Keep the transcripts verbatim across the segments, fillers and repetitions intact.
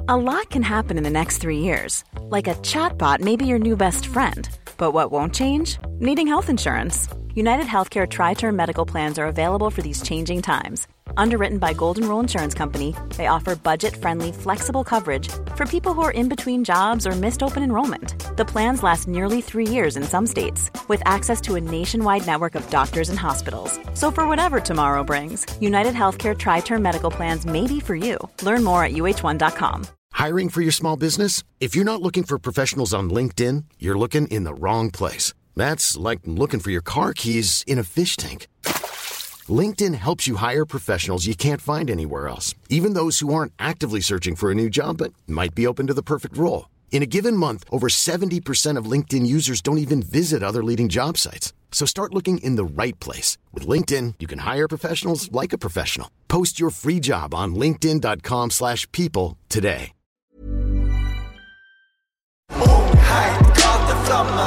A lot can happen in the next three years. Like a chatbot may be your new best friend. But what won't change? Needing health insurance. United Healthcare Tri-Term Medical Plans are available for these changing times. Underwritten by Golden Rule Insurance Company, they offer budget-friendly, flexible coverage for people who are in between jobs or missed open enrollment. The plans last nearly three years in some states, with access to a nationwide network of doctors and hospitals. So for whatever tomorrow brings, United Healthcare Tri-Term Medical Plans may be for you. Learn more at U H one dot com. Hiring for your small business? If you're not looking for professionals on LinkedIn, you're looking in the wrong place. That's like looking for your car keys in a fish tank. LinkedIn helps you hire professionals you can't find anywhere else, even those who aren't actively searching for a new job but might be open to the perfect role. In a given month, over seventy percent of LinkedIn users don't even visit other leading job sites. So start looking in the right place. With LinkedIn, you can hire professionals like a professional. Post your free job on linkedin dot com slash people today. Ung, heit, gateflamme.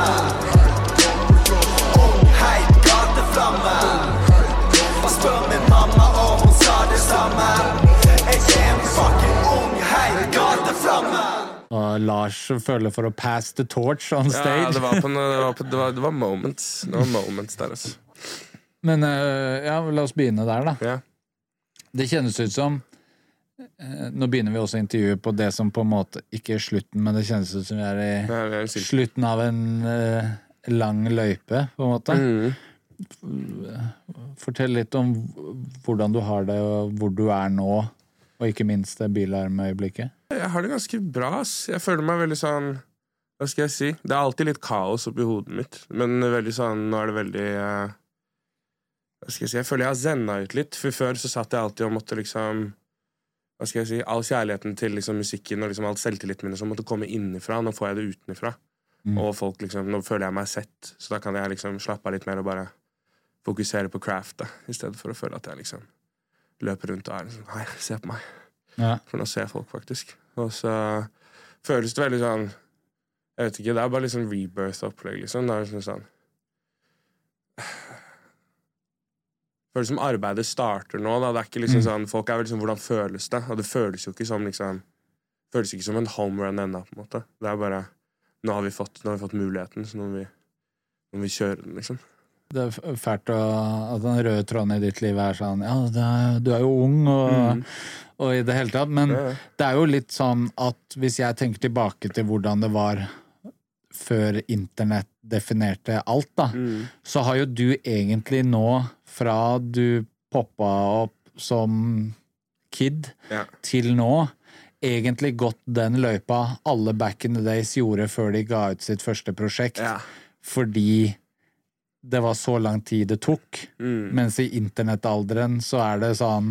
Ung, heit, gateflamme. Spør min mamma og hun sa det samme. Jeg er en fucking ung, heit, gateflamme. Og Lars føler for å pass the torch on stage. Ja, det var, på, det var, på, det var, det var moments. Det var moments der, altså. Men uh, ja, la oss begynne der, da. Ja. Det kjennes ut som uh, nå begynner vi også intervjuet på det som på en måte ikke er slutten, men det kjennes ut som vi er i ja, er slutten av en uh, lang løype, på en måte. Mm. Fortell litt om hvordan du har det, og hvor du er nå, og ikke minst det bilarmøyeblikket. Jeg har det ganske bra, ass. Jeg føler meg veldig sånn, hva skal jeg si? Det er alltid litt kaos oppi hodet mitt, men veldig sånn, nå er det veldig, uh, hva skal jeg si? Jeg føler jeg har zennet ut litt, for før så satt jeg alltid og måtte liksom, hva skal jeg si? All kjærligheten til liksom musikken og liksom alt selvtilliten min som måtte komme innifra, nå får jeg det utenifra. Mm. Og folk liksom, nå føler jeg meg sett, så da kan jeg liksom slappe av litt mer og bare fokusere på craftet, i stedet for å føle at jeg liksom løper rundt og er liksom, hei, se på meg. Ja. For nå ser jeg folk faktisk. Og så føles det veldig sånn, jeg vet ikke, det er bare litt sånn rebirth-opplegg, liksom. Det er liksom sånn, føles som arbeidet starter nå, da. Det er ikke liksom mm. sånn, folk er vel liksom, hvordan føles det? Og det føles jo ikke som liksom, føles ikke som en home run enda, på en måte. Det er bare, nå har vi fått, nå har vi fått muligheten, så nå må vi, nå må vi kjøre den, liksom. Det er fælt å, at den røde tråden i ditt liv er sånn, ja, det er, du er jo ung, og, mm. og i det hele tatt, men ja, ja. det er jo litt sånn at hvis jeg tenker tilbake til hvordan det var før internett definerte alt, da, mm. så har jo du egentlig nå, fra du poppa opp som kid ja. til nå, egentlig gått den løypa alle back in the days gjorde før de ga ut sitt første prosjekt, ja. fordi det var så lang tid det tok, mm. mens i internettalderen så er det sånn,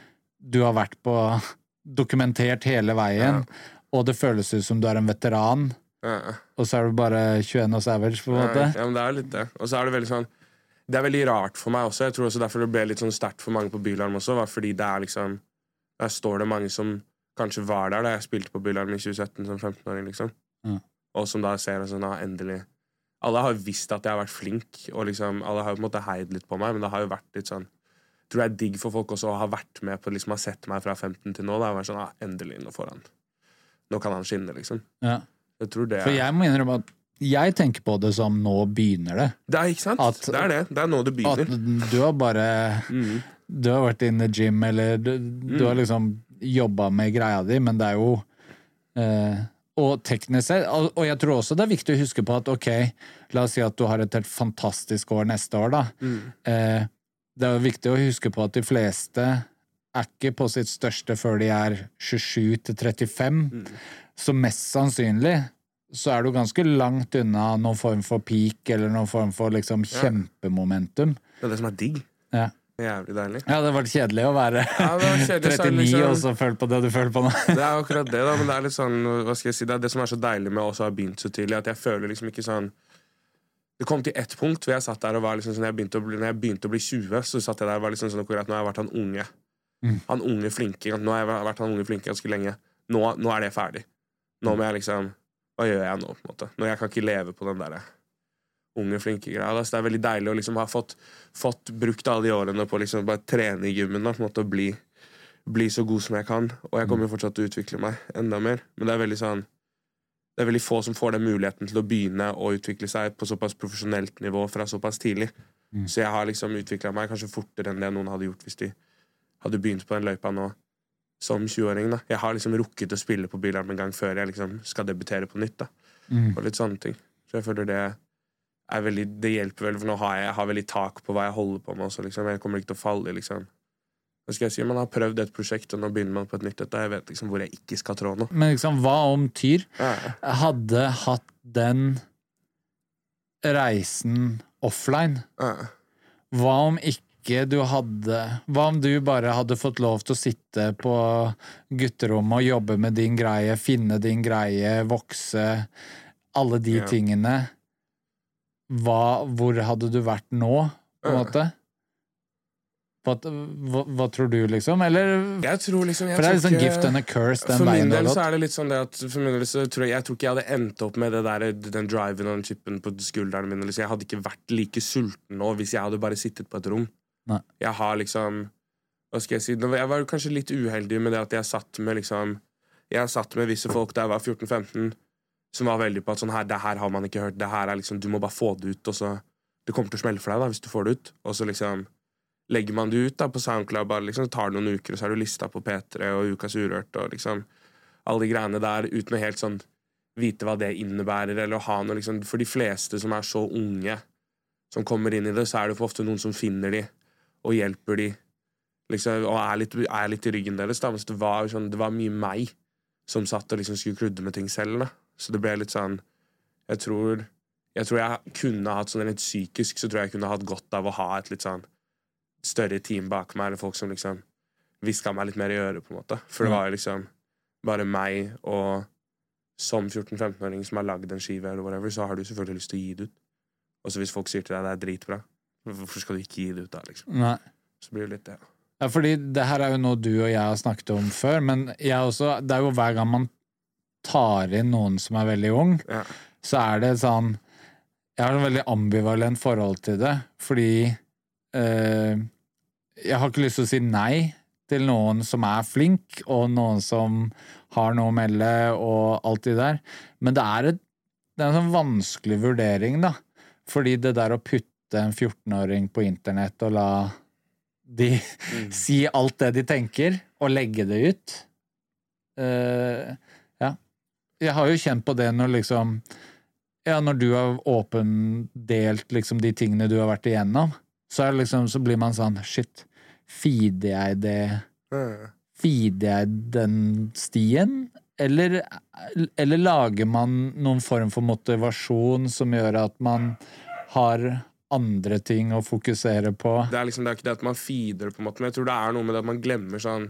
du har vært på dokumentert hele veien, ja. og det føles ut som du er en veteran, ja. og så er du bare tjueen og savage, på en måte. Ja, men det er litt det. Og så er det veldig sånn, det er veldig rart for meg også, jeg tror også derfor det ble litt sånn sterkt for mange på Bylarm også, var fordi det er liksom, der står det mange som kanskje var der da jeg spilte på Bylarm i tjue sytten som femten-åring, liksom. Ja. Og som da ser og sånn, ah, endelig, alle har visst at jeg har vært flink, og liksom, alle har jo på en måte heid litt på meg, men det har jo vært litt sånn, jeg tror det er digg for folk også å ha vært med på, liksom, å ha sett meg fra femten til nå, da, og vært sånn, ah, endelig, nå får han, nå kan han skinne, liksom. Ja. Jeg tror det er... For jeg må innrømme at jeg tenker på det som nå begynner det. Det er ikke sant, at, det er det, det er nå det begynner. At du har bare, mm. du har vært inne i gym, eller du, du mm. har liksom jobbet med greia di, men det er jo... Eh, og teknisk sett, og jeg tror også det er viktig å huske på at, ok, la oss si at du har et helt fantastisk år neste år da. Mm. Eh, det er viktig å huske på at de fleste er ikke på sitt største før de er tjuesju til trettifem, mm. så mest sannsynlig så er du ganske langt unna noen form for peak, eller noen form for liksom kjempemomentum. Det er det som er digg. Ja. Jævlig deilig. Ja, det var kjedelig å være ja, kjedelig, trettini liksom, og så føle på det du føler på nå. Det er akkurat det da, men det er litt sånn, hva skal jeg si, det er det som er så deilig med å også ha begynt så tidlig, at jeg føler liksom ikke sånn, det kom til ett punkt hvor jeg satt der og var liksom sånn, når jeg begynte å bli, når jeg begynte å bli tjue, så satt jeg der og var liksom sånn, akkurat nå har jeg vært han unge, mm. han unge flinke, nå har jeg vært han unge flinke ganske lenge, nå, nå er det ferdig, nå må jeg liksom, hva gjør jeg nå på en måte, når jeg kan ikke leve på den der unge, flinke greier. Så det er veldig deilig å liksom ha fått, fått brukt alle de årene på liksom bare trene i gymmen, da, på en måte å bli, bli så god som jeg kan, og jeg kommer jo fortsatt til å utvikle meg enda mer, men det er veldig sånn det er veldig få som får den muligheten til å begynne å utvikle seg på såpass profesjonelt nivå fra såpass tidlig. Mm. Så jeg har liksom utviklet meg kanskje fortere enn det noen hadde gjort hvis de hadde begynt på den løypa nå som tjue-åring. Da. Jeg har liksom rukket å spille på Bylarm en gang før jeg liksom skal debutere på nytt. Da. Mm. Og litt sånne ting. Så jeg føler det er veldig, det hjelper vel, for nå har jeg, jeg har veldig tak på hva jeg holder på med også, liksom. Jeg kommer ikke til å falle, liksom. Hva skal jeg si? Man har prøvd et prosjekt, og nå begynner man på et nytt dette. Jeg vet liksom hvor jeg ikke skal trå nå. Men liksom, hva om Tyr ja. hadde hatt den reisen offline? Ja. Hva om ikke du hadde... Hva om du bare hadde fått lov til å sitte på gutterommet og jobbe med din greie, finne din greie, vokse, alle de ja. tingene? Hva, hvor hadde du vært nå, på en ja. måte? Hva, hva, hva tror du, liksom? Eller, jeg tror liksom jeg for det er liksom ikke, gift and a curse den for min del veien så er det litt sånn det at for min del så tror jeg, jeg tror ikke jeg hadde endt opp med det der, den driven og den chippen på skulderen min. Liksom. Jeg hadde ikke vært like sulten nå hvis jeg hadde bare sittet på et rom. Nei. Jeg har liksom hva skal jeg si, jeg var kanskje litt uheldig med det at jeg satt med liksom jeg satt med visse folk da jeg var fjorten femten som var veldig på at sånn her, det her har man ikke hørt, det her er liksom, du må bare få det ut, og så det kommer til å smelle for deg da hvis du får det ut, og så liksom legger man det ut da på SoundCloud, bare liksom tar det noen uker, og så er du lista på P tre og Ukas Urørt, og liksom alle de greiene der, uten å helt sånn vite hva det innebærer, eller å ha noe liksom, for de fleste som er så unge, som kommer inn i det, så er det for ofte noen som finner de, og hjelper de, liksom, og er litt, er litt i ryggen deres, da, mens det var, sånn, det var mye meg som satt og liksom skulle krydde med ting selv, da. Så det ble litt sånn, jeg tror, jeg tror jeg kunne hatt sånn litt psykisk, så tror jeg jeg kunne hatt godt av å ha et litt sånn større team bak meg, eller folk som liksom visket meg litt mer i øret, på en måte. For det var jo liksom bare meg, og som fjorten femten-åring som har laget en skive, eller whatever, så har du selvfølgelig lyst til å gi det ut. Og så hvis folk sier til deg, det er dritbra, hvorfor skal du ikke gi det ut da, liksom? Nei. Så blir det litt det, ja. Ja, fordi det her er jo noe du og jeg har snakket om før, men jeg også, det er jo hver gang man tar inn noen som er veldig ung, ja. så er det sånn, jeg har en veldig ambivalent forhold til det, fordi eh, jeg har ikke lyst til å si nei til noen som er flink, og noen som har noe å melde, og alt det der. Men det er, et, det er en sånn vanskelig vurdering, da. Fordi det der å putte en fjorten-åring på internett og la de mm. si alt det de tenker, og legge det ut. Uh, ja. Jeg har jo kjent på det når liksom, ja, når du har åpendelt liksom de tingene du har vært igjennom, så, er det liksom, så blir man sånn, shit, feeder jeg det, feeder jeg den stien, eller, eller lager man noen form for motivasjon som gjør at man har andre ting å fokusere på? Det er liksom, det er ikke det at man feeder på en måte, men jeg tror det er noe med det at man glemmer sånn,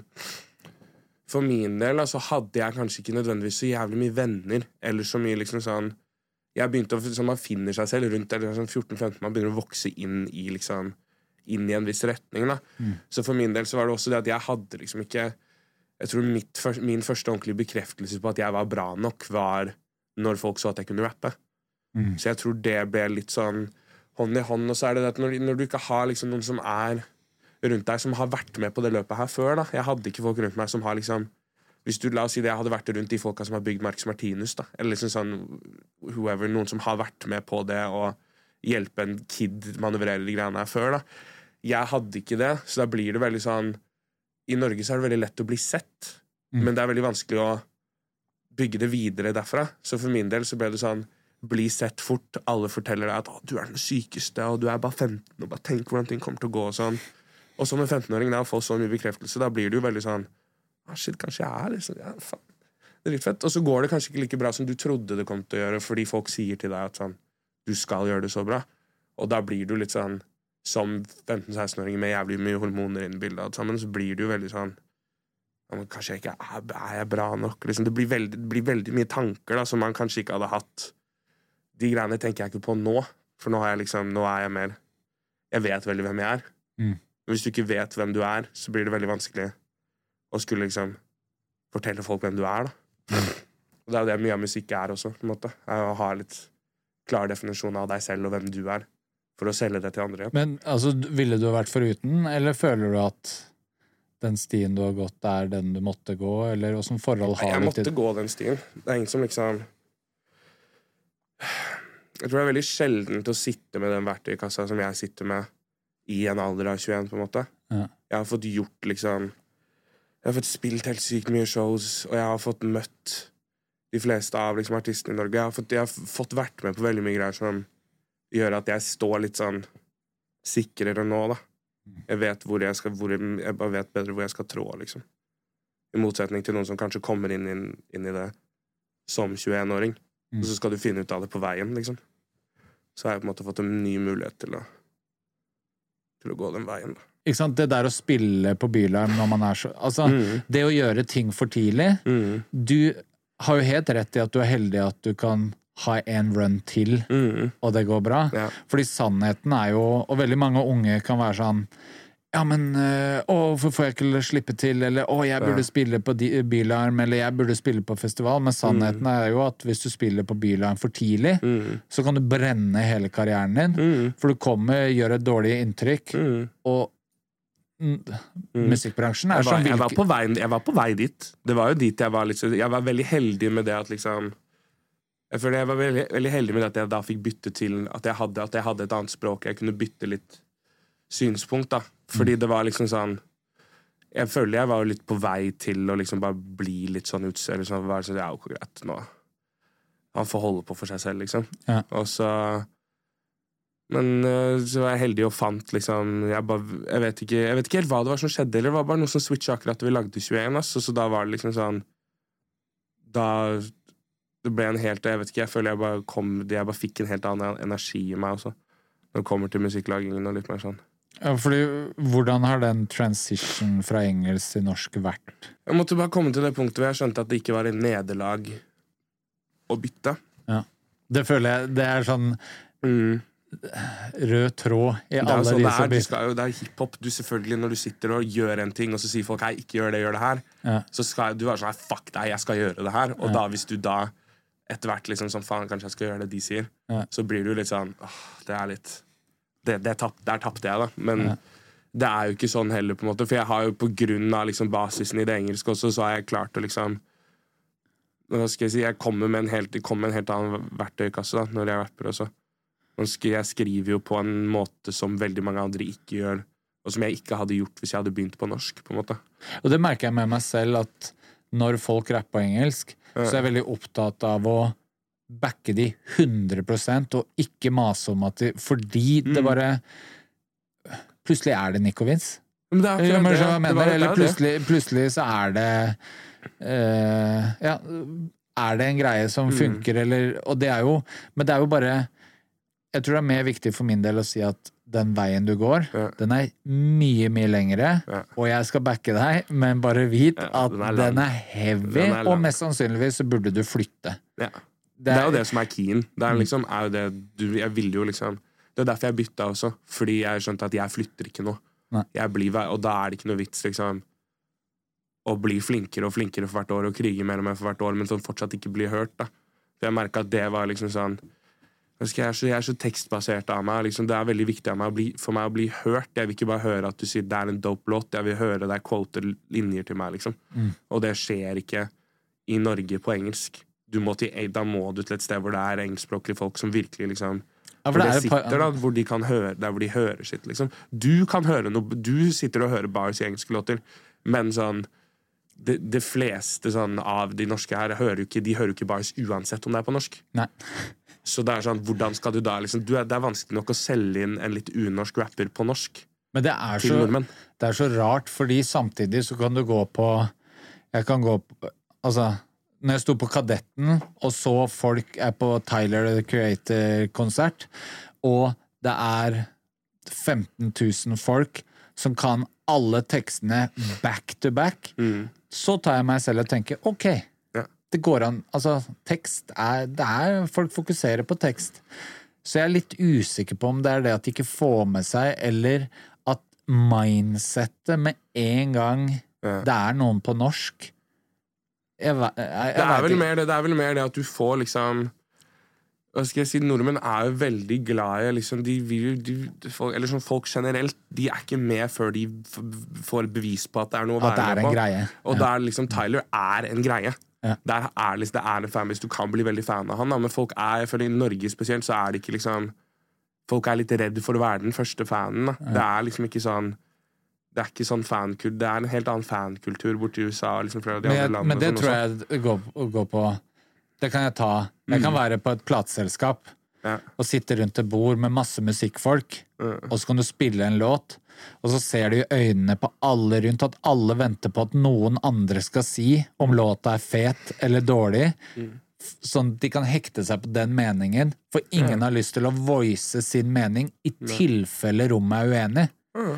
for min del, så altså, hadde jeg kanskje ikke nødvendigvis så jævlig mye venner, eller så mye liksom sånn, jeg begynte å, sånn, man finner seg selv rundt, eller sånn fjorten femten, man begynner å vokse inn i, liksom, inn i en viss retning, da. Mm. Så for min del så var det også det at jeg hadde liksom ikke, jeg tror mitt, min første ordentlige bekreftelse på at jeg var bra nok, var når folk så at jeg kunne rappe. Mm. Så jeg tror det ble litt sånn hånd i hånd, og så er det det at når, når du ikke har liksom noen som er rundt deg, som har vært med på det løpet her før, da. Jeg hadde ikke folk rundt meg som har liksom, hvis du, la oss si det, jeg hadde vært rundt de folka som har bygd Marcus Martinus, da, eller liksom sånn, whoever, noen som har vært med på det, og hjelpe en kid manøvrere de greiene her før, da. Jeg hadde ikke det, så da blir det veldig sånn, i Norge så er det veldig lett å bli sett, mm. men det er veldig vanskelig å bygge det videre derfra, så for min del så ble det sånn, bli sett fort, alle forteller deg at du er den sykeste, og du er bare femten, og bare tenk hvordan ting kommer til å gå, og sånn. Og som en femten-åring, da, å få så mye bekreftelse, da blir det jo veldig sånn, ah, shit, kanskje jeg er liksom, ja, faen, det er litt fett. Og så går det kanskje ikke like bra som du trodde det kom til å gjøre, fordi folk sier til deg at sånn, du skal gjøre det så bra. Og da blir du litt sånn, som femten-seksten-åring med jævlig mye hormoner inn i bildet alt sammen, så blir du jo veldig sånn, ja, men kanskje jeg ikke er, er jeg bra nok, liksom. Det blir veldig, det blir veldig mye tanker da, som man kanskje ikke hadde hatt. De greiene tenker jeg ikke på nå, for nå har jeg liksom, nå er jeg mer, jeg vet veldig hvem jeg er. Mm. Hvis du ikke vet hvem du er, så blir det veldig vanskelig å skulle liksom fortelle folk hvem du er, da. Mm. Og det er jo det mye av musikk er også, på en måte. Å ha litt klar definisjon av deg selv og hvem du er, for å selge det til andre. Men altså, ville du vært foruten, eller føler du at den stien du har gått er den du måtte gå, eller hvordan forhold har jeg du måtte til gå den stien. Det er ingen som liksom Jeg tror det er veldig sjeldent å sitte med den verktøykassa som jeg sitter med i en alder av tjueen, på en måte. Ja. Jeg har fått gjort liksom Jeg har fått spilt helt sykt mye shows, og jeg har fått møtt de fleste av liksom, artistene i Norge. Jeg har, fått, jeg har fått vært med på veldig mye greier som gjør at jeg står litt sånn sikrere nå, da. Jeg vet hvor jeg skal hvor jeg, jeg bare vet bedre hvor jeg skal trå, liksom. I motsetning til noen som kanskje kommer inn, inn, inn i det som tjueen-åring. Mm. Og så skal du finne ut av det på veien, liksom. Så har jeg på en måte fått en ny mulighet til å til å gå den veien, da. Ikke sant? Det der å spille på Bylarm når man er så Altså, mm. det å gjøre ting for tidlig mm. Du har jo helt rett i at du er heldig at du kan ha en run til, mm. og det går bra. Ja. Fordi sannheten er jo, og veldig mange unge kan være sånn, ja, men, å, hvorfor får jeg ikke slippe til, eller, å, jeg burde ja. spille på Bylarm, eller jeg burde spille på festival, men sannheten mm. er jo at hvis du spiller på Bylarm for tidlig, mm. så kan du brenne hele karrieren din, mm. for du kommer, gjør et dårlig inntrykk, mm. og Mm. musikkbransjen er jeg var, som jeg, var på vei, jeg var på vei dit. Det var jo dit jeg var litt Jeg var veldig heldig med det at liksom Jeg føler jeg var veldig, veldig heldig med det at jeg da fikk bytte til At jeg hadde, at jeg hadde et annet språk. Jeg kunne bytte litt synspunkt, da. Fordi det var liksom sånn Jeg føler jeg var litt på vei til å liksom bare bli litt sånn ut Eller sånn, være sånn, ja, ok, greit nå Han får holde på for seg selv, liksom. Ja. Og så Men uh, så var jeg heldig og fant liksom jeg, bare, jeg, vet ikke, jeg vet ikke helt hva det var som skjedde, eller det var bare noe som switcha akkurat da vi lagde tjueen, ass, og så da var det liksom sånn Da det ble en helt Jeg vet ikke, jeg føler jeg bare kom Jeg bare fikk en helt annen energi i meg også når det kommer til musikklagingen og litt mer sånn. Ja, fordi hvordan har den transition fra engelsk til norsk vært? Jeg måtte bare komme til det punktet hvor jeg skjønte at det ikke var en nederlag å bytte. Ja, det føler jeg Det er sånn mm. rød tråd i alle sånn, de som blir... Det er hiphop. Du selvfølgelig, når du sitter og gjør en ting, og så sier folk, hei, ikke gjør det, gjør det her, ja. så skal du være sånn, fuck deg, jeg skal gjøre det her. Og ja. da, hvis du da etter hvert liksom sånn, faen, kanskje jeg skal gjøre det de sier, ja. så blir du litt sånn, åh, det er litt det, det tapp, der tappte jeg da. Men ja. det er jo ikke sånn heller, på en måte, for jeg har jo på grunn av liksom basisen i det engelske også, så har jeg klart å liksom hva skal jeg si, jeg kommer med en helt, kommer med en helt annen verktøykasse da, når jeg rapper også. Jeg skriver jo på en måte som veldig mange andre ikke gjør, og som jeg ikke hadde gjort hvis jeg hadde begynt på norsk, på en måte. Og det merker jeg med meg selv, at når folk rapper på engelsk, ja. så er jeg veldig opptatt av å backe de hundre prosent, og ikke mase om at de, fordi mm. det bare plutselig er det Nico Vince. Men det er akkurat det. Jeg mener, det eller plutselig, plutselig så er det uh, ja, er det en greie som mm. funker, eller, og det er jo, men det er jo bare jeg tror det er mer viktig for min del å si at den veien du går, ja. den er mye, mye lengre, ja. og jeg skal backe deg, men bare vit ja, at den er, den er heavy, den er og mest sannsynligvis så burde du flytte. Ja. Det, er, det er jo det som er keen. Det er liksom, er jo det, du, jeg vil jo liksom, det er derfor jeg bytta også, fordi jeg skjønte at jeg flytter ikke noe. Jeg blir, og da er det ikke noe vits, liksom, å bli flinkere og flinkere for hvert år, og krige mer og mer for hvert år, men sånn fortsatt ikke bli hørt, da. For jeg merket at det var liksom sånn, Jeg er, så, jeg er så tekstbasert av meg liksom, det er veldig viktig av meg å bli, for meg å bli hørt. Jeg vil ikke bare høre at du sier det er en dope låt, jeg vil høre deg quote linjer til meg liksom. mm. Og det skjer ikke i Norge på engelsk. Du må til, da må du til et sted hvor det er engelskspråklige folk som virkelig liksom ja, hvor det, det sitter da, hvor de kan høre, der hvor de hører sitt liksom. Du kan høre noe, du sitter og hører bars i engelske låter, men sånn det, det fleste sånn av de norske her hører jo ikke, de hører jo ikke bars uansett om det er på norsk. Nei. Så det er sånn, hvordan skal du da liksom, du er, det er vanskelig nok å selge inn en litt unorsk rapper på norsk. Men det er, så, det er så rart, fordi samtidig så kan du gå på, jeg kan gå på, altså, når jeg sto på Kadetten, og så folk er på Tyler the Creator-konsert, og det er femten tusen folk som kan alle tekstene back to back, mm. så tar jeg meg selv og tenker, ok, det går an, altså tekst er, det er, folk fokuserer på tekst, så jeg er litt usikker på om det er det at de ikke får med seg, eller at mindsetet med en gang ja. det er noen på norsk jeg, jeg, jeg, jeg det, er vel mer det, det er vel mer det at du får liksom hva skal jeg si, nordmenn er jo veldig glad i liksom, de vil, de, folk, eller sånn folk generelt, de er ikke med før de f får bevis på at det er noe å være med på. At det er en greie. Og da er liksom, Tyler er en greie. Ja. Det, er, liksom, det er en fanbase, du kan bli veldig fan av han, da. Men folk er, jeg føler i Norge spesielt, så er det ikke liksom, folk er litt redd for å være den første fanen. Da. Ja. Det er liksom ikke sånn, det er ikke sånn fankultur, det er en helt annen fankultur borte i U S A, liksom flere av de men, jeg, andre landene. men det sånn tror jeg går, går på, det kan jeg ta, jeg kan være på et plateselskap, ja. og sitte rundt et bord med masse musikkfolk, mm. og så kan du spille en låt, og så ser du i øynene på alle rundt at alle venter på at noen andre skal si om låta er fet eller dårlig, mm. sånn at de kan hekte seg på den meningen, for ingen mm. har lyst til å voice sin mening i tilfelle rommet er uenig. Mm.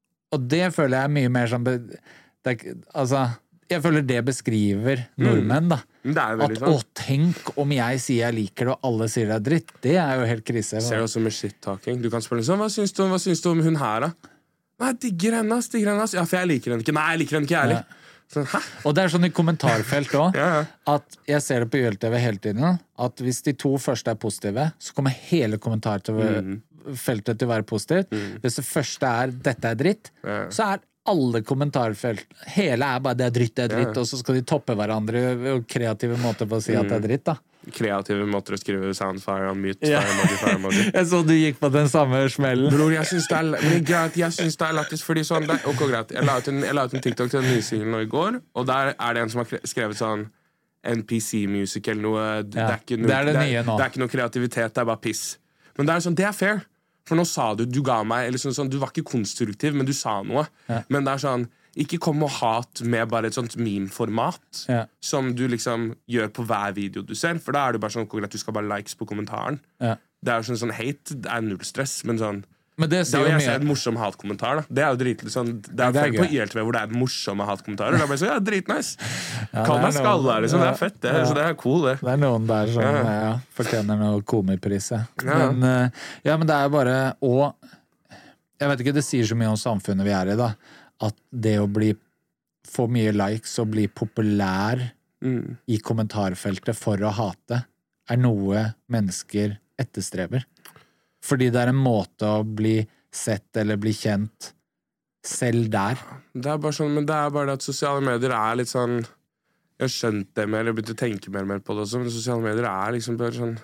Og det føler jeg er mye mer sånn, det er, altså, jeg føler det beskriver nordmenn, da. Mm. Det er at, sånn. Å, tenk om jeg sier jeg liker det, og alle sier det er dritt. Det er jo helt krise. Ser du også med shit-talking. Du kan spørre sånn, hva syns du, hva syns du om hun her, da? Nei, digger henne, digger henne. Ja, for jeg liker henne ikke. Nei, jeg liker henne ikke, ærlig. Ja. Sånn, hæ? Og det er sånn i kommentarfelt også, ja, ja. At jeg ser det på Y L T V hele tiden, at hvis de to første er positive, så kommer hele kommentarfeltet mm. til å være positivt. Mm. Hvis det første er, dette er dritt, ja. Så er alle kommentarfelt, hele er bare det er dritt, det er dritt, ja. Og så skal de toppe hverandre og kreative måter på å si mm. at det er dritt, da. Kreative måter å skrive soundfire og mute, ja. Fire emoji, fire emoji. Jeg så du gikk på den samme smellen. Bror, jeg synes det er, men greit, jeg synes det er lættis, fordi sånn, det, ok, greit, jeg la ut en, jeg la ut en TikTok til den nye singlen nå i går, og der er det en som har skrevet sånn N P C-music eller noe, ja. det, er ikke noe det er det nye det er, nå. Det er ikke noe kreativitet, det er bare piss. Men det er sånn, det er fair. For nå sa du, du ga meg, eller sånn, sånn, du var ikke konstruktiv, men du sa noe. Ja. Men det er sånn, ikke kom og hat med bare et sånt meme-format, ja. Som du liksom gjør på hver video du ser, for da er det bare sånn, at du skal bare likes på kommentaren. Ja. Det er jo sånn, sånn hate, det er null stress, men sånn, men det da vil jeg se et morsom hatkommentar, da. Det er jo dritlig sånn, det er, ja, er på Y L T V hvor det er morsomme hatkommentarer, det er bare sånn, ja, dritnice. Ja, Kall meg skalla, liksom, det er fett, det, ja. Så det er cool, det. Det er noen der som, ja, ja fortjener noe komipris, ja. Men, ja, men det er bare, og jeg vet ikke, det sier så mye om samfunnet vi er i, da, at det å bli, få mye likes og bli populær mm. i kommentarfeltet for å hate, er noe mennesker etterstreber. Fordi det er en måte å bli sett eller bli kjent selv der. Det er bare sånn, men det er bare det at sosiale medier er litt sånn, jeg har skjønt det mer, jeg har begynt å tenke mer og mer på det også, men sosiale medier er liksom bare sånn,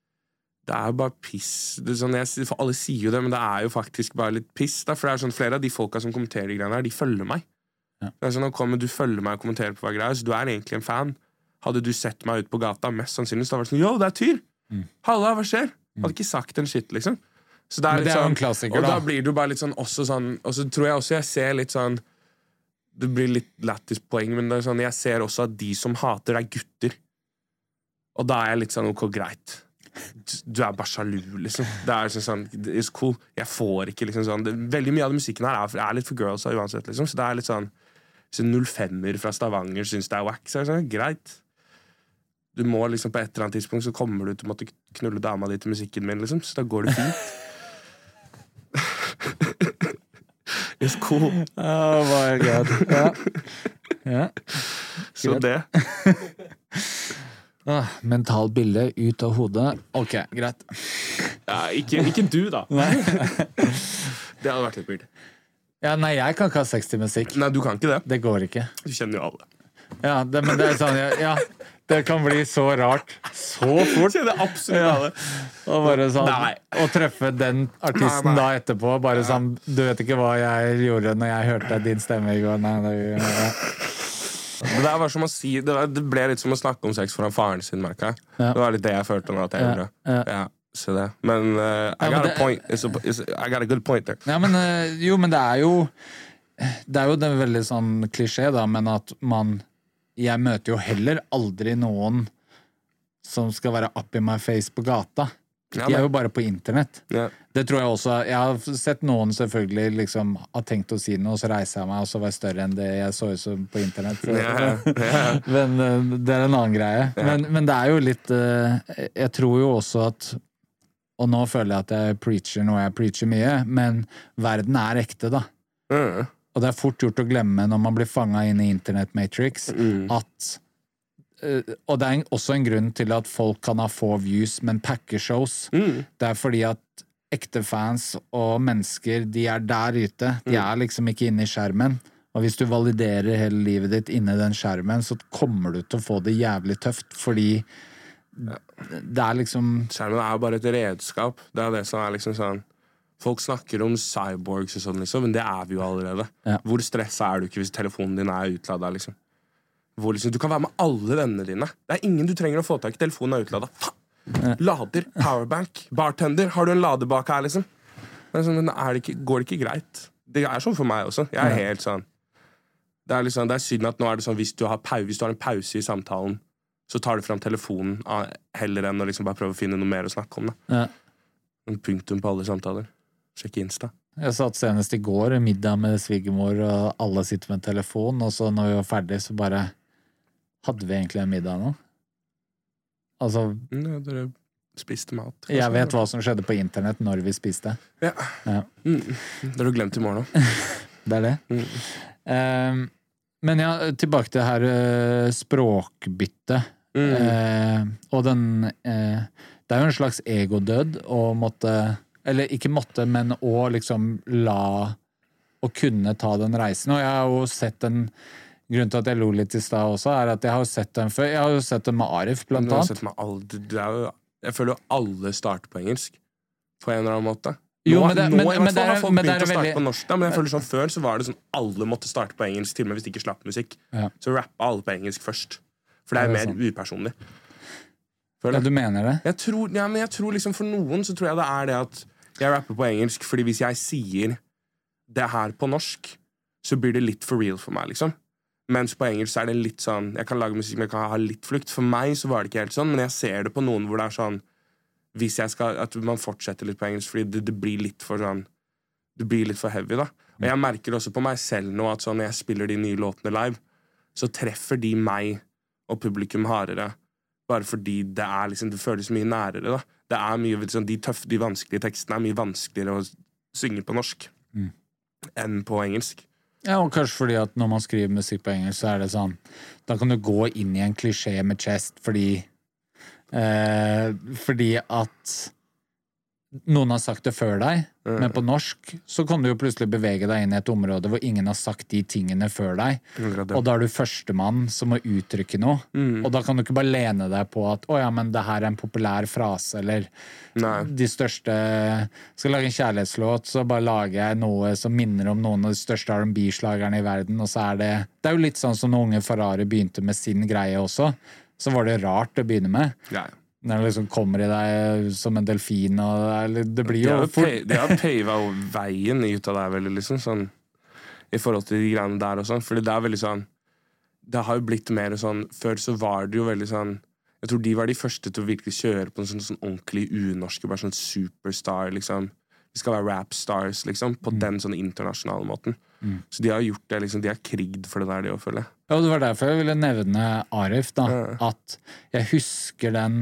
det er jo bare piss. Det er sånn, jeg, for alle sier jo det, men det er jo faktisk bare litt piss, da, for det er sånn, flere av de folka som kommenterer de greiene her, de følger meg. Ja. Det er sånn, nå kommer du følger meg og kommenterer på hva greier, så du er egentlig en fan. Hadde du sett meg ut på gata, mest sannsynlig, så hadde det vært sånn, jo, det er Tyr! Mm. Halla, hva skjer? Hadde ikke sagt en shit, liksom. Så det er men litt det er sånn, en klassiker, og da. da blir du bare litt sånn, også sånn, og så tror jeg også jeg ser litt sånn, det blir litt lættis poeng, men det er sånn, jeg ser også at de som hater er gutter. Og da er jeg litt sånn, ok, greit. Du er bare sjalu, liksom. Det er sånn, sånn, it's cool. Jeg får ikke, liksom sånn, det, veldig mye av den musikken her er, er litt for girls, uansett, liksom. Så det er litt sånn, så null femmer fra Stavanger synes det er wack, så er det sånn, greit. Du må liksom på et eller annet tidspunkt så kommer du til å måtte knulle dama di til musikken min, liksom, så da går det fint. It's cool. Oh my god. Ja. Ja. Så det. Ah, mental bilde ut av hodet. Ok, greit. Ja, ikke, ikke du da. Nei. Det hadde vært litt weird. Ja, nei, jeg kan ikke ha sex til musikk. Nei, du kan ikke det. Det går ikke. Du kjenner jo alle. Ja, det, men det er sånn, ja, ja, det kan bli så rart så fort. Det er absolutt alle. Ja. Og bare sånn, nei. Å treffe den artisten nei, nei. Da etterpå, bare ja. Sånn, du vet ikke hva jeg gjorde når jeg hørte din stemme i går. Nei, det, ja. Det der var som å si, det, var, det ble litt som å snakke om sex foran faren sin, merket jeg. Ja. Det var litt det jeg følte nå at jeg gjorde. Ja. Ja. Så det. Men uh, I, got ja, men det, a point. It's a, it's a, I got a good point there. Ja, men uh, jo, men det er jo det er jo det veldig sånn klisjé da, men at man jeg møter jo heller aldri noen som skal være up in my face på gata. De er jo bare på internett. Ja. Det tror jeg også, jeg har sett noen selvfølgelig liksom har tenkt å si noe, og så reiser jeg meg, og så var jeg større enn det jeg så ut som på internett. Så, ja, ja. Men uh, det er en annen greie. Ja. Men, men det er jo litt, uh, jeg tror jo også at, og nå føler jeg at jeg preacher noe jeg preacher mye, men verden er ekte da. Mm. Og det er fort gjort å glemme når man blir fanget inn i Internet Matrix, mm. at og det er også en grunn til at folk kan ha få views, men packer shows. Mm. Det er fordi at ekte fans og mennesker, de er der ute. De er liksom ikke inne i skjermen. Og hvis du validerer hele livet ditt inne i den skjermen, så kommer du til å få det jævlig tøft, fordi det er liksom... Skjermen er jo bare et redskap. Det er det som er liksom sånn... Folk snakker om cyborgs og sånn, liksom, men det er vi jo allerede. Ja. Hvor stresset er du ikke hvis telefonen din er utladet, liksom? Hvor liksom, du kan være med alle vennene dine. Det er ingen du trenger å få tak i. Telefonen er utladet. Faen! Lader, powerbank, bartender. Har du en ladebak her, liksom? Men er det ikke, går det ikke greit? Det er sånn for meg også. Jeg er helt sånn. Det er, liksom, det er synd at nå er det sånn, hvis du har, pau- hvis du har en pause i samtalen, så tar du frem telefonen heller enn å liksom bare prøve å finne noe mer å snakke om. Da. Ja. En punktum på alle samtaler. Sjekk Insta. Jeg satt senest i går middag med svigermor, og alle sitter med telefon, og så når vi var ferdig, så bare hadde vi egentlig en middag nå. Altså... Ja, dere spiste mat. Kanskje. Jeg vet hva som skjedde på internett når vi spiste. Ja. Ja. Mm. Det har du glemt i morgen også. Det er det. Mm. Um, men ja, tilbake til det her uh, språkbyttet. Mm. Uh, og den uh, det er jo en slags egodød å måtte, eller ikke måtte, men å liksom la å kunne ta den reisen. Og jeg har jo sett den, grunnen til at jeg lo litt i sted også, er at jeg har jo sett den før. Jeg har jo sett den med Arif, blant annet. Sett med alle, det er jo, jeg føler jo alle starter på engelsk, på en eller annen måte. Jo, nå, men det, nå, men, men, men det er, har folk men det begynt er å starte veldig... på norsk, da, men jeg føler sånn før så var det sånn alle måtte starte på engelsk, til og med hvis de ikke slapp musikk. Ja. Så rappa alle på engelsk først. For det er, det er mer sånn. Upersonlig. Ja, du mener det? Jeg tror, ja, men jeg tror liksom for noen så tror jeg det er det at jeg rapper på engelsk, fordi hvis jeg sier det her på norsk, så blir det litt for real for meg, liksom. Mens på engelsk så er det litt sånn, jeg kan lage musikk, men jeg kan ha litt flukt. For meg så var det ikke helt sånn, men jeg ser det på noen hvor det er sånn, hvis jeg skal, at man fortsetter litt på engelsk, fordi det, det blir litt for sånn, det blir litt for heavy da. Og jeg merker også på meg selv nå at sånn, når jeg spiller de nye låtene live, så treffer de meg og publikum hardere, bare fordi det er liksom, det føles mye nærere da. Det er mye, liksom, de tøffe, de vanskelige tekstene er mye vanskeligere å synge på norsk mm. enn på engelsk. Ja, og kanskje fordi at når man skriver musikk på engelsk, så er det sånn, da kan du gå inn i en klisjé med chest, fordi eh, fordi at noen har sagt det før deg, mm. men på norsk så kan du jo plutselig bevege deg inn i et område hvor ingen har sagt de tingene før deg, mm. og da er du førstemann som må uttrykke noe, mm. og da kan du ikke bare lene deg på at, åja, men det her er en populær frase, eller Nei. De største, skal lage en kjærlighetslåt, så bare lager jeg noe som minner om noen av de største R and B-slagerne i verden, og så er det, det er jo litt sånn som når unge Ferrari begynte med sin greie også, så var det rart å begynne med. Ja. Når det liksom kommer i deg som en delfin, og det blir jo... De har pava veien ut av deg veldig, liksom, sånn, i forhold til de greiene der og sånn, fordi det er veldig sånn, det har jo blitt mer sånn, før så var det jo veldig sånn, jeg tror de var de første til å virkelig kjøre på en sånn, sånn ordentlig unorske, bare sånn superstar, liksom, de skal være rapstars, liksom, på mm. den sånn internasjonale måten. Mm. Så de har gjort det, liksom, de har krigd for det der, de å følge. Ja, og det var derfor jeg ville nevne Arif, da, ja. At jeg husker den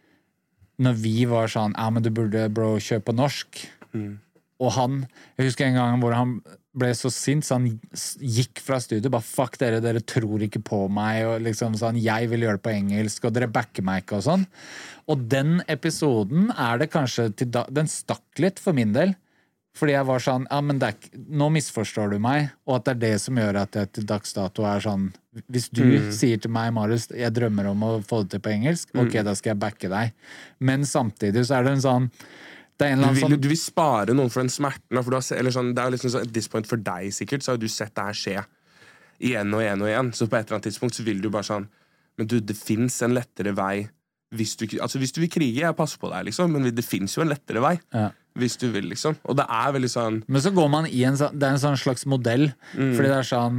når vi var sånn, ja, men du burde, bro, kjøpe på norsk. Mm. Og han, jeg husker en gang hvor han ble så sint, så han gikk fra studiet, bare, fuck dere, dere tror ikke på meg, og liksom sånn, jeg vil gjøre det på engelsk, og dere backer meg ikke, og sånn. Og den episoden er det kanskje, til da, den stakk litt for min del, fordi jeg var sånn, ja, men det er, nå misforstår du meg, og at det er det som gjør at jeg til dagsdato er sånn, hvis du mm. sier til meg, Marius, jeg drømmer om å få det til på engelsk, ok, mm. da skal jeg backe deg. Men samtidig så er det en sånn, det er en eller annen du, vil, sånn... du vil spare noen for den smerten, for du har, eller sånn, det er liksom sånn, at this point for deg sikkert, så har du sett det her skje igjen og igjen og igjen, så på et eller annet tidspunkt så vil du bare sånn, men du, det finnes en lettere vei, hvis du, altså hvis du vil krige, jeg passer på deg, liksom, men det finnes jo en lettere vei. Ja. Hvis du vil, liksom. Og det er veldig sånn... Men så går man i en sånn... Det er en sånn slags modell. Mm. Fordi det er sånn...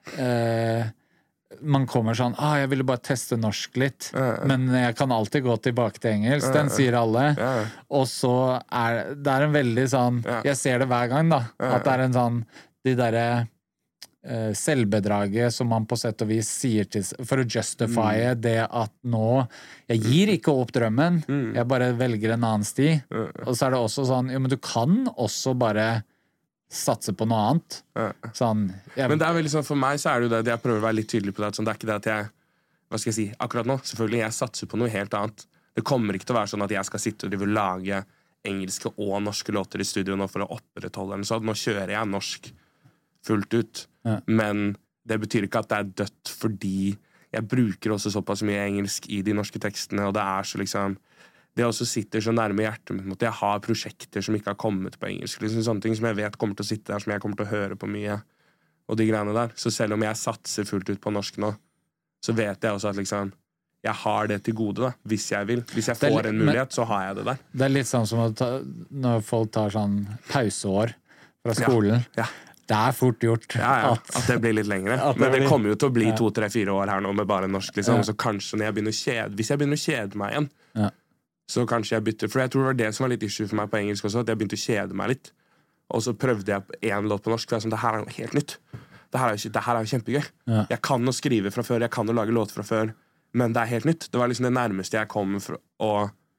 Eh, man kommer sånn... Ah, jeg ville bare teste norsk litt. Uh, uh. Men jeg kan alltid gå tilbake til engelsk. Uh, Den sier alle. Uh. Og så er... Det er en veldig sånn... Uh. Jeg ser det hver gang, da. Uh. At det er en sånn... De derre... Uh, selvbedraget som man på sett og vis sier til for å justify mm. det at nå jeg gir ikke opp drømmen, mm. jeg bare velger en annen sti, uh. og så er det også sånn, jo, men du kan også bare satse på noe annet. Uh. Sånn, jeg... Men det er veldig sånn, for meg så er det jo det, jeg prøver å være litt tydelig på det, sånn, det er ikke det at jeg hva skal jeg si, akkurat nå, selvfølgelig, jeg satser på noe helt annet. Det kommer ikke til å være sånn at jeg skal sitte og drive og lage engelske og norske låter i studio nå for å opprettholde den. Så nå kjører jeg norsk fullt ut. Ja. Men det betyr ikke at det er dødt, fordi jeg bruker også såpass mye engelsk i de norske tekstene, og det er så liksom det også sitter så nærme hjertet mitt mot at jeg har prosjekter som ikke har kommet på engelsk. Liksom sånne ting som jeg vet kommer til å sitte der, som jeg kommer til å høre på mye, og de greiene der. Så selv om jeg satser fullt ut på norsk nå, så vet jeg også at liksom, jeg har det til gode da, hvis jeg vil. Hvis jeg får en mulighet, så har jeg det der. Det er litt sånn som ta, når folk tar sånn pauseår fra skolen. Ja, ja. Det er fort gjort. Ja, ja. At, at det blir litt lengre. Det Men det blir, kommer jo til å bli ja. to, tre, fire år her nå med bare norsk, liksom. Ja. Så kanskje når jeg begynner å kjede, hvis jeg begynner å kjede meg igjen, ja. så kanskje jeg bytter. For jeg tror det var det som var litt issue for meg på engelsk også, at jeg begynte å kjede meg litt. Og så prøvde jeg en låt på norsk, for jeg var sånn, det her er jo helt nytt. Det her er jo, det her er jo kjempegøy. Ja. Jeg kan å skrive fra før, jeg kan å lage låt fra før, men det er helt nytt. Det var liksom det nærmeste jeg kom for å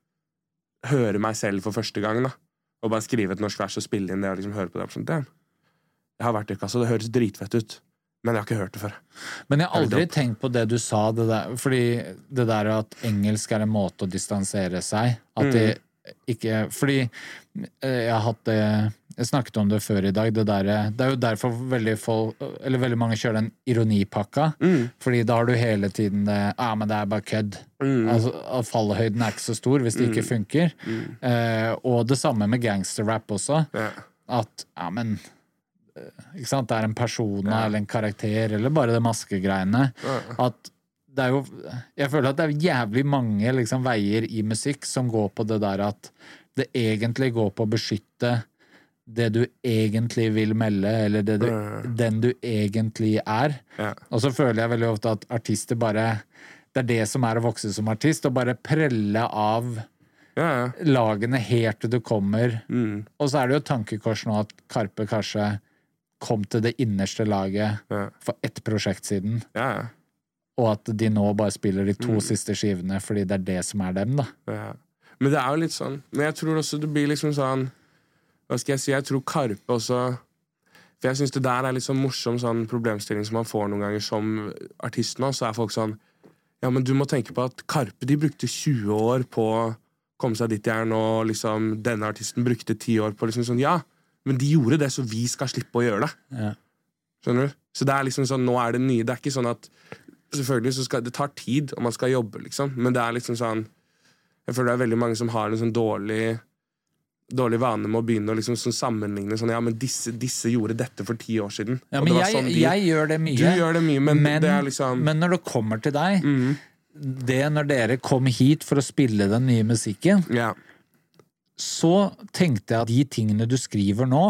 høre meg selv for første gang, da. Og bare skrive et norsk vers og spille inn det og liksom høre på det. Sånn, det. Jeg har vært i kassa, det høres dritfett ut, men jeg har ikke hørt det før. Men jeg har aldri tenkt på det du sa, det der, fordi det der at engelsk er en måte å distansere seg, at det ikke, fordi jeg har hatt det, jeg snakket om det før i dag, det der, det er jo derfor veldig, folk, eller veldig mange kjører den ironipakka, mm. fordi da har du hele tiden det, ah, men det er bare kødd. Mm. Altså, fallhøyden er ikke så stor hvis det ikke funker. Mm. Eh, og det samme med gangsterrap også, ja. At, ja, men ikke sant? Det er en person ja. Eller en karakter eller bare det maskegreiene ja. At det er jo jeg føler at det er jævlig mange liksom, veier i musikk som går på det der at det egentlig går på å beskytte det du egentlig vil melde eller det du, ja. Den du egentlig er ja. Og så føler jeg veldig ofte at artister bare det er det som er å vokse som artist og bare prelle av ja, ja. Lagene helt til du kommer mm. og så er det jo tankekors nå at Karpe kanskje kom til det innerste laget ja. For ett prosjekt siden. Ja, ja. Og at de nå bare spiller de to mm. siste skivene, fordi det er det som er dem, da. Ja. Men det er jo litt sånn, men jeg tror også det blir liksom sånn, hva skal jeg si, jeg tror Karpe også, for jeg synes det der er litt sånn morsom sånn problemstilling som man får noen ganger som artist nå, så er folk sånn, ja, men du må tenke på at Karpe, de brukte tjue år på å komme seg dit de er nå, liksom, denne artisten brukte ti år på liksom sånn, ja, men de gjorde det, så vi skal slippe å gjøre det. Ja. Skjønner du? Så det er liksom sånn, nå er det nye. Det er ikke sånn at, selvfølgelig så skal, det tar tid, og man skal jobbe, liksom. Men det er liksom sånn, jeg føler det er veldig mange som har en sånn dårlig, dårlig vane med å begynne å liksom sånn sammenligne, sånn, ja, men disse, disse gjorde dette for ti år siden. Ja, men jeg, sånn de, jeg gjør det mye. Du gjør det mye, men, men det er liksom... Men når det kommer til deg, mm. det når dere kom hit for å spille den nye musikken, ja. Så tenkte jeg at de tingene du skriver nå,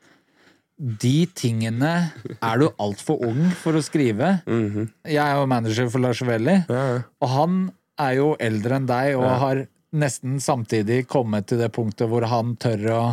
de tingene er du alt for ung for å skrive. Mm-hmm. Jeg er jo manager for Lars Velli, ja. Og han er jo eldre enn deg, og ja. Har nesten samtidig kommet til det punktet hvor han tør å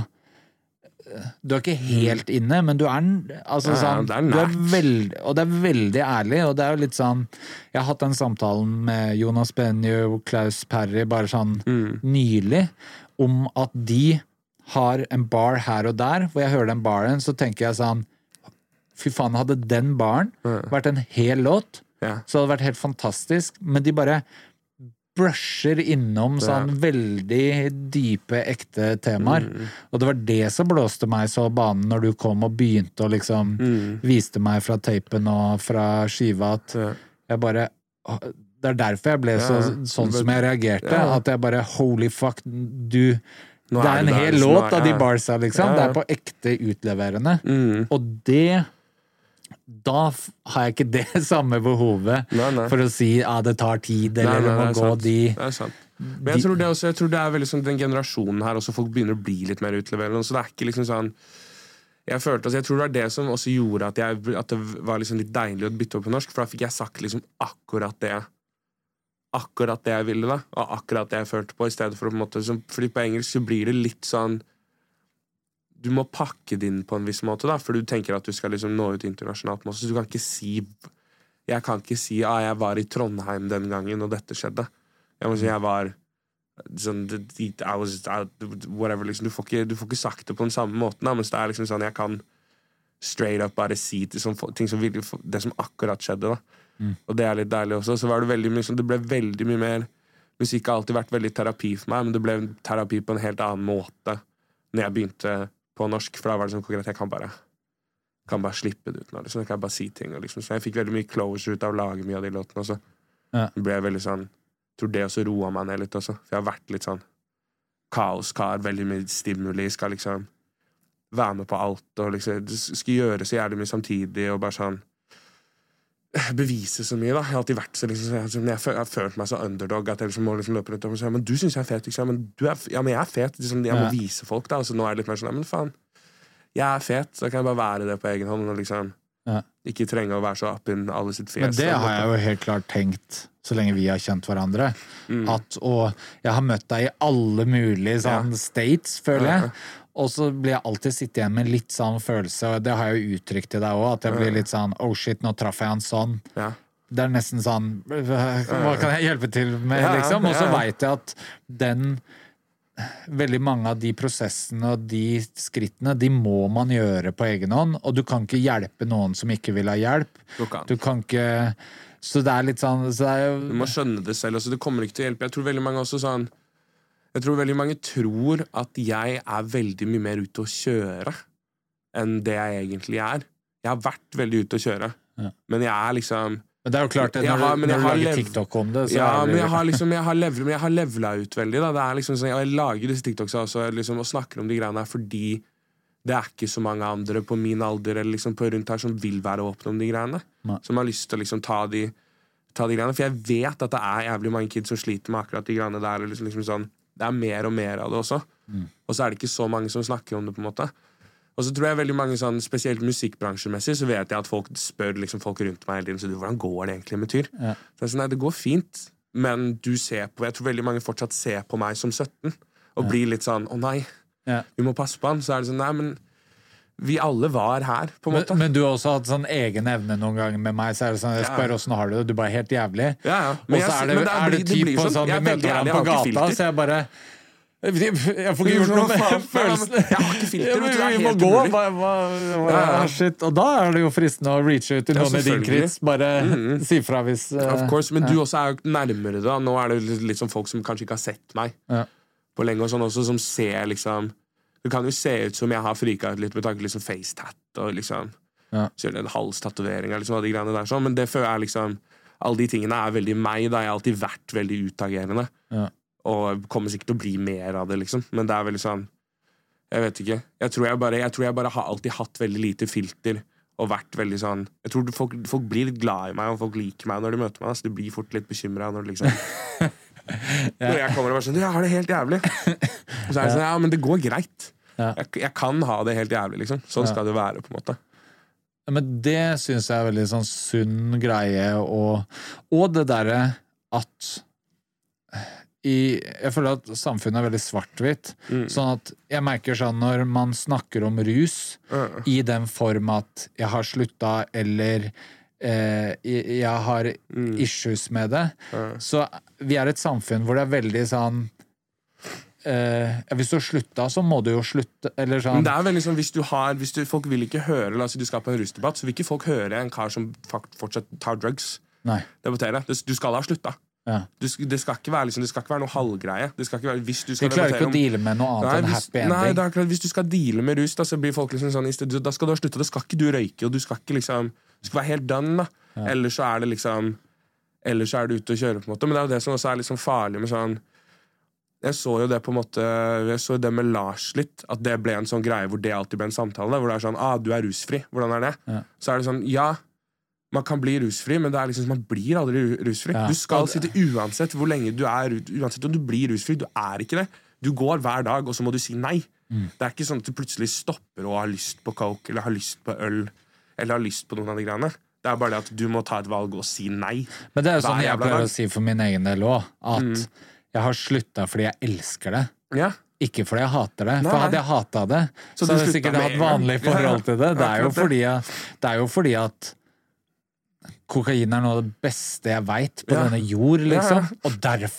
du er ikke helt inne, men du er, altså, ja, sånn, er, du er veldig, og det er veldig ærlig, og det er jo litt sånn, jeg har hatt den samtalen med Jonas Benjo og Klaus Perry bare sånn mm. nylig, om at de har en bar her og der, hvor jeg hører den baren, så tenker jeg sånn, fy faen, hadde den baren vært en hel låt, ja. Så hadde det vært helt fantastisk, men de bare brusher innom sånn ja. Veldig dype, ekte temaer. Mm. Og det var det som blåste meg så banen når du kom og begynte å liksom mm. viste meg fra teipen og fra skiva at ja. Jeg bare det er derfor jeg ble så, ja. Sånn som jeg reagerte, ja. At jeg bare holy fuck, du nå det er en hel der, låt av de barsa liksom, ja. Det er på ekte utleverende. Mm. Og det da har jeg ikke det samme behovet nei, nei. For å si at ah, det tar tid, eller det må gå sant. De... Det er sant. Men jeg tror det, også, jeg tror det er veldig sånn, den generasjonen her, også folk begynner å bli litt mer utleverende, så det er ikke liksom sånn, jeg følte, altså, jeg tror det var det som også gjorde at, jeg, at det var liksom litt deilig å bytte opp på norsk, for da fikk jeg sagt liksom akkurat det, akkurat det jeg ville da, og akkurat det jeg følte på, i stedet for å på en måte, fordi på engelsk så blir det litt sånn, du må pakke det inn på en viss måte da, for du tenker at du skal liksom nå ut internasjonalt så du kan ikke si jeg kan ikke si, ah, jeg var i Trondheim den gangen og dette skjedde jeg må si, jeg var sånn, I was, I, whatever, liksom, du, får ikke, du får ikke sagt det på den samme måten da, mens det er liksom sånn, jeg kan straight up bare si til, som, ting som virkelig, det som akkurat skjedde da Mm. Og det er litt deilig også. Så var det veldig mye sånn, det ble veldig mye mer. Musikk har alltid vært veldig terapi for meg, men det ble terapi på en helt annen måte når jeg begynte på norsk, for da var det sånn konkret, jeg kan bare kan bare slippe det ut nå, liksom. Jeg kan bare si ting, og liksom. Så jeg fikk veldig mye closure ut av å lage mye av de låtene også. Ja. Det ble veldig sånn, jeg tror det også roet meg ned litt også, for jeg har vært litt sånn kaoskar, veldig mye stimuli, skal liksom være med på alt, og liksom, det skal gjøre så jævlig mye samtidig, og bare sånn bevise så mye da, jeg har alltid vært så liksom, jeg, jeg, jeg har følt meg så underdog at jeg liksom må liksom løpe rundt og si, men du synes jeg er fet, liksom, men du er, ja, men jeg er fet, liksom, jeg må Ja. vise folk da, og så nå er det litt mer sånn, men faen, jeg er fet, så kan jeg bare være det på egen hånd, og liksom, Ja. ikke trenge å være så opp inn alle sitt fjes. Men det har jeg jo helt klart tenkt så lenge vi har kjent hverandre. Mm. At, og jeg har møtt deg i alle mulige sånn, Ja. states, føler jeg. Ja. Og så blir jeg alltid sitte igjen med litt sånn følelse, og det har jeg jo uttrykt til deg også, at jeg blir litt sånn, oh shit, nå traff jeg han sånn. Ja. Det er nesten sånn, hva kan jeg hjelpe til med, Ja, ja, liksom? Og så ja, ja. vet jeg at den, veldig mange av de prosessene og de skrittene, de må man gjøre på egen hånd, og du kan ikke hjelpe noen som ikke vil ha hjelp. Du kan. Du kan ikke, så det er litt sånn, så det er jo... Du må skjønne det selv, altså, det kommer ikke til å hjelpe. Jeg tror veldig mange også sånn, jeg tror veldig mange tror at jeg er veldig mye mer ute å kjøre enn det jeg egentlig er. Jeg har vært veldig ute å kjøre, Ja. men jeg er liksom... Men det er jo klart, det, Jeg når, har- du- men når jeg du har lager lev- TikTok om det, så Ja, er det... men jeg har liksom, jeg har levelet, men jeg har levelet ut veldig da. Det er liksom sånn, jeg lager disse TikToks også, liksom, og snakker om de greiene her, fordi det er ikke så mange andre på min alder, eller liksom på rundt her, som vil være åpne om de greiene. Nei. Som har lyst til å liksom ta de, ta de greiene. For jeg vet at det er jævlig mange kids som sliter med akkurat de greiene der, og liksom, liksom sånn, det er mer og mer av det også. Mm. Og så er det ikke så mange som snakker om det, på en måte. Og så tror jeg veldig mange sånn, spesielt musikkbransjemessig, så vet jeg at folk spør liksom, folk rundt meg hele tiden, så du, hvordan går det egentlig med Tyr? Ja. Så jeg er sånn, nei, det går fint, men du ser på, jeg tror veldig mange fortsatt ser på meg som sytten, og blir litt sånn, å nei, Ja. vi må passe på han. Så er det sånn, nei, men vi alle var her, på en Men, måte. men du har også hatt sånn egen evne noen ganger med meg, så er det sånn, jeg Ja. spør hvordan har du det, du bare er helt jævlig. Ja, ja. Og Men så jeg- er det, men er det blir- typ blir på sånn, sånn, vi jeg er møter veldig ærlig, hverandre jeg på har ikke gata, filter. så jeg bare... Jeg får ikke gjort noe med følelsen. Jeg har ikke filter, Ja, vet du, det er men vi må helt gå, umulig. hva, hva, hva, Ja, ja. shit. Og da er det jo fristende å reache ut til Ja, noen i din selvfølgelig. krets, bare Mhm. si fra hvis... eh, Of course, men ja. du også er jo nærmere det da. Nå er det litt, litt sånn folk som kanskje ikke har sett meg Ja. på lenge og sånn også, som ser liksom, det kan jo se ut som jeg har frika ut litt med tanke på liksom face-tat og liksom, Ja. så gjør det en halstatovering liksom, og de greiene der sånn, men det føler jeg liksom, alle de tingene er veldig meg da, jeg har alltid vært veldig utagerende, Ja. og kommer sikkert til å bli mer av det liksom, men det er veldig sånn, jeg vet ikke, jeg tror jeg bare, jeg tror jeg bare har alltid hatt veldig lite filter, og vært veldig sånn, jeg tror folk, folk blir litt glad i meg, og folk liker meg når de møter meg, så de blir fort litt bekymret når de liksom, når jeg kommer og bare sånn, jeg har det helt jævlig, og så er det sånn, ja, men det går greit, Ja. jeg, jeg kan ha det helt jævlig liksom, sånn skal det være på en måte. Men det synes jeg er veldig sånn sunn greie, og, og det derre at i, jeg føler at samfunnet er veldig svart-hvitt, Mm. sånn at jeg merker sånn når man snakker om rus Ja. i den form at jeg har slutta, eller eh, jeg, jeg har Mm. issues med det, Ja. så vi er et samfunn hvor det er veldig sånn eh, ja, hvis du har slutta, så må du jo slutte, eller Men sånn det er veldig sånn, hvis du har, hvis du, folk vil ikke høre, la oss si du skal på en rusdebatt, så vil ikke folk høre en kar som fakt, fortsatt tar drugs, Nei, debattere, det, du skal ha slutta. ja. Du, sk- det, skal ikke være, liksom, det skal ikke være noe halvgreie. Det skal ikke være, hvis du De skal klarer debattere ikke å deale med noe annet Nei, enn hvis, happy nei, ending. det er klart, hvis du skal deale med rus, da, så blir folk liksom sånn i stedet, da skal du ha sluttet, da skal ikke du røyke, og du skal ikke liksom, du skal være helt done, da. Ellers så er det liksom, ellers så er du ute og kjører på en måte, men det er jo det som også er liksom farlig med sånn, jeg så jo det på en måte, jeg så jo det med Lars litt, at det ble en sånn greie hvor det alltid ble en samtale, hvor det er sånn, ah, du er rusfri, hvordan er det? Ja. Så er det sånn, ja, man kan bli rusfri, men det er liksom, man blir aldri ru- rusfri. Ja. Du skal sitte uansett hvor lenge du er, uansett om du blir rusfri, du er ikke det. Du går hver dag, og så må du si nei. Mm. Det er ikke sånn at du plutselig stopper og har lyst på coke, eller har lyst på øl, eller har lyst på noen av de greiene. Det er bare det at du må ta et valg og si nei. Men det er jo sånn hver jeg jævla pleier dag. å si for min egen del òg, at Mm. jeg har slutta fordi jeg elsker det. Ja, Ikke fordi jeg hater det. Nei. For hadde jeg hata det, Så så, du hadde jeg slutta sikkert med hatt en gang? vanlig forhold til det. Det er jo Akkurat det. fordi, jeg, det er jo fordi at kokain er noe av det beste jeg veit på Ja. denne jord, liksom. Ja, ja. Og derfor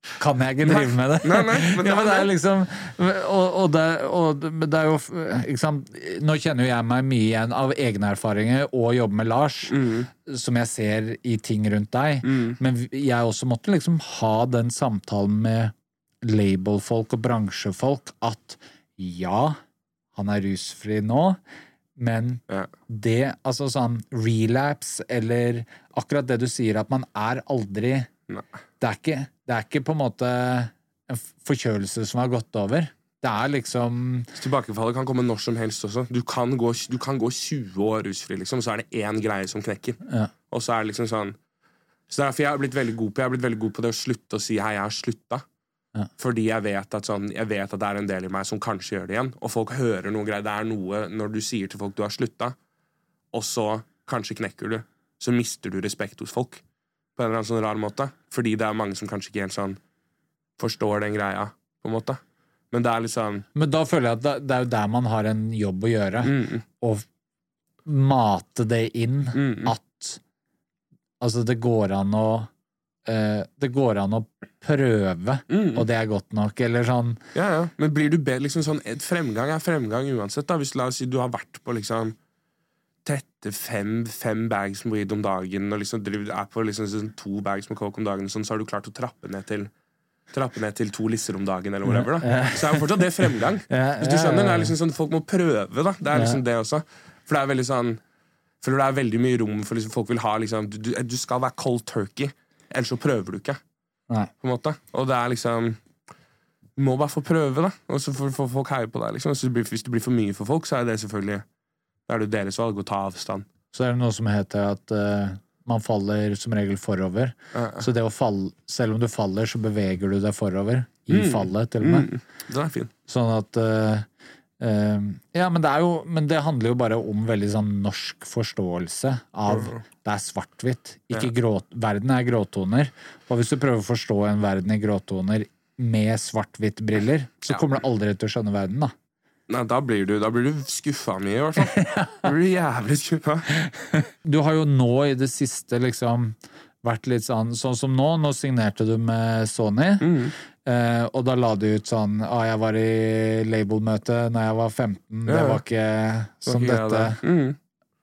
kan jeg ikke drive med det. Nei, nei, men det, ja, men det er er liksom og, og, det, og det er jo ikke sant, nå kjenner jo jeg meg mye igjen av egne erfaringer og jobber med Lars, mm. som jeg ser i ting rundt deg, mm. men jeg også måtte liksom ha den samtalen med labelfolk og bransjefolk at ja, han er rusfri nå, men ja. det, altså sånn relapse, eller akkurat det du sier, at man er aldri Nei. Det er ikke, det er ikke på en måte en forkjølelse som har gått over. Det er liksom tilbakefallet kan komme når som helst også. Du kan gå, du kan gå tjue år rusfri, liksom, så er det én greie som knekker. Ja. Og så er det liksom sånn Så derfor jeg har blitt veldig god på Jeg har blitt veldig god på det å slutte å si hei, jeg har slutta. Ja. Fordi jeg vet, at sånn, jeg vet at det er en del i meg som kanskje gjør det igjen. Og folk hører noe greier. Det er noe når du sier til folk du har slutta, og så kanskje knekker du, så mister du respekt hos folk. På en eller annen sånn rar måte. Fordi det er mange som kanskje ikke helt sånn forstår den greia, på en måte. Men det er litt sånn Men da føler jeg at det er jo der man har en jobb å gjøre. Mm. Og mate det inn mm. at altså det går an å Uh, det går an å prøve, mm. og det er godt nok, eller sånn. Ja, ja. Men blir du bedre, liksom sånn, et fremgang er fremgang uansett, da. Hvis la oss si du har vært på, liksom, tette fem, fem bags med weed om dagen, og liksom er på liksom, sånn, to bags med coke om dagen, sånn, så har du klart å trappe ned til trappe ned til to lisser om dagen, eller whatever, da. Ja. Så er jo fortsatt det fremgang. Ja, hvis du skjønner, det er liksom sånn, folk må prøve, da. Det er liksom ja. det også. For det er veldig sånn, for det er veldig mye rom for liksom, folk vil ha, liksom, du, du skal være cold turkey. Ellers så prøver du ikke. Nei. På en måte. Og det er liksom du må bare få prøve, da. Og så får, får folk heie på deg, liksom. Så hvis det blir for mye for folk, så er det selvfølgelig da er det deres valg å ta avstand. Så er det noe som heter at uh, man faller som regel forover. Uh, uh. Så det å falle, selv om du faller, så beveger du deg forover. I mm. fallet, til og med. Mm. Det er fint. Sånn at uh, uh, ja, men det er jo men det handler jo bare om veldig sånn norsk forståelse av uh. det er svart-hvitt. Ikke ja. gråt, verden er gråtoner. Og hvis du prøver å forstå en verden i gråtoner med svart-hvitt-briller, så ja. kommer du aldri til å skjønne verden, da. Nei, da blir du, da blir du skuffa mye, i hvert fall. Da blir du jævlig skuffa. Du har jo nå i det siste liksom vært litt sånn, sånn som nå. Nå signerte du med Sony. Mm. Eh, og da la du ut sånn ah, jeg var i labelmøte når jeg var femten. Ja. Det var ikke som okay, dette. Ja, mm.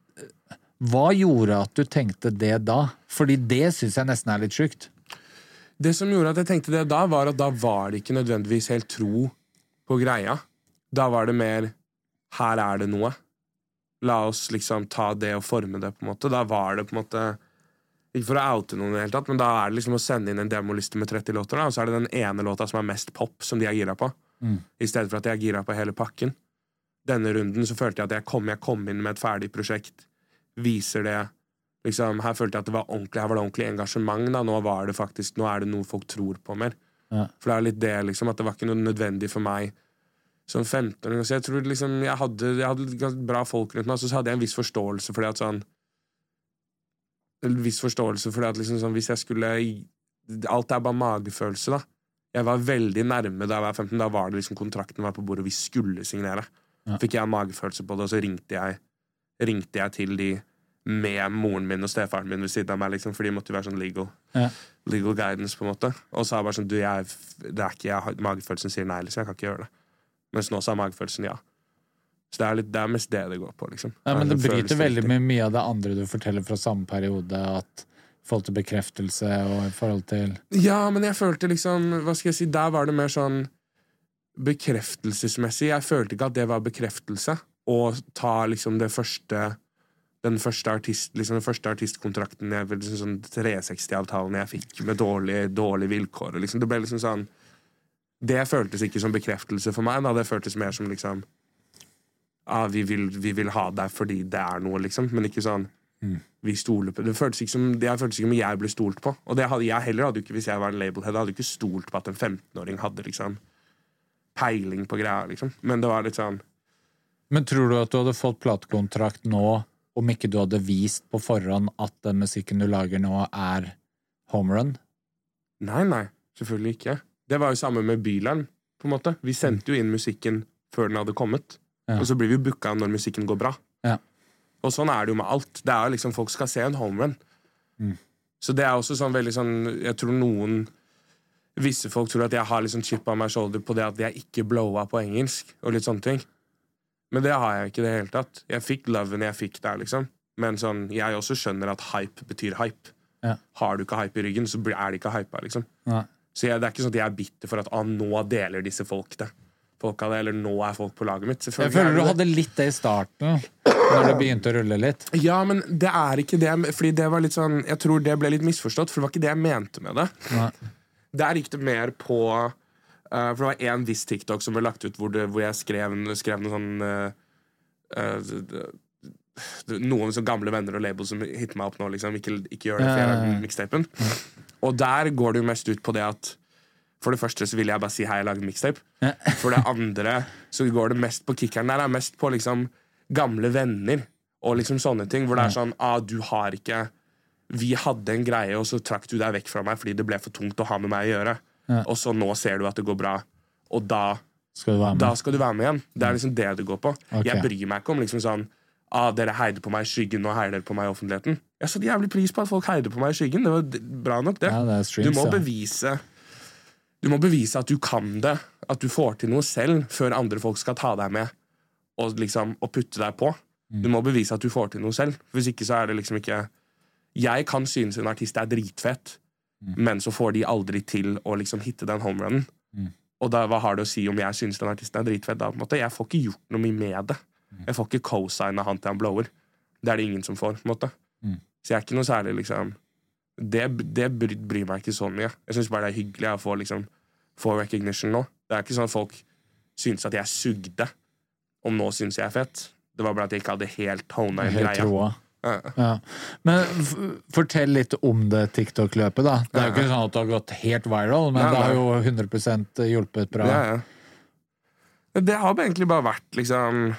Hva gjorde at du tenkte det da? Fordi det synes jeg nesten er litt sykt. Det som gjorde at jeg tenkte det da, var at da var det ikke nødvendigvis helt tro på greia. Da var det mer, her er det noe. La oss liksom ta det og forme det på en måte. Da var det på en måte, ikke for å oute noen i det hele tatt, men da er det liksom å sende inn en demoliste med tretti låter, da, og så er det den ene låta som er mest pop, som de er gira på. Mm. I stedet for at jeg er gira på hele pakken. Denne runden så følte jeg at jeg kom, jeg kom inn med et ferdig prosjekt, viser det liksom, her følte jeg at det var ordentlig her var det ordentlig engasjement da, nå var det faktisk nå er det noe folk tror på mer ja. For det er litt det liksom, at det var ikke noe nødvendig for meg som femten så jeg tror liksom, jeg hadde, jeg hadde ganske bra folk rundt meg, så hadde jeg en viss forståelse for det at sånn en viss forståelse for det at liksom sånn, hvis jeg skulle alt er bare magefølelse da jeg var veldig nærme da jeg var femten da var det liksom kontrakten var på bordet og vi skulle signere ja. Fikk jeg magefølelse på det og så ringte jeg ringte jeg til de med moren min og stefaren min ved siden av meg, liksom, for de måtte jo være sånn legal, ja. legal guidance, på en måte. Og så er jeg bare sånn, du, jeg, det er ikke, jeg, magefølelsen sier nei, liksom, jeg kan ikke gjøre det. Mens nå så er magefølelsen ja. Så det er, litt, det er mest det det går på, liksom. Ja, men det bryter veldig med mye av det andre du forteller fra samme periode, at i forhold til bekreftelse og i forhold til... Ja, men jeg følte liksom, hva skal jeg si, der var det mer sånn bekreftelsesmessig. Jeg følte ikke at det var bekreftelse. Og ta liksom det første den første artist liksom den første artistkontrakten jeg, liksom sånn tre seksti-avtalen jeg fikk med dårlige, dårlige vilkår liksom, det ble liksom sånn det føltes ikke som bekreftelse for meg da, det føltes mer som liksom ah, vi, vil, vi vil ha deg fordi det er noe liksom, men ikke sånn mm. vi stoler på, det føltes ikke som det føltes ikke som jeg ble stolt på, og det hadde jeg heller hadde ikke hvis jeg var en labelhead, jeg hadde ikke stolt på at en femten-åring hadde liksom peiling på greia liksom, men det var litt sånn. Men tror du at du hadde fått platekontrakt nå, om ikke du hadde vist på forhånd at den musikken du lager nå er home run? Nei, nei, selvfølgelig ikke. Det var jo samme med Bylarm, på en måte. Vi sendte jo inn musikken før den hadde kommet, ja. Og så blir vi jo booka når musikken går bra. Ja. Og sånn er det jo med alt. Det er jo liksom, folk skal se en home run. Mm. Så det er også sånn veldig sånn, jeg tror noen visse folk tror at jeg har liksom chip on my shoulder på det at jeg ikke blowa på engelsk, og litt sånne ting. Men det har jeg ikke i det hele tatt. Jeg fikk loven jeg fikk der, liksom. Men sånn, jeg også skjønner at hype betyr hype. Ja. Har du ikke hype i ryggen, så er det ikke hype, liksom. Nei. Så jeg, det er ikke sånn at jeg er bitter for at ah, nå deler disse folk det. Folk av det, eller nå er folk på laget mitt. Jeg føler du hadde litt det i starten, når det begynte å rulle litt. Ja, men det er ikke det, fordi det var litt sånn, jeg tror det ble litt misforstått, for det var ikke det jeg mente med det. Nei. Der gikk det mer på, uh, for det var en viss TikTok som ble lagt ut, hvor, det, hvor jeg skrev, skrev noen sånn, uh, uh, noen så gamle venner og labels som hitter meg opp nå, liksom, ikke, ikke gjør det, for jeg lager mixtapen. Og der går det jo mest ut på det at for det første så vil jeg bare si hei, jeg lager mixtape. For det andre så går det mest på kickeren der, det er mest på liksom gamle venner og liksom sånne ting, hvor det er sånn, ah, du har ikke vi hadde en greie, og så trakk du deg vekk fra meg fordi det ble for tungt å ha med meg å gjøre. Ja. Og så nå ser du at det går bra, og da skal du være med, da skal du være med igjen. Det er liksom det det går på. Okay. Jeg bryr meg ikke om liksom sånn ah, dere heide på meg i skyggen, og heier dere på meg i offentligheten. Jeg satte jævlig pris på at folk heide på meg i skyggen. Det var bra nok, det. Ja, det streams, du må bevise Du må bevise at du kan det, at du får til noe selv, før andre folk skal ta deg med og, liksom, og putte deg på. Mm. Du må bevise at du får til noe selv. Hvis ikke så er det liksom ikke Jeg kan synes en artist er dritfett, mm. men så får de aldri til å liksom hitte den homerunnen. Mm. Og da, hva har det å si om jeg synes den artisten er dritfett? Da, på en måte? Jeg får ikke gjort noe mye med det. Jeg får ikke co-sign av han til han blower. Det er det ingen som får, på en måte. Mm. Så jeg er ikke noe særlig, liksom Det, det bryr meg ikke så mye. Jeg synes bare det er hyggelig å få, liksom, få recognition nå. Det er ikke sånn at folk synes at jeg sugde, og nå synes jeg er fett. Det var bare at jeg ikke hadde helt hona i en greie. Ja. Ja. Men f fortell litt om det TikTok-løpet, da. Det er jo ikke sånn at det har gått helt viral, men ja, det har jo hundre prosent hjulpet bra. Ja, ja. Det har egentlig bare vært, liksom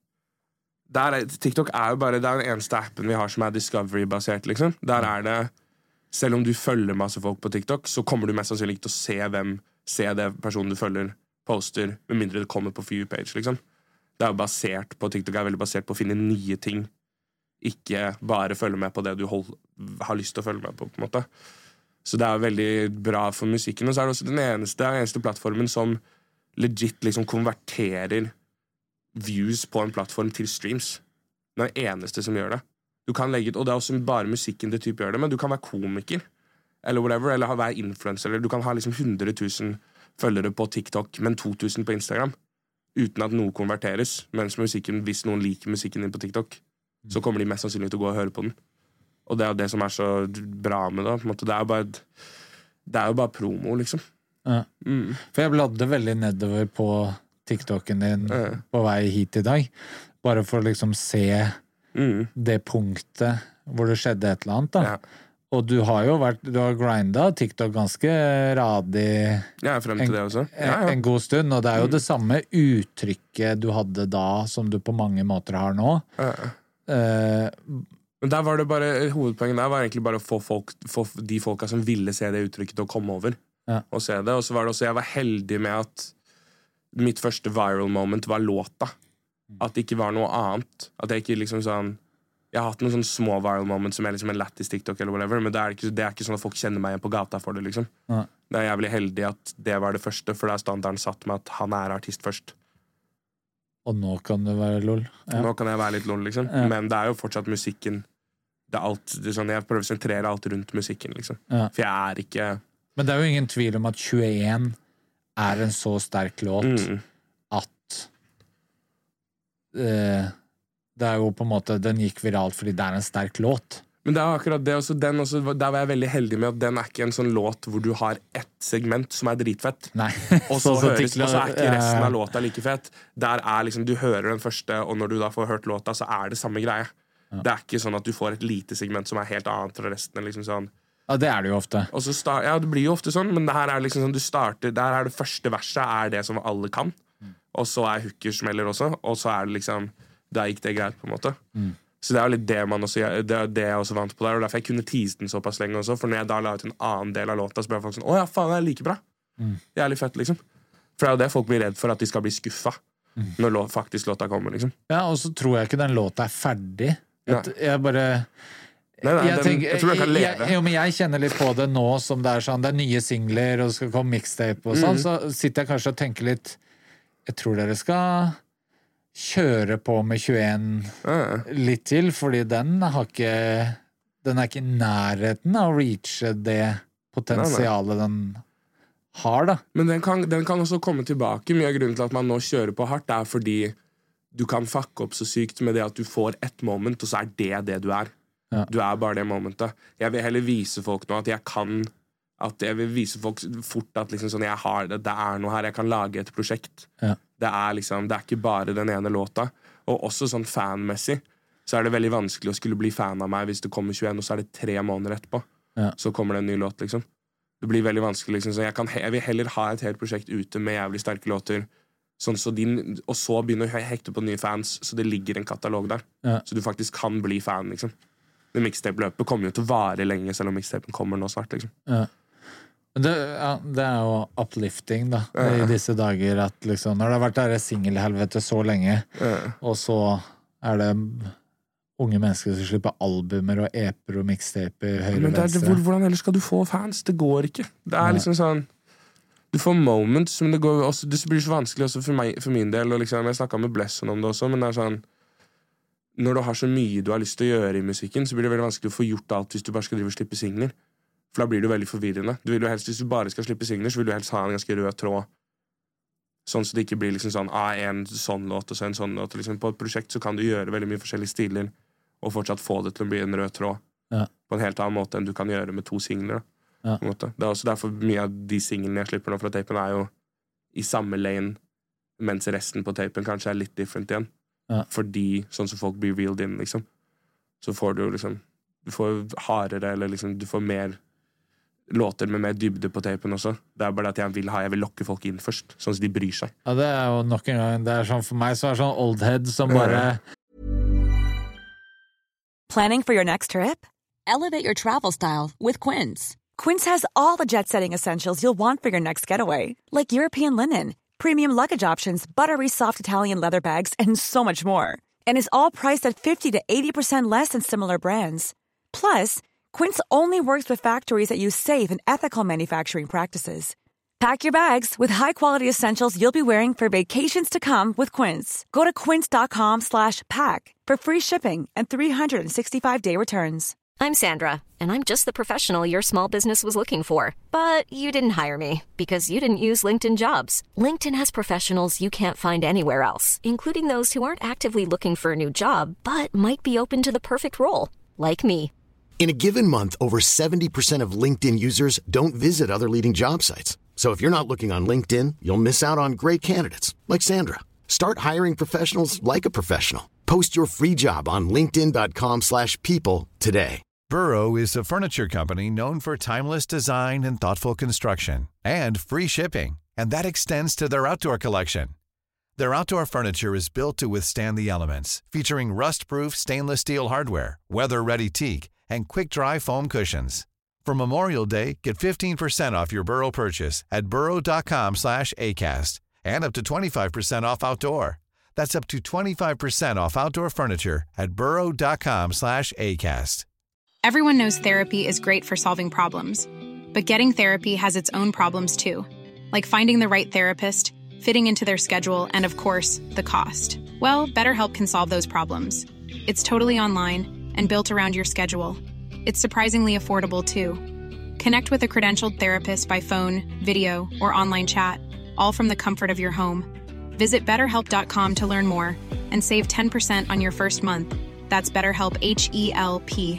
der er, TikTok er jo bare det er den eneste appen vi har som er Discovery-basert, liksom. Der er det, selv om du følger masse folk på TikTok, så kommer du mest sannsynlig ikke til å se hvem, se det personen du følger, poster, med mindre det kommer på For You-page, liksom. Det er jo basert på, TikTok er veldig basert på å finne nye ting, ikke bare følge med på det du hold, har lyst til å følge med på, på en måte. Så det er veldig bra for musikken, og så er det også den eneste, den eneste plattformen som legit liksom konverterer views på en plattform til streams. Det er den eneste som gjør det. Du kan legge ut, og det er også bare musikken det typ gjør det, men du kan være komiker, eller whatever, eller være influencer, eller du kan ha liksom hundre tusen følgere på TikTok, men to tusen på Instagram, uten at noe konverteres, mens musikken, hvis noen liker musikken din på TikTok, så kommer de mest sannsynlig til å gå og høre på den. Og det er jo det som er så bra med det, på en måte. Det er jo bare, det er jo bare promo, liksom. Ja. Mm. For jeg bladde veldig nedover på TikToken din ja. På vei hit i dag, bare for å liksom se mm. det punktet hvor det skjedde et eller annet da. Ja. Og du har jo vært, du har grindet TikTok ganske radig ja, frem til en, det også. Ja, ja. En god stund, og det er jo mm. det samme uttrykket du hadde da som du på mange måter har nå. Ja. Uh, Men der var det bare, hovedpoenget der var egentlig bare å få, folk, få de folka som ville se det uttrykket til å komme over ja. Og se det. Og så var det også, jeg var heldig med at mitt første viral moment var låta. At det ikke var noe annet. At jeg ikke liksom sånn jeg har hatt noen sånne små viral moments som er liksom en lættis TikTok eller whatever, men det er, ikke, det er ikke sånn at folk kjenner meg igjen på gata for det, liksom. Ja. Det er jævlig heldig at det var det første, for da er standarden satt med at han er artist først. Og nå kan det være lol. Ja. Nå kan jeg være litt lol, liksom. Ja. Men det er jo fortsatt musikken. Det er alt, det er sånn, jeg prøver å sentrere alt rundt musikken, liksom. Ja. For jeg er ikke Men det er jo ingen tvil om at tjueen er en så sterk låt mm. at uh, det er jo på en måte, den gikk viralt fordi det er en sterk låt. Men det er akkurat det også, den også, der var jeg veldig heldig med at den er ikke en sånn låt hvor du har ett segment som er dritfett. Nei. Og så, så, høres, og så er ikke resten av låta like fett. Der er liksom, du hører den første, og når du da får hørt låta, så er det samme greie. Ja. Det er ikke sånn at du får et lite segment som er helt annet fra resten. Liksom sånn. Ja, det er det jo ofte. Og så start, ja, det blir jo ofte sånn, men det her er liksom sånn, du starter, der er det første verset er det som alle kan, og så er hooker smeller også, og så er det liksom da gikk det greit, på en måte. Mm. Så det er jo litt det man også, det er det jeg også vant på der, og derfor jeg kunne tease den såpass lenge også, for når jeg da la ut en annen del av låta, så ble folk sånn, åja, faen, det er like bra. Mm. Det er litt fett, liksom. For det er jo det folk blir redd for, at de skal bli skuffa mm. når lå, faktisk låta kommer, liksom. Ja, og så tror jeg ikke den låta er ferdig. Et, jeg bare Nei, nei, jeg, den, tenker, jeg tror den kan leve. Jeg, jo, men jeg kjenner litt på det nå som det er sånn, det er nye singler og det skal komme mixtape og sånn, mm. så sitter jeg kanskje og tenker litt, jeg tror dere skal kjøre på med tjueen uh. litt til, fordi den har ikke, den er ikke i nærheten av å reache det potensialet nei, nei. Den har da. Men den kan, den kan også komme tilbake. Mye av grunnen til at man nå kjører på hardt er fordi du kan fucke opp så sykt med det at du får ett moment, og så er det det du er. Ja. Du er bare det momentet. Jeg vil heller vise folk nå at jeg kan at jeg vil vise folk fort at liksom sånn, jeg har det, det er noe her, jeg kan lage et prosjekt. Ja. Det er liksom, det er ikke bare den ene låta. Og også sånn fanmessig så er det veldig vanskelig å skulle bli fan av meg hvis det kommer tjueen, og så er det tre måneder etterpå. Ja. Så kommer det en ny låt, liksom. Det blir veldig vanskelig, liksom. Så jeg, kan, jeg vil heller ha et helt prosjekt ute med jævlig sterke låter, sånn så din, og så begynne å hekte på nye fans, så det ligger en katalog der. Ja. Så du faktisk kan bli fan, liksom. Det mixtape-løpet kommer jo til å vare lenge, selv om mixtapen kommer nå snart, liksom. Ja. Det, ja, det er jo uplifting, da, ja. I disse dager, at liksom, når det har vært der singelhelvete så lenge, ja. Og så er det unge mennesker som slipper albumer og eper og mixtaper høyre og venstre. Hvor, hvordan ellers skal du få fans? Det går ikke. Det er ja. Liksom sånn, du får moments, men det, går også, det blir så vanskelig også for, meg, for min del, og liksom, jeg snakket med Blesson om det også, men det er sånn, når du har så mye du har lyst til å gjøre i musikken, så blir det veldig vanskelig å få gjort alt hvis du bare skal drive og slippe singler. For da blir du veldig forvirrende. Du vil jo helst, hvis du bare skal slippe singler, så vil du helst ha en ganske rød tråd. Sånn så det ikke blir liksom sånn, ah, en sånn låt og så en sånn låt. Liksom på et prosjekt så kan du gjøre veldig mye forskjellige stiler, og fortsatt få det til å bli en rød tråd. Ja. På en helt annen måte enn du kan gjøre med to singler. Ja. På en måte. Det er også derfor mye av de singlene jeg slipper nå fra tapen er jo i samme lane, mens resten på tapen kanskje er litt different igjen. Ja. Fordi, sånn som folk blir reeled in, liksom, så får du liksom, du får hardere, eller liksom, du får mer låter med mer dybde på tapen også. Det er bare det at jeg vil ha, jeg vil lokke folk inn først, sånn at de bryr seg. Ja, det er jo nok en gang, det er sånn for meg, så er det sånn old head som bare... Planning for your next trip? Elevate your travel style with Quince. Quince has all the jet-setting essentials you'll want for your next getaway, like European linen, premium luggage options, buttery soft Italian leather bags, and so much more. And is all priced at fifty to eighty percent less than similar brands. Plus, Quince only works with factories that use safe and ethical manufacturing practices. Pack your bags with high-quality essentials you'll be wearing for vacations to come with Quince. Go to quince.com slash pack for free shipping and three sixty-five day returns. I'm Sandra, and I'm just the professional your small business was looking for. But you didn't hire me because you didn't use LinkedIn Jobs. LinkedIn has professionals you can't find anywhere else, including those who aren't actively looking for a new job, but might be open to the perfect role, like me. In a given month, over seventy percent of LinkedIn users don't visit other leading job sites. So if you're not looking on LinkedIn, you'll miss out on great candidates, like Sandra. Start hiring professionals like a professional. Post your free job on linkedin.com slash people today. Burrow is a furniture company known for timeless design and thoughtful construction, and free shipping, and that extends to their outdoor collection. Their outdoor furniture is built to withstand the elements, featuring rust-proof stainless steel hardware, weather-ready teak, and quick-dry foam cushions. For Memorial Day, get fifteen percent off your Burrow purchase at burrow.com slash ACAST, and up to twenty-five percent off outdoor. That's up to twenty-five percent off outdoor furniture at burrow.com slash ACAST. Everyone knows therapy is great for solving problems, but getting therapy has its own problems too, like finding the right therapist, fitting into their schedule, and of course, the cost. Well, BetterHelp can solve those problems. It's totally online and built around your schedule. It's surprisingly affordable too. Connect with a credentialed therapist by phone, video, or online chat, all from the comfort of your home. Visit better help dot com to learn more and save ten percent on your first month. That's BetterHelp, H E L P.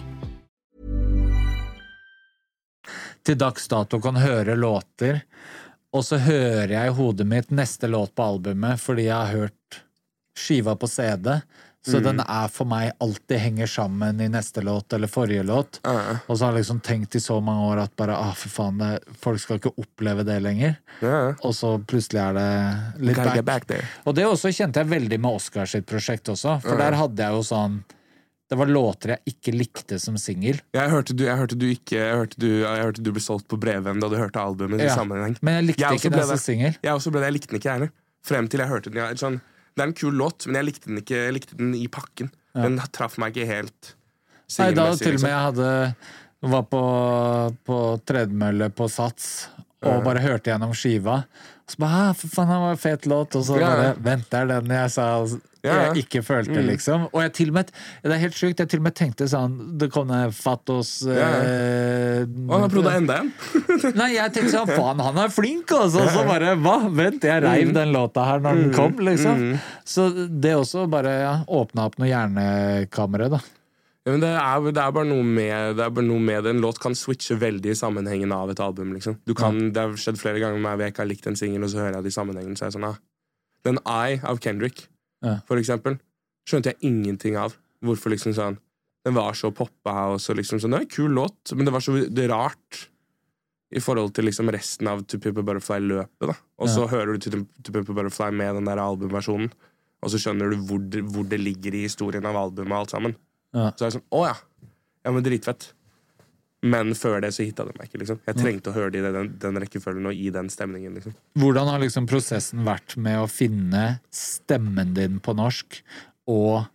Til dags dato kan høre låter, og så hører jeg i hodet mitt neste låt på albumet, fordi jeg har hørt skiva på C D, så mm. den er for meg alltid henger sammen i neste låt eller forrige låt, uh. og så har jeg liksom tenkt i så mange år at bare, ah, for faen, det, folk skal ikke oppleve det lenger, uh. og så plutselig er det litt back. back Og det også kjente jeg veldig med Oscar sitt prosjekt også, for uh. der hadde jeg jo sånn, det var låter jeg ikke likte som single. Jeg hørte du, jeg hørte du ikke, jeg hørte du, jeg hørte du ble solgt på Breven da du hørte albumet i ja, sammenheng. Men jeg likte jeg ikke den som single. Jeg også ble det, jeg likte den ikke heller. Frem til jeg hørte den, jeg, sånn, det er en kul låt, men jeg likte den ikke, jeg likte den i pakken. Ja. Den traff meg ikke helt Nei, da singelmessig, til og med liksom. jeg hadde var på, på tredemølle på Sats og bare hørte gjennom skiva og så bare, for faen, det var en fet låt og så Ja. bare, vent, det er den jeg sa Ja, ja. jeg ikke følte Mm. liksom, og jeg til og med det er helt sykt, jeg til og med tenkte sånn det kom ned Fatos Ja, ja. eh, Og han har prøvd enda en. nei, jeg tenkte sånn, faen, han er flink altså, så bare, hva, vent, jeg reiv Mm. den låta her når den Mm. kom liksom, Mm. så det også bare, ja, åpnet opp noe hjernekamere da. Ja, men det er, det er bare noe med det er bare noe med det. En låt kan switche veldig i sammenhengen av et album, liksom. Du kan, det har skjedd flere ganger med meg hvor jeg ikke har likt en single, og så hører jeg det i sammenhengen, så er jeg sånn, ah. Den I av Kendrick, Ja. for eksempel, skjønte jeg ingenting av. Hvorfor liksom sånn, den var så poppa, og så liksom sånn, det var en kul låt, men det var så det er rart i forhold til liksom resten av To Pimp a Butterfly-løpet, da. Og så Ja. hører du To To Pimp a Butterfly med den der albumversjonen, og så skjønner du hvor det, hvor det ligger i historien av albumet og alt sammen. Ja. Så er det sånn, å ja, ja, men dritfett. Men før det så hittet det meg ikke, liksom. Jeg trengte å høre det i den, den rekkefølgen og i den stemningen, liksom. Hvordan har liksom prosessen vært med å finne stemmen din på norsk og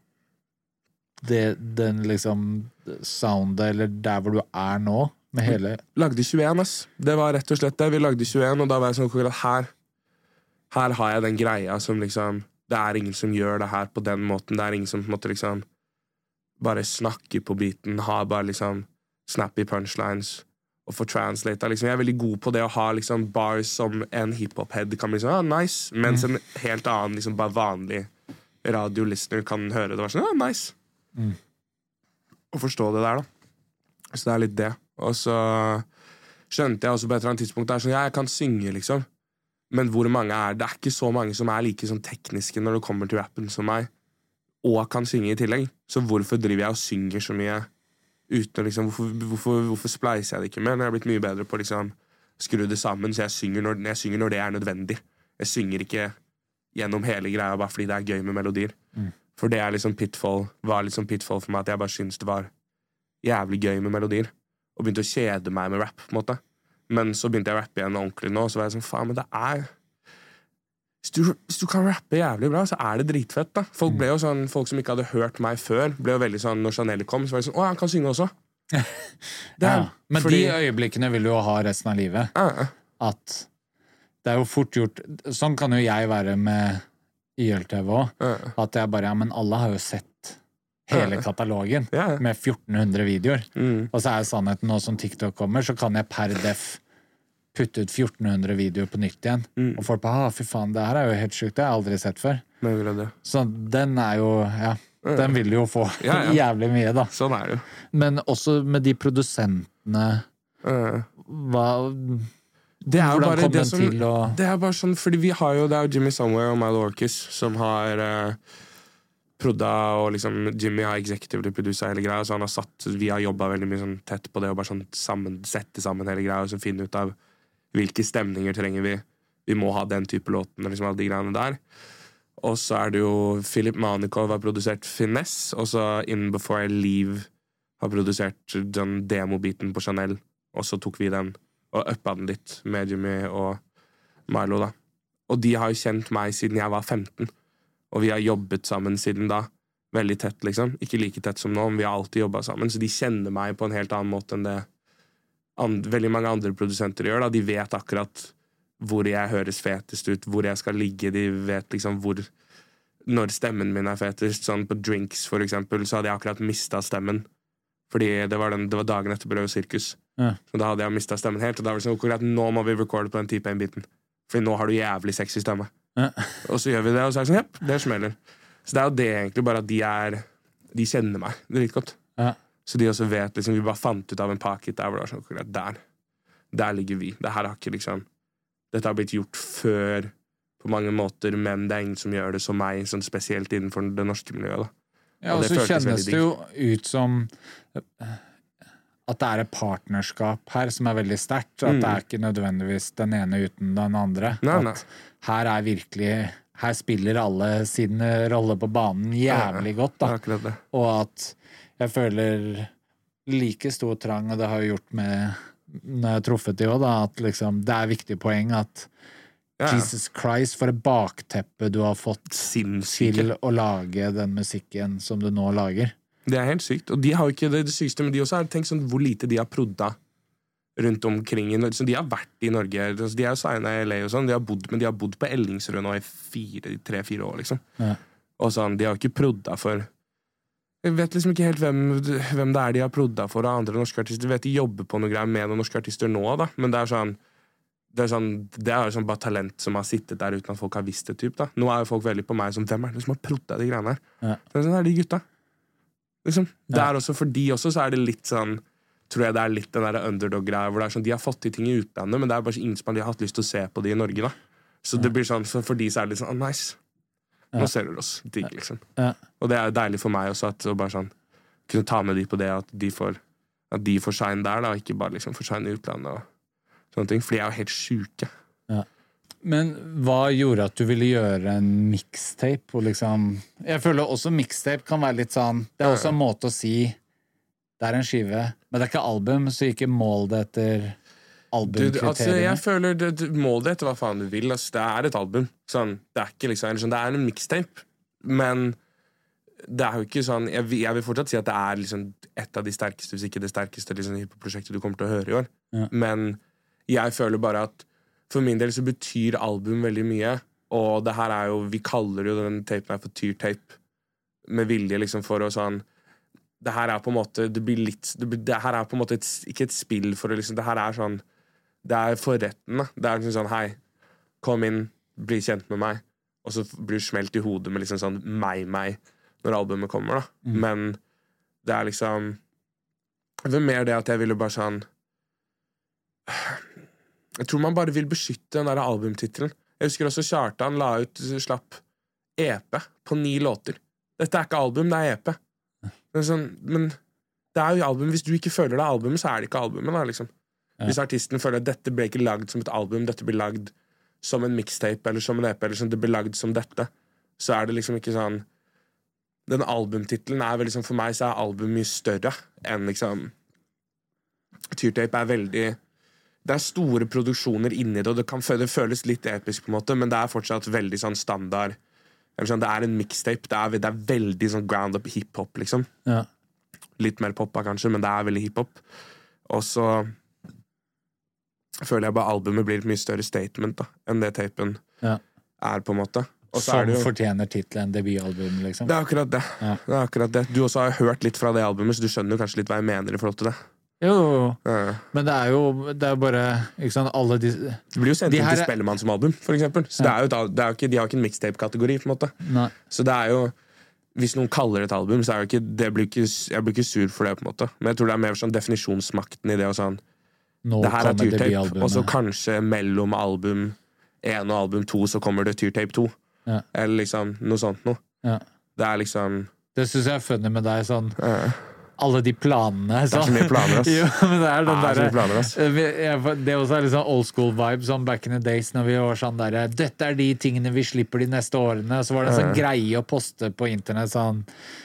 det, den liksom soundet, eller der hvor du er nå, med hele... Lagde tjueen, ass. Det var rett og slett det. Vi lagde tjueen, og da var jeg sånn, akkurat her, her har jeg den greia som liksom, det er ingen som gjør det her på den måten. Det er ingen som på en måte liksom bare snakker på biten, har bare liksom snappy punchlines og får translata. Liksom. Jeg er veldig god på det å ha liksom bars som en hiphop-head kan bli sånn, ah, nice, mens en helt annen, liksom bare vanlig radio-listener kan høre det var sånn, ah, nice. Mm. Og forstå det der, da. Så det er litt det. Og så skjønte jeg også på et eller annet tidspunkt der, sånn, ja, jeg kan synge, liksom. Men hvor mange er det? Det er ikke så mange som er like sånn tekniske når det kommer til rappen som meg, og kan synge i tillegg. Så hvorfor driver jeg og synger så mye uten å liksom, hvorfor, hvorfor, hvorfor spleiser jeg det ikke med? Når jeg har blitt mye bedre på å liksom skru det sammen, så jeg synger når, jeg synger når det er nødvendig. Jeg synger ikke gjennom hele greia bare fordi det er gøy med melodier. Mm. For det er liksom pitfall, var liksom pitfall for meg, at jeg bare syntes det var jævlig gøy med melodier, og begynte å kjede meg med rap, på en måte. Men så begynte jeg å rappe igjen ordentlig nå, og så var jeg sånn, faen, men det er... Hvis du, hvis du kan rappe jævlig bra, så er det dritfett, da. Folk ble jo sånn, folk som ikke hadde hørt meg før, ble jo veldig sånn, når Chanel kom, så var det sånn, å, han kan synge også. Det er, Ja. Men fordi- de øyeblikkene vil du jo ha resten av livet. Ja, ja. At det er jo fort gjort, sånn kan jo jeg være med I L T V også, Ja. at jeg bare, ja, men alle har jo sett hele Ja. katalogen Ja, ja. med fjorten hundre videoer. Mm. Og så er sannheten nå som TikTok kommer, så kan jeg per def putte ut fjorten hundre videoer på nytt igjen. Mm. Og folk bare, ah, fy faen, det her er jo helt sykt, det har jeg aldri sett før. Men jeg vil ha det. Så den er jo, ja, Ja. den vil jo få Ja, ja. jævlig mye da. Sånn er det jo. Men også med de produsentene, Ja. hva... Det er jo Hvordan bare kom det den som, til å... det er bare sånn, fordi vi har jo, det er jo Jimmy Somewhere og Milo Orkis som har eh, prodda, og liksom Jimmy har executively produsa hele greia, så han har satt, vi har jobbet veldig mye sånn tett på det, og bare sånn sammen, sette sammen hele greia, og så finne ut av hvilke stemninger trenger vi, vi må ha den type låten, og liksom alle de greiene der. Og så er det jo Philip Manikov har produsert Finesse, og så In Before I Leave har produsert den demo-biten på Chanel, og så tok vi den og uppa den litt med Jimmy og Milo, da. Og de har jo kjent meg siden jeg var femten, og vi har jobbet sammen siden da, veldig tett, liksom. Ikke like tett som nå, men vi har alltid jobbet sammen, så de kjenner meg på en helt annen måte enn det and- veldig mange andre produsenter gjør, da. De vet akkurat hvor jeg høres fetest ut, hvor jeg skal ligge, de vet liksom hvor, når stemmen min er fetest. Sånn på Drinks, for eksempel, så hadde jeg akkurat mistet stemmen, fordi det var, den, det var dagen etter Brød og Sirkus. Ja. Og da hadde jeg mistet stemmen helt, og da var det sånn, akkurat nå må vi recorde på den T-Pain-biten, fordi nå har du jævlig sexy stemme. Ja. Og så gjør vi det, og så er det sånn, jepp, det smeller. Så det er jo det egentlig, bare at de er, de kjenner meg dritgodt. Ja. Så de også vet, liksom, vi bare fant ut av en paket der, hvor det var sånn, akkurat der, der ligger vi. Det her har ikke liksom, dette har blitt gjort før på mange måter, men det er ingen som gjør det som meg, sånn spesielt innenfor det norske miljøet, da. Ja, Og og det så føltes kjennes veldig det jo ut som at det er et partnerskap her som er veldig sterkt, at Mm. det er ikke nødvendigvis den ene uten den andre. Nei, nei. At her er virkelig, her spiller alle sin rolle på banen jævlig godt, Det da. er akkurat det. Og at jeg føler like stor trang, og det har jeg gjort med når jeg har truffet de også, da, at liksom, det er viktig poeng at Ja, ja. Jesus Christ, for et bakteppe du har fått Sinnssyke. til å lage den musikken som du nå lager. Det er helt sykt. Og de har jo ikke det, det sykeste, men de også har tenkt sånn hvor lite de har prodda rundt omkring i Norge. Så de har vært i Norge, altså de er jo signet i L A og sånn, de har bodd, men de har bodd på Ellingsrød nå i fire, tre-fire år, liksom. Ja. Og sånn, de har jo ikke prodda for jeg vet liksom ikke helt hvem, hvem det er de har prodda for av andre norske artister. Jeg vet de jobber på noe greier med noen norske artister nå, da, men det er sånn det er sånn, det er sånn bare talent som har sittet der uten at folk har visst det, typ, da. Nå er jo folk veldig på meg som, hvem er det som har prodda de greiene her? Ja. Det er sånn, det er de gutta. Liksom. Det er også, for de også så er det litt sånn, tror jeg det er litt den der underdog-greia, hvor det er sånn, de har fått til ting i utlandet, men det er bare så ingen som de har hatt lyst til å se på de i Norge, da. Så ja. Det blir sånn, for, for de så er det litt sånn, oh, nice. Nå ja. Ser du oss, digg, liksom. Ja. Og det er deilig for meg også, at å bare sånn, kunne ta med de på det, at de får, at de får shine der, da, ikke bare liksom får shine i utlandet, og sånne ting, for de er jo helt syke. Ja. Men hva gjorde at du ville gjøre en mixtape? Og liksom, jeg føler også mixtape kan være litt sånn, det er også en måte å si, det er en skive, men det er ikke album, så ikke mål det etter albumkriteriene. Altså, jeg føler, det, du, mål det etter hva faen du vil, altså, det er et album, sånn, det er ikke liksom, sånn, det er en mixtape, men det er jo ikke sånn, jeg, jeg vil fortsatt si at det er liksom et av de sterkeste, hvis ikke det sterkeste liksom, hiphop-prosjektet du kommer til å høre i år. Ja. Men jeg føler bare at for min del så betyr album veldig mye, og det her er jo, vi kaller jo den tapen her for tyrtape, med vilje liksom for å sånn, det her er på en måte, det blir litt, det, blir, det her er på en måte et, ikke et spill for det liksom, det her er sånn, det er for retten da, det er liksom sånn, hei, kom inn, bli kjent med meg, og så blir du smelt i hodet med liksom sånn, meg, meg, når albumet kommer, da. Mm. Men det er liksom det er mer det at jeg ville bare sånn jeg tror man bare vil beskytte den der albumtitelen. Jeg husker også Kjartan la ut slapp E P på ni låter. Dette er ikke album, det er E P. Men, sånn, men det er jo album. Hvis du ikke føler det er albumet, så er det ikke albumet, da, liksom. Ja. Hvis artisten føler at dette ble ikke lagd som et album, dette ble lagd som en mixtape, eller som en E P, eller sånn, det ble lagd som dette, så er det liksom ikke sånn den albumtitelen er vel liksom, for meg så er album mye større enn liksom tyrtape er veldig det er store produksjoner inni det, og det kan det føles litt episk på en måte, men det er fortsatt veldig sånn standard eller sånn, det er en mixtape, det er, det er veldig sånn ground up hiphop liksom ja. Litt mer poppa kanskje, men det er veldig hiphop og så føler jeg bare albumet blir et mye større statement da, enn det tapen ja. Er på en måte som jo, fortjener titelen debutalbum, liksom. Det er akkurat det. Ja. Det er akkurat det. Du også har hørt litt fra det albumet, så du skjønner jo kanskje litt hva jeg mener i forhold til det. Jo, ja. Men det er jo det er bare, ikke sant, alle de Det blir jo sendt de inn til Spellemann som album, for eksempel. Så ja. det er jo, det er jo ikke, de har ikke en mixtape-kategori, på en måte. Nei. Så det er jo hvis noen kaller det et album, så er jo ikke, det blir ikke jeg blir ikke sur for det, på en måte. Men jeg tror det er mer sånn definisjonsmakten i det og sånn Nå det her er tyrtape, og så kanskje mellom album én og album to så kommer det tyrtape to. Ja. Eller liksom noe sånt noe. Ja. Det er liksom det synes jeg er funnet med deg sånn ja. Alle de planene så. Det er så mye planer ass. Jo, men det er den ja, der, planer, ass. Det er også litt sånn old school vibe sånn back in the days når vi var sånn der dette er de tingene vi slipper de neste årene så var det en sånn ja. Greie å poste på internett sånn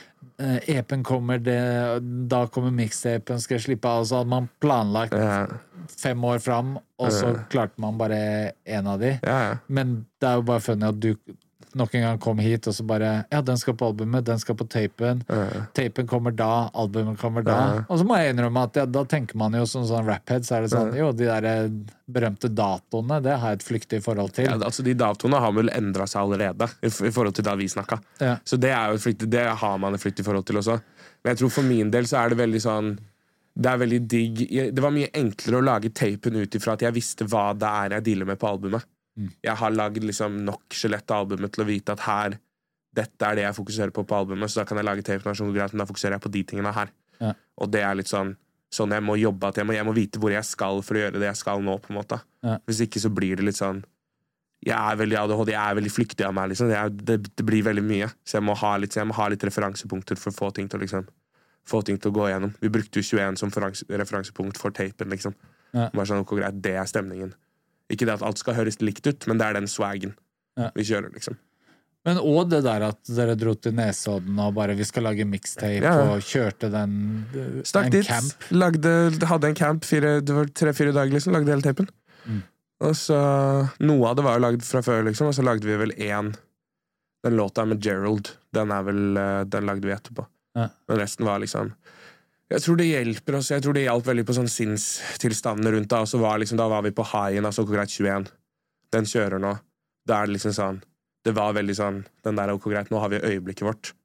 E P-en kommer det, da kommer mixtapen skal jeg slippe av så hadde man planlagt ja. Fem år fram og så ja. Klarte man bare en av de ja. Men det er jo bare funnet at du nok en gang kom hit og så bare ja, den skal på albumet, den skal på tapen uh. tapen kommer da, albumet kommer da uh. og så må jeg innrømme at ja, da tenker man jo som sånn raphead, så er det sånn uh. jo, de der berømte datoene, det har jeg et flyktig forhold til. Ja, altså de datoene har vel endret seg allerede i, i forhold til da vi snakket ja. Så det er jo et flyktig, det har man et flyktig forhold til også, men jeg tror for min del så er det veldig sånn det er veldig digg, det var mye enklere å lage tapen ut ifra at jeg visste hva det er jeg dealer med på albumet. Mm. Jeg har lagd liksom nok skjelett av albumet til å vite at her dette er det jeg fokuserer på på albumet, så da kan jeg lage tapen sånn greit, men da fokuserer jeg på de tingene her ja. Og det er litt sånn sånn jeg må jobbe, at jeg må, jeg må vite hvor jeg skal for å gjøre det jeg skal nå på en måte ja. Hvis ikke så blir det litt sånn jeg er veldig A D H D, jeg er veldig flyktig av meg liksom. jeg, det, det blir veldig mye så jeg må ha litt, jeg må ha litt referansepunkter for å få ting til å liksom få ting til å gå igjennom. Vi brukte jo tjueen som referansepunkt for tapen liksom ja. Bare sånn, ok, greit, det er stemningen. Ikke det at alt skal høres likt ut, men det er den swaggen ja. Vi kjører, liksom. Men og det der at dere dro til Nesodden og bare vi skal lage mixtape ja. Og kjørte den Stakk en dit, camp. Lagde, hadde en camp, fire, det var tre-fire dager liksom, lagde hele tapen. Mm. Og så, noe av det var jo lagd fra før, liksom, og så lagde vi vel en, den låta med Gerald, den er vel, den lagde vi etterpå. Ja. Men resten var liksom Jeg tror det hjelper også, jeg tror det hjalp veldig på sånn sinnstilstandene rundt da, og så var liksom, da var vi på highen, altså OK Greit tjueen. Den kjører nå. Da er det liksom sånn, det var veldig sånn, den der OK Greit, nå har vi øyeblikket vårt.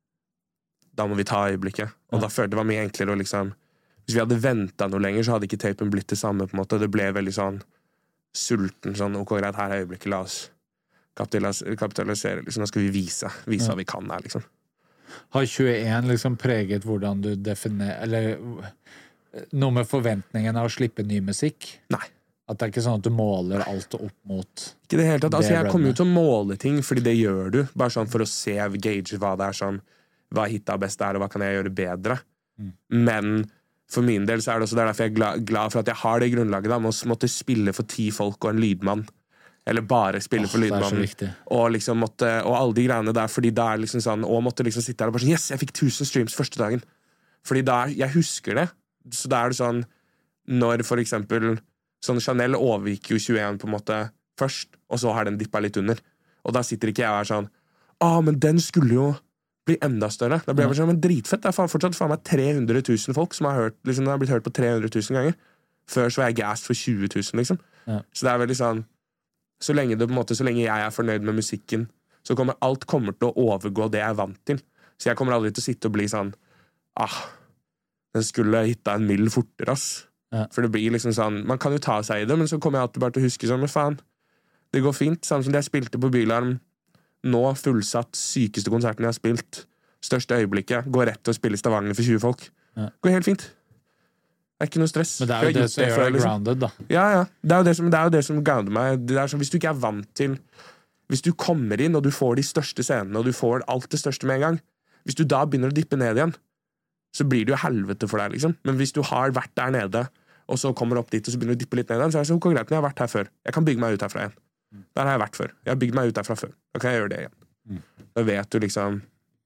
Da må vi ta øyeblikket. Og ja. Da følte det var mye enklere å liksom, hvis vi hadde ventet noe lenger, så hadde ikke tapen blitt det samme på en måte. Det ble veldig sånn sulten, sånn OK Greit, her er øyeblikket, la oss kapitalisere, liksom, nå skal vi vise, vise ja. Hva vi kan her, liksom. Har tjueen liksom preget hvordan du definerer, eller noe med forventningen av å slippe ny musikk? Nei. At det er ikke sånn at du måler alt opp mot ikke det hele tatt, altså jeg kommer jo til å måle ting, fordi det gjør du, bare sånn for å se, gauge hva det er som, hva hitta best er, og hva kan jeg gjøre bedre. Mm. Men for min del så er det også derfor jeg er glad, glad for at jeg har det grunnlaget da, med å måtte spille for ti folk og en lydmann. Eller bare spille oh, for lydmannen. Og liksom måtte, og alle de greiene der, fordi da er liksom sånn, og måtte liksom sitte der og bare sånn, yes, jeg fikk tusen streams første dagen. Fordi da, jeg husker det. Så da er det sånn, når for eksempel, sånn Chanel overgikk jo tjueen på en måte først, og så har den dippet litt under. Og da sitter ikke jeg og er sånn, ah, men den skulle jo bli enda større. Da blir jeg bare sånn, men dritfett, det er faen fortsatt faen meg tre hundre tusen folk som har hørt, liksom, det har blitt hørt på tre hundre tusen ganger. Før så var jeg gassed for tjue tusen, liksom. Ja. Så det er veldig sånn, så lenge det på en måte, så lenge jeg er fornøyd med musikken, så kommer alt kommer til å overgå det jeg er vant til. Så jeg kommer aldri til å sitte og bli sånn, ah, den skulle hitta en mill fortere, ass. Ja. For det blir liksom sånn, man kan jo ta seg i det, men så kommer jeg alltid bare til å huske sånn, men faen, det går fint, samme som det jeg spilte på Bylarm, nå fullsatt, sykeste konserten jeg har spilt, største øyeblikket, går rett til å spille i Stavanger for tjue folk. Ja. Går helt fint. Det er ikke noe stress. Men det er jo det som gjør deg grounded, da. Ja, ja. Det er jo det som, det er jo det som grounder meg. Det er sånn, hvis du ikke er vant til, hvis du kommer inn, og du får de største scenene, og du får alt det største med en gang, hvis du da begynner å dippe ned igjen, så blir det jo helvete for deg, liksom. Men hvis du har vært der nede, og så kommer opp dit, og så begynner du å dippe litt ned igjen, så er det så greit, men jeg har vært her før. Jeg kan bygge meg ut herfra igjen. Der har jeg vært før. Jeg har bygd meg ut herfra før. Da kan jeg gjøre det igjen. Da vet du liksom,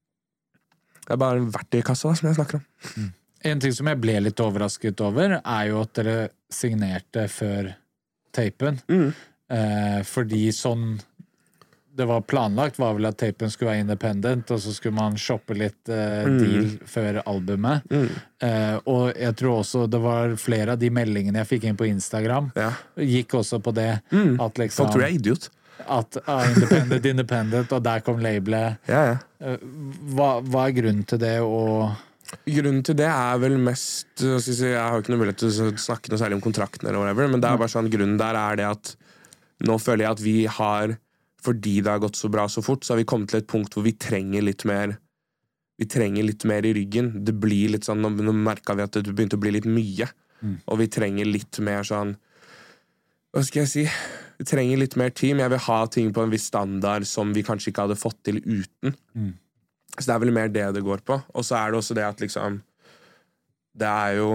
det er bare verktøykassa som jeg snakker om. Mm. En ting som jeg ble litt overrasket over, er jo at dere signerte før tapen. Mm. Eh, fordi sånn det var planlagt, var vel at tapen skulle være independent, og så skulle man shoppe litt eh, mm. deal før albumet. Mm. Eh, og jeg tror også det var flere av de meldingene jeg fikk inn på Instagram, ja. Gikk også på det. Mm. At liksom, folk tror jeg er idiot. At ah, independent, independent, og der kom labelet. Ja, ja. Eh, hva, hva er grunnen til det, og grunnen til det er vel mest, jeg har jo ikke noe mulighet til å snakke noe særlig om kontrakten eller whatever, men det er bare sånn, grunnen der er det at nå føler jeg at vi har, fordi det har gått så bra så fort, så har vi kommet til et punkt hvor vi trenger litt mer vi trenger litt mer i ryggen. Det blir litt sånn, nå, nå merket vi at det begynte å bli litt mye, mm. og vi trenger litt mer sånn, hva skal jeg si, vi trenger litt mer team. Jeg vil ha ting på en viss standard som vi kanskje ikke hadde fått til uten. Mm. Så det er vel mer det det går på. Og så er det også det at liksom det er jo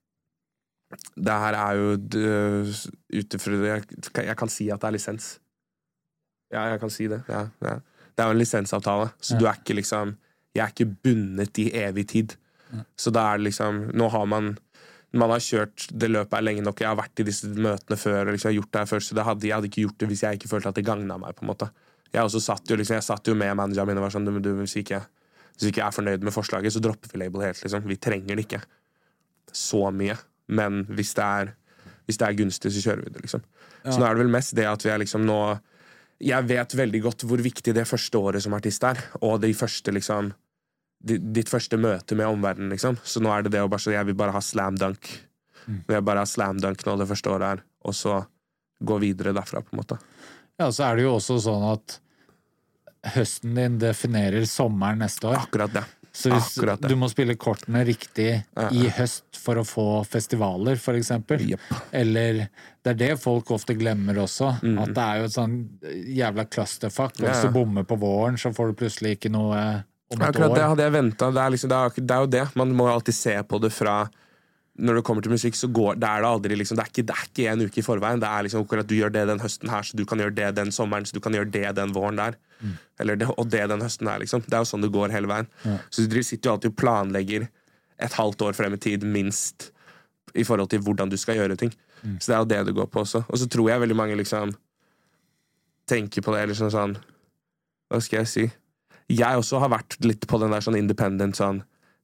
det her er jo utenfor jeg, jeg kan si at det er lisens. Ja, jeg kan si det. Ja, ja. Det er jo en lisensavtale, så ja. Du er ikke liksom jeg er ikke bundet i evig tid. Ja. Så da er det liksom nå har man man har kjørt det løpet er lenge nok. Jeg har vært i disse møtene før og liksom gjort det her før, så det hadde, jeg hadde ikke gjort det hvis jeg ikke følte at det gagnet meg på en måte. Jeg også satt jo, liksom, jeg satt jo med manageren min og var sånn, du, du, hvis, ikke, hvis ikke jeg er fornøyd med forslaget, så dropper vi label helt, liksom. Vi trenger det ikke så mye, men hvis det er, hvis det er gunstig, så kjører vi det, liksom. Ja. Så nå er det vel mest det at vi er liksom nå, jeg vet veldig godt hvor viktig det første året som artist er, og de første, liksom, ditt første møte med omverdenen, liksom. Så nå er det det å bare så jeg vil bare ha slam dunk. Mm. Jeg vil bare ha slam dunk nå det første året her, og så gå videre derfra, på en måte. Ja, så er det jo også sånn at høsten din definerer sommeren neste år. Akkurat det. Så hvis Akkurat det. Du må spille kortene riktig ja. I høst for å få festivaler, for eksempel. Yep. Eller det er det folk ofte glemmer også. Mm. At det er jo et sånn jævla clusterfuck. Og hvis du bommer på våren, så får du plutselig ikke noe om et Akkurat år. Det hadde jeg ventet. Det er, liksom, det, er, det er jo det. Man må alltid se på det fra når det kommer til musikk, så går, det er det aldri liksom, det er ikke, det er ikke en uke i forveien, det er liksom akkurat at du gjør det den høsten her, så du kan gjøre det den sommeren, så du kan gjøre det den våren der, mm. eller det, og det den høsten her, liksom. Det er jo sånn det går hele veien. Ja. Så du sitter jo alltid og planlegger et halvt år frem i tid, minst, i forhold til hvordan du skal gjøre ting. Mm. Så det er jo det det går på også. Og så tror jeg veldig mange liksom tenker på det, eller sånn sånn, hva skal jeg si? Jeg også har vært litt på den der sånn independent, sånn,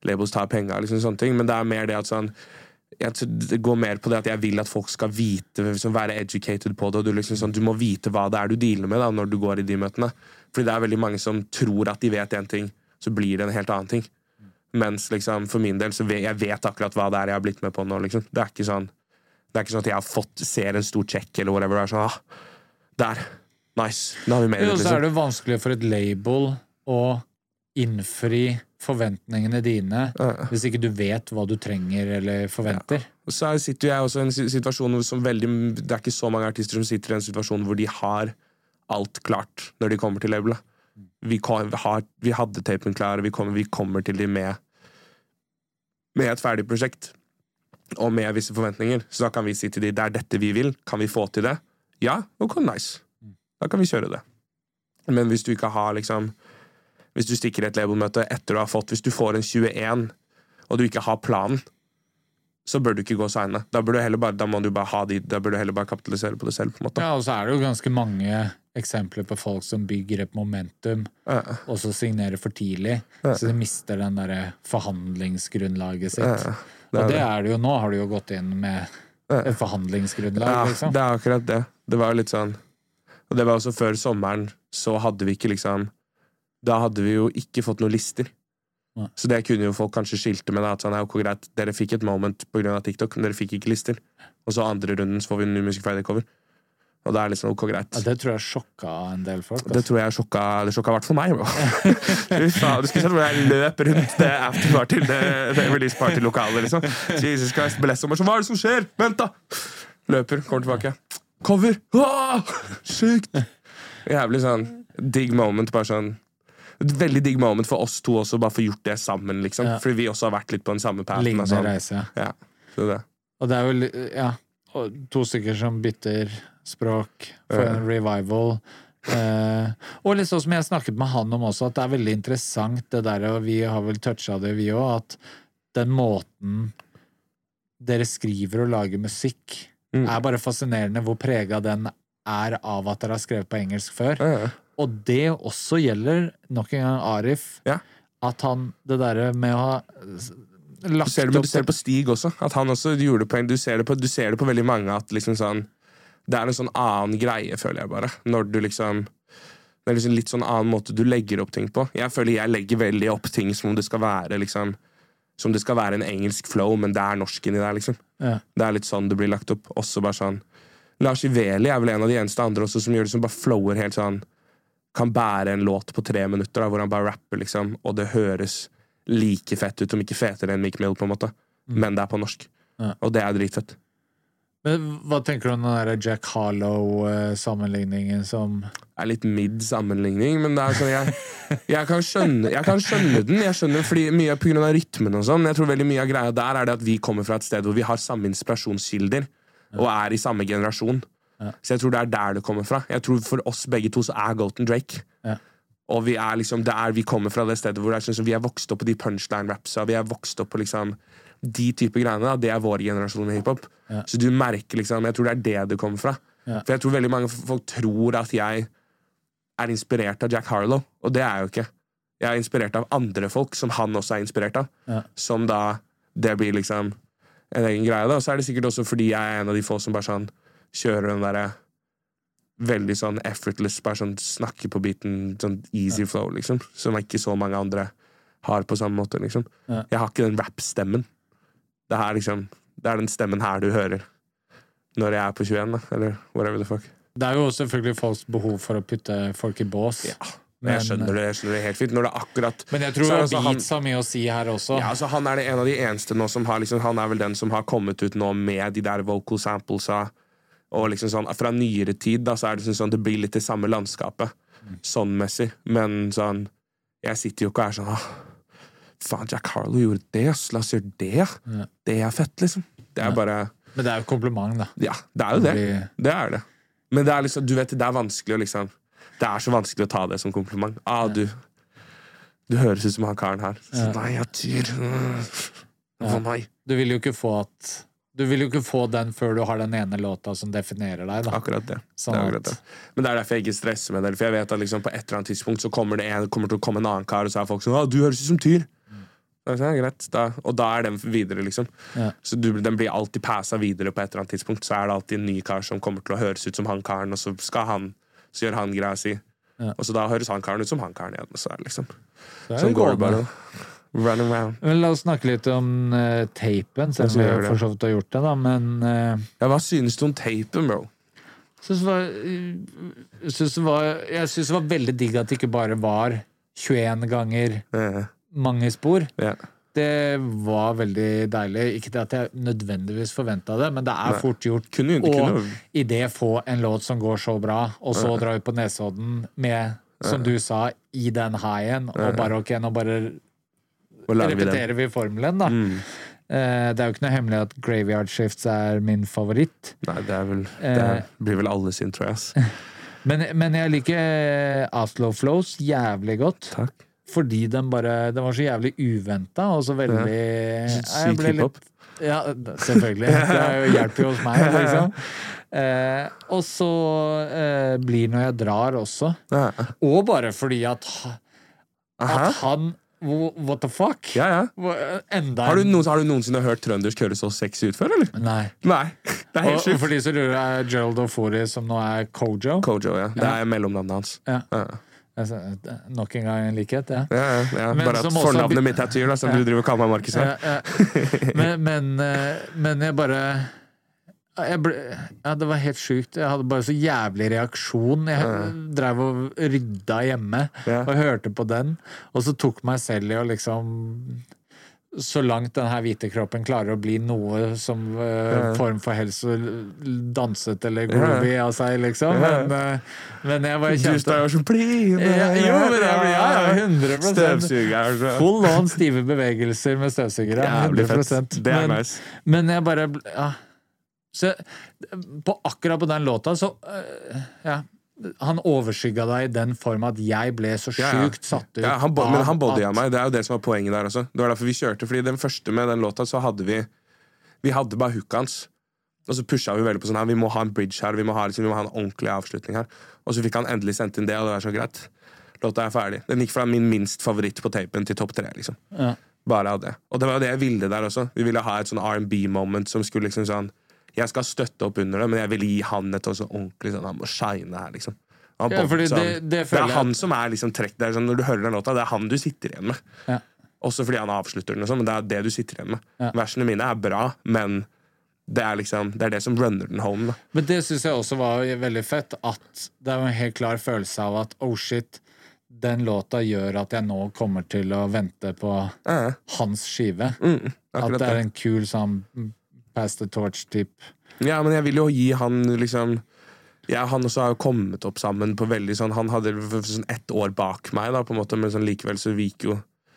labels tar penger, liksom sånne ting, men det er mer det at sånn jeg, det går mer på det at jeg vil at folk skal vite, liksom, være educated på det, og du, liksom, sånn, du må vite hva det er du dealer med da, når du går i de møtene. Fordi det er veldig mange som tror at de vet en ting, så blir det en helt annen ting. Mens liksom, for min del, så vet jeg vet akkurat hva det er jeg har blitt med på nå. Liksom. Det er ikke sånn det er ikke sånn at jeg har fått, ser en stor check, eller whatever, det er sånn, ah, der, nice, nå har vi med det. Jo, liksom. så er det vanskelig for et label å innfri forventningene dine, ja. Hvis ikke du vet hva du trenger eller forventer. Ja. Og så sitter jeg også i en situasjon som veldig, det er ikke så mange artister som sitter i en situasjon hvor de har alt klart når de kommer til labelet. Vi, har, vi hadde tapen klar, vi kommer, vi kommer til de med med et ferdig prosjekt og med visse forventninger, så da kan vi si til de, det er dette vi vil, kan vi få til det? Ja, ok, nice. Da kan vi kjøre det. Men hvis du ikke har liksom hvis du stikker i et labelmøte etter du har fått, hvis du får en tjueen, og du ikke har planen, så bør du ikke gå seine. Da bør du heller bare, da må du bare ha de, da bør du heller bare kapitalisere på det selv, på en måte. Ja, og så er det jo ganske mange eksempler på folk som bygger et momentum, ja. Og så signerer for tidlig, ja. Så de mister den der forhandlingsgrunnlaget sitt. Ja, det og det, det er det jo nå, har du jo gått inn med et forhandlingsgrunnlag, ja, liksom. Det er akkurat det. Det var litt sånn, og det var også før sommeren, så hadde vi ikke liksom da hadde vi jo ikke fått noen lister. Ja. Så det kunne jo folk kanskje skilte med, da, at sånn, ja, greit, dere fikk et moment på grunn av TikTok, men dere fikk ikke lister. Og så andre runden så får vi en New Music Friday-cover. Og det er liksom ok, greit. Ja, det tror jeg sjokka en del folk. Altså. Det tror jeg sjokka, det sjokka hvert for meg, bro. Du skulle sett hvor jeg løp rundt det afterparty, det, det release party-lokalet, liksom. Jesus Christ, bless om, så hva er det som skjer? Vent da! Løper, kommer tilbake. Cover! Åh! Sykt! Jævlig sånn, digg moment, bare sånn, et veldig digg moment for oss to også, bare få gjort det sammen, liksom. Ja. Fordi vi også har vært litt på den samme paten. Lignende sånn. Reise, ja. Så det. Og det er jo, ja, to stykker som bytter språk for ja. En revival. Eh, og litt sånn som jeg snakket med han om også, at det er veldig interessant det der, og vi har vel touchet det vi også, at den måten dere skriver og lager musikk mm. er bare fascinerende hvor preget den er av at dere har skrevet på engelsk før. Ja, ja. Og det også gjelder nok en gang Arif, ja. At han, det der med å ha lagt du ser det, opp... Du ser det på Stig også, at han også gjorde det på, du ser det på, du ser det på veldig mange, at liksom sånn, det er en sånn annen greie, føler jeg bare, når du liksom, det er liksom litt sånn annen måte du legger opp ting på. Jeg føler jeg legger veldig opp ting som om det skal være liksom, som det skal være en engelsk flow, men det er norsk inni der, liksom. Ja. Det er litt sånn det blir lagt opp, også bare sånn. Lars Iveli er vel en av de eneste andre også som gjør det, som bare flower helt sånn, kan bære en låt på tre minutter da, hvor han bare rapper, liksom, og det høres like fett ut, om ikke fetere enn Meek Mill, på en måte. Mm. Men det er på norsk. Ja. Og det er dritfett. Men hva tenker du om den der Jack Harlow-sammenligningen som... Det er litt mid-sammenligning, men det er sånn, jeg, jeg, kan skjønne, jeg kan skjønne den, jeg skjønner fordi mye på grunn av rytmen og sånn, jeg tror veldig mye av greia der er det at vi kommer fra et sted hvor vi har samme inspirasjonskilder, ja. Og er i samme generasjon. Ja. Så jeg tror det er der det kommer fra. Jeg tror for oss begge to så er Goat and Drake. Ja. Og vi er liksom, det er, vi kommer fra det stedet hvor det er sånn som vi er vokst opp på de punchline-rapsa, vi er vokst opp på liksom de type greiene, da. Det er vår generasjon med hiphop. Ja. Så du merker liksom, jeg tror det er det det kommer fra. Ja. For jeg tror veldig mange folk tror at jeg er inspirert av Jack Harlow, og det er jeg jo ikke. Jeg er inspirert av andre folk som han også er inspirert av. Ja. Som da, det blir liksom en egen greie da. Og så er det sikkert også fordi jeg er en av de få som bare sånn kjører den der veldig sånn effortless, bare sånn snakker på beaten, sånn easy flow, liksom, som ikke så mange andre har på samme måte, liksom. Ja. Jeg har ikke den rap-stemmen. Det er liksom, det er den stemmen her du hører når jeg er på tjueen, da, eller whatever the fuck. Det er jo selvfølgelig folks behov for å putte folk i bås. Ja, men jeg skjønner det, jeg skjønner det helt fint. Når det er akkurat... Men jeg tror altså, Beats har mye å si her også. Ja, altså han er det en av de eneste nå som har, liksom, han er vel den som har kommet ut nå med de der vocal samplesa, og liksom sånn, fra nyere tid da, så er det sånn, det blir litt det samme landskapet, mm. sånn messig, men sånn, jeg sitter jo ikke og er sånn, ah, faen, Jack Harlow gjorde det, la oss gjøre det, ja. Det er fett, liksom. Det er ja. Bare... Men det er jo kompliment, da. Ja, det er jo det. Det er det. Men det er liksom, du vet, det er vanskelig å liksom, det er så vanskelig å ta det som kompliment. Ah, du, du høres ut som han karen her. Så, ja. Nei, jeg tyr. For ja. Meg. Du vil jo ikke få at... Du vil jo ikke få den før du har den ene låta som definerer deg, da. Akkurat det. Sånn det, er akkurat det. Men det er derfor jeg ikke stresser med det, for jeg vet at liksom på et eller annet tidspunkt så kommer det en, kommer til å komme en annen kar, og så er folk sånn, ah, du høres ut som Tyr. Mm. Det er greit, da, og da er den videre, liksom. Ja. Så du, den blir alltid passet videre på et eller annet tidspunkt. Så er det alltid en ny kar som kommer til å høres ut som han karen, og så skal han, så gjør han greia si. Ja. Og så da høres han karen ut som han karen igjen. Og så er det liksom Så er sånn det går det gående. bare. Run around. Men la oss snakke litt om uh, tapen, selv om vi for så vidt har gjort det, da, men uh, Ja, hva synes du om tapen, bro? synes det var, uh, synes det var, jeg synes det var veldig digg at det ikke bare var tjueen ganger Ja. mange spor. Ja. Det var veldig deilig. Ikke det at jeg nødvendigvis forventet det, men det er Nei. fort gjort Kunne, det å kunne, i det få en låt som går så bra, og så dra ut på Nesodden med, som du sa, i den highen, og bare ok, nå bare og lager vi den. repeterer vi formelen, da. Mm. Eh, det er jo ikke noe hemmelig at Graveyard Shifts er min favoritt. Nei, det er vel Det er, blir vel alle sin, tror jeg. Ass. Men, men jeg liker Outlaw Flows jævlig godt. Takk. Fordi den bare Den var så jævlig uventa, og så veldig ja. Syk hiphop. Ja, selvfølgelig. Det er jo hjelp jo hos meg, liksom. Eh, og så eh, blir Når jeg drar også. Ja. Og bare fordi at, Aha. at han What the fuck? Ja, ja. Enda Har du, noens, har du noensinne hørt trøndersk høres så sexy ut før, eller? Nei. Nei. Det er Og, helt og sjukt. for de som lurer, er Gerald Ofori, som nå er Kojo. Kojo, ja. Det Ja. er mellomnavnet hans. Ja. Ja. Altså, nok en gang en likhet, ja. Ja, ja, ja. Men Bare at som også- fornavnet mitt er Tyr, da, som Ja. du driver og kaller meg Markus her. Ja, ja. Men, men, eh, men jeg bare jeg ble, ja, det var helt sjukt. Jeg hadde bare så jævlig reaksjon. Jeg drev og rydda hjemme Ja. og hørte på den, og så tok meg selv i å liksom så langt den her hvite kroppen klarer å bli noe som uh, Ja. form for helse danset eller groovy av seg, liksom. Men, uh, men jeg bare Du kjente står jo så blid. ja, Jo, men jeg blir ja, ja, hundre prosent Støvsuger. så- full on stive bevegelser med støvsugere. Jævlig hundre prosent. fett. Det er men, nice. men jeg bare ja. Så på akkurat på den låta så øh, ja, han overskygga deg i den form at jeg ble så Ja, ja. sjukt satt ut. Ja, han, bo- men han av bodya at- meg. Det er jo det som var poenget der også. Det var derfor vi kjørte. Fordi den første med den låta så hadde vi Vi hadde bare hooket hans. Og så pusha vi veldig på sånn her vi må ha en bridge her, vi må ha, liksom, vi må ha en ordentlig avslutning her. Og så fikk han endelig sendt inn det, og det var så greit. Låta er ferdig. Den gikk fra min minst favoritt på tapen til topp tre, liksom. Ja. Bare av det. Og det var jo det jeg ville der også. Vi ville ha et sånn R and B-moment som skulle liksom sånn Jeg skal støtte opp under det, men jeg vil gi han et også ordentlig sånn Han må shine her, liksom. Han Ja, fordi sånn, det- det det føler er jeg- han som er liksom trekk det er sånn, Når du hører den låta, det er han du sitter igjen med. Ja. Også fordi han avslutter den, og sånn, men det er det du sitter igjen med. Ja. Versene mine er bra, men det er liksom Det er det som runner den home. Da. Men det syns jeg også var veldig fett, at det er jo en helt klar følelse av at oh shit, den låta gjør at jeg nå kommer til å vente på Ja, hans skive. mm, At akkurat det er det. en kul sånn pass the torch-type. Ja, men jeg vil jo gi han liksom ja, Han også har jo kommet opp sammen på veldig sånn Han hadde sånn ett år bak meg, da, på en måte, men sånn likevel så vi gikk jo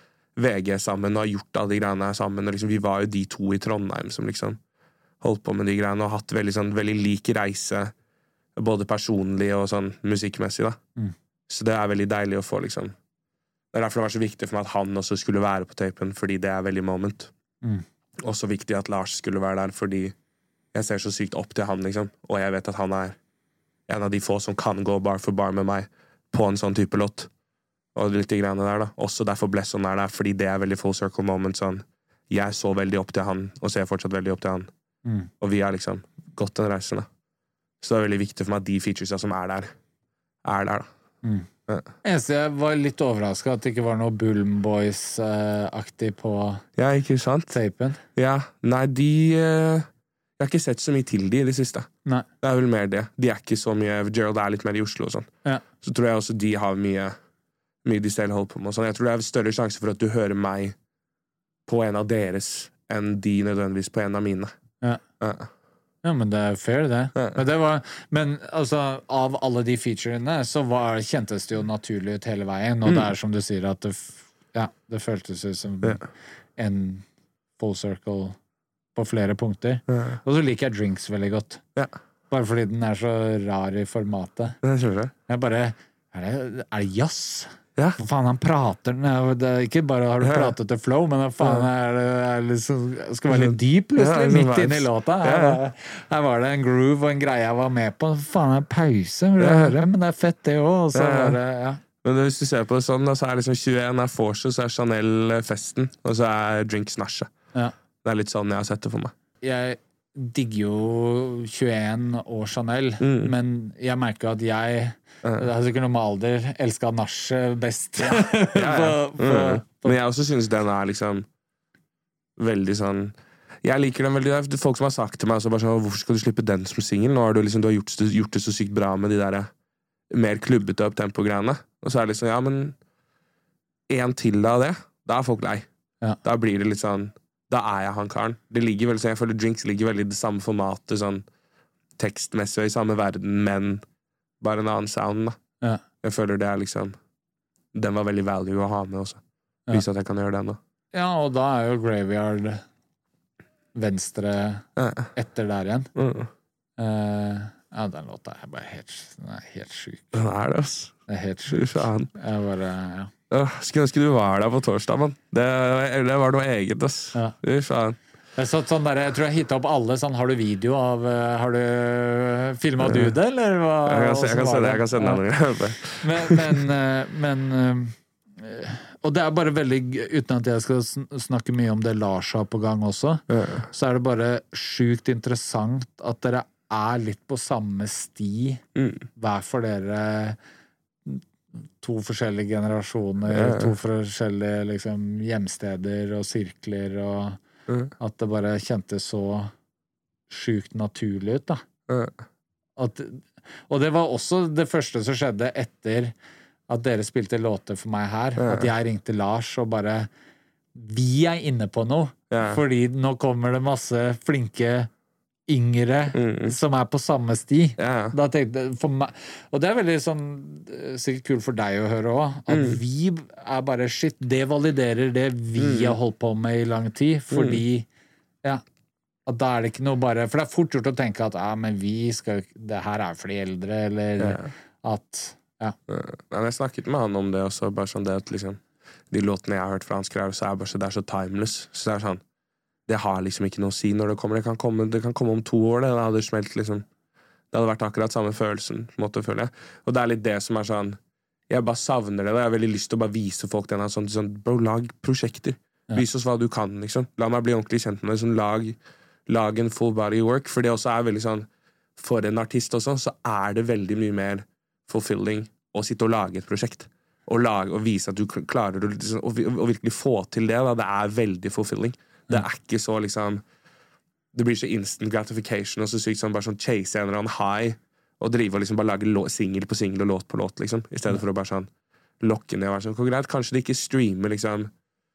V G sammen og har gjort alle de greiene her sammen. Og liksom, vi var jo de to i Trondheim som liksom holdt på med de greiene og hatt veldig, sånn, veldig lik reise, både personlig og sånn musikkmessig. Da. Mm. Så det er veldig deilig å få, liksom. Det er derfor det var så viktig for meg at han også skulle være på tapen, fordi det er veldig moment. Mm. Også viktig at Lars skulle være der, fordi jeg ser så sykt opp til han, liksom. Og jeg vet at han er en av de få som kan gå bar for bar med meg på en sånn type låt. Og litt de greiene der, da. Også derfor Blesson er der, fordi det er veldig full circle moment. Sånn. Jeg så veldig opp til han, og ser fortsatt veldig opp til han. Mm. Og vi har liksom gått den reisen, da. Så det er veldig viktig for meg at de featuresa som er der, er der, da. Mm. Ja. Eneste jeg var litt overraska at det ikke var noe Bullen Boys-aktig på Ja, ikke sant? tapen. Ja, nei, de eh, Jeg har ikke sett så mye til de i det siste. Nei. Det er vel mer det. De er ikke så mye Gerald er litt mer i Oslo og sånn. Ja. Så tror jeg også de har mye Mye de selv holder på med og sånn. Jeg tror det er større sjanse for at du hører meg på en av deres enn de nødvendigvis på en av mine. Ja. Ja. Ja, men det er fair, det. Ja. Men, det var, men altså, av alle de featurene, så var, kjentes det jo naturlig ut hele veien. Og Mm. det er som du sier, at det, f- ja, det føltes ut som Ja. en full circle på flere punkter. Ja. Og så liker jeg Drinks veldig godt. Ja. Bare fordi den er så rar i formatet. Det skjønner jeg. Jeg bare Er det, er det jazz? Ja. Hva faen, han prater Nei, det er ikke bare har du Ja. pratet til flow, men hva faen er det er liksom, skal være litt dyp Ja, plutselig, det er midt sånn inne i vibes. låta. Her, Ja, ja. var- her var det en groove og en greie jeg var med på. Faen, det er pause, vil jeg Ja. høre, men det er fett det òg. Og så Ja, ja. var det ja. Men hvis du ser på det sånn, da, så er liksom tjueen er vorset, så er Chanel festen, og så er drinks nachet. Ja. Det er litt sånn jeg har sett det for meg. Jeg digger jo tjueen og Chanel, Mm. men jeg merker at jeg, det har sikkert noe med alder, elsket nachet best. Ja, ja. på, på, Mm. Men jeg også synes den er liksom veldig sånn jeg liker den veldig, det er folk som har sagt til meg også, bare sånn, hvorfor skal du slippe den som singel? Nå har du, liksom, du har gjort, gjort det så sykt bra med de der mer klubbete opp-tempo-greiene. Og så er det liksom, ja, men en til av det, da er folk lei. Ja. Da blir det litt sånn, da er jeg han karen. Det ligger veldig, jeg føler drinks ligger veldig i det samme formatet, sånn tekstmessig og i samme verden, men bare en annen sound, da. Ja. Jeg føler det er liksom, den var veldig value å ha med også. Ja. Vise at jeg kan gjøre den da. Ja, og da er jo Graveyard venstre Ja. etter der igjen. Mm. Uh, ja, den låta er bare helt, den er helt syk. Den er det, ass. Det er helt Fy syk. faen. Jeg bare, ja. Åh, skulle ønske du var der på torsdag, mann. Det, det var noe eget, ass. Ja. Fy faen. Jeg, så, sånn der, jeg tror jeg hittet opp alle sånn, har du video av, uh, har du filmet du det, eller hva? Jeg kan, se, jeg kan, hvordan var sende, jeg kan sende Ja. deg noe. Men, men, uh, men uh, og det er bare veldig, uten at jeg skal sn- snakke mye om det Lars har på gang også, Ja. så er det bare sjukt interessant at dere er litt på samme sti, Mm. hver for dere to forskjellige generasjoner, Ja. to forskjellige liksom, hjemsteder og sirkler, og Mm. at det bare kjentes så sjukt naturlig ut, da. Ja. At, og det var også det første som skjedde etter at dere spilte låter for meg her, Ja. at jeg ringte Lars og bare vi er inne på noe, Ja. fordi nå kommer det masse flinke yngre Mm. som er på samme sti. Ja. Da tenkte jeg, for meg, og det er veldig sånn sikkert kult for deg å høre også, at Mm. vi er bare shit, det validerer det vi Mm. har holdt på med i lang tid, fordi ja, at da er det ikke noe bare, for det er fort gjort å tenke at ja, men vi skal, det her er for de eldre, eller Ja. at ja. Ja. Men jeg snakket med han om det også, bare sånn det at liksom de låtene jeg har hørt fra han skrev, så er bare så, det er så timeless. Så det er sånn, det har liksom ikke noe å si når det kommer. Det kan komme, det kan komme om to år, det. Det hadde smelt liksom. Det hadde vært akkurat samme følelsen, på en måte, føler jeg. Og det er litt det som er sånn, jeg bare savner det, og jeg har veldig lyst til å bare vise folk denne sånn, sånn bro, lag prosjekter. Ja. Vis oss hva du kan, liksom. La meg bli ordentlig kjent med det, sånn, lag, lag en full body work, for det også er veldig sånn, for en artist også, så er det veldig mye mer fulfilling å sitte og lage et prosjekt. Og, lage, og vise at du klarer å, liksom, å, å virkelig få til det, da. Det er veldig fulfilling. Det er ikke så liksom det blir så instant gratification og så sykt sånn bare sånn chase en eller annen high og drive og liksom bare lage lå- singel på singel og låt på låt, liksom, i stedet for å bare sånn lokke ned og være sånn, hvor greit, kanskje det ikke streamer liksom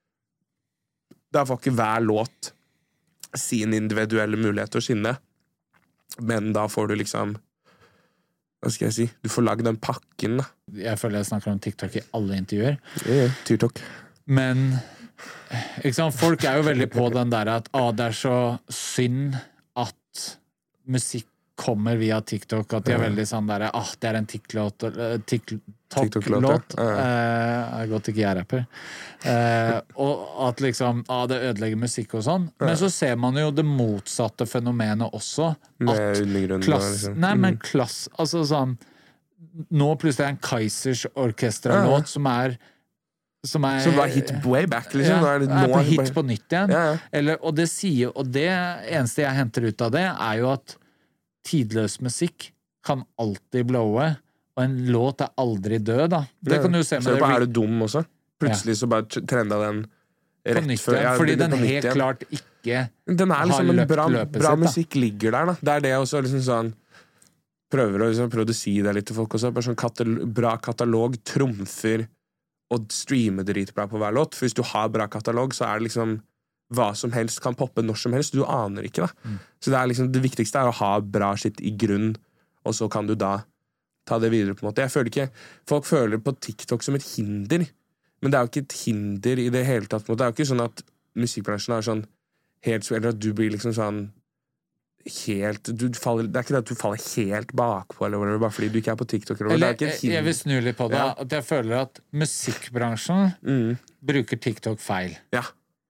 da får ikke hver låt sin individuelle mulighet til å skinne, men da får du liksom hva skal jeg si, du får lagd den pakken da. Jeg føler jeg snakker om TikTok i alle intervjuer, Yeah, yeah. TikTok. men ikke sant, folk er jo veldig på den der at ah, det er så synd at musikk kommer via TikTok, at de er veldig sånn der, ah, det er en TikTok-låt, TikTok-låt, ja. eh, er godt ikke jeg rapper, eh, og at liksom, ah, det ødelegger musikk og sånn, men så ser man jo det motsatte fenomenet også, Med at undergrunnen klass, og liksom. nei, men klass, altså sånn, nå plutselig er en Kaizers orkestra-låt som er som er Som var hit way back, liksom. ja, Nå er det, er nå på er det hit bare- på nytt igjen. Ja, ja. Eller, og det sier, og det eneste jeg henter ut av det, er jo at tidløs musikk kan alltid blowe, og en låt er aldri død, da. Det Ja. kan du se med Ser du det på Er du dum også? Plutselig så bare t- trenda den på rett nytt før igjen, ja, fordi det- den på nytt helt igjen. klart ikke Den er har liksom en løpt bra, løpet bra sitt, da. musikk ligger der, da. Det er det også, liksom sånn prøver å liksom, prøve å si det litt til folk også. Bare sånn katal bra katalog trumfer og streame dritbra på hver låt. For hvis du har bra katalog, så er det liksom hva som helst kan poppe når som helst. Du aner ikke, da. Mm. Så det er liksom det viktigste er å ha bra shit i grunn, og så kan du da ta det videre, på en måte. Jeg føler ikke Folk føler på TikTok som et hinder, men det er jo ikke et hinder i det hele tatt. På en måte. Det er jo ikke sånn at musikkbransjen er sånn helt Eller at du blir liksom sånn helt du faller, Det er ikke det at du faller helt bakpå eller whatever, bare fordi du ikke er på TikTok. Eller, Eller, det er ikke et jeg, jeg vil hinder. snu litt på det, Ja. at jeg føler at musikkbransjen Mm. bruker TikTok feil. Ja.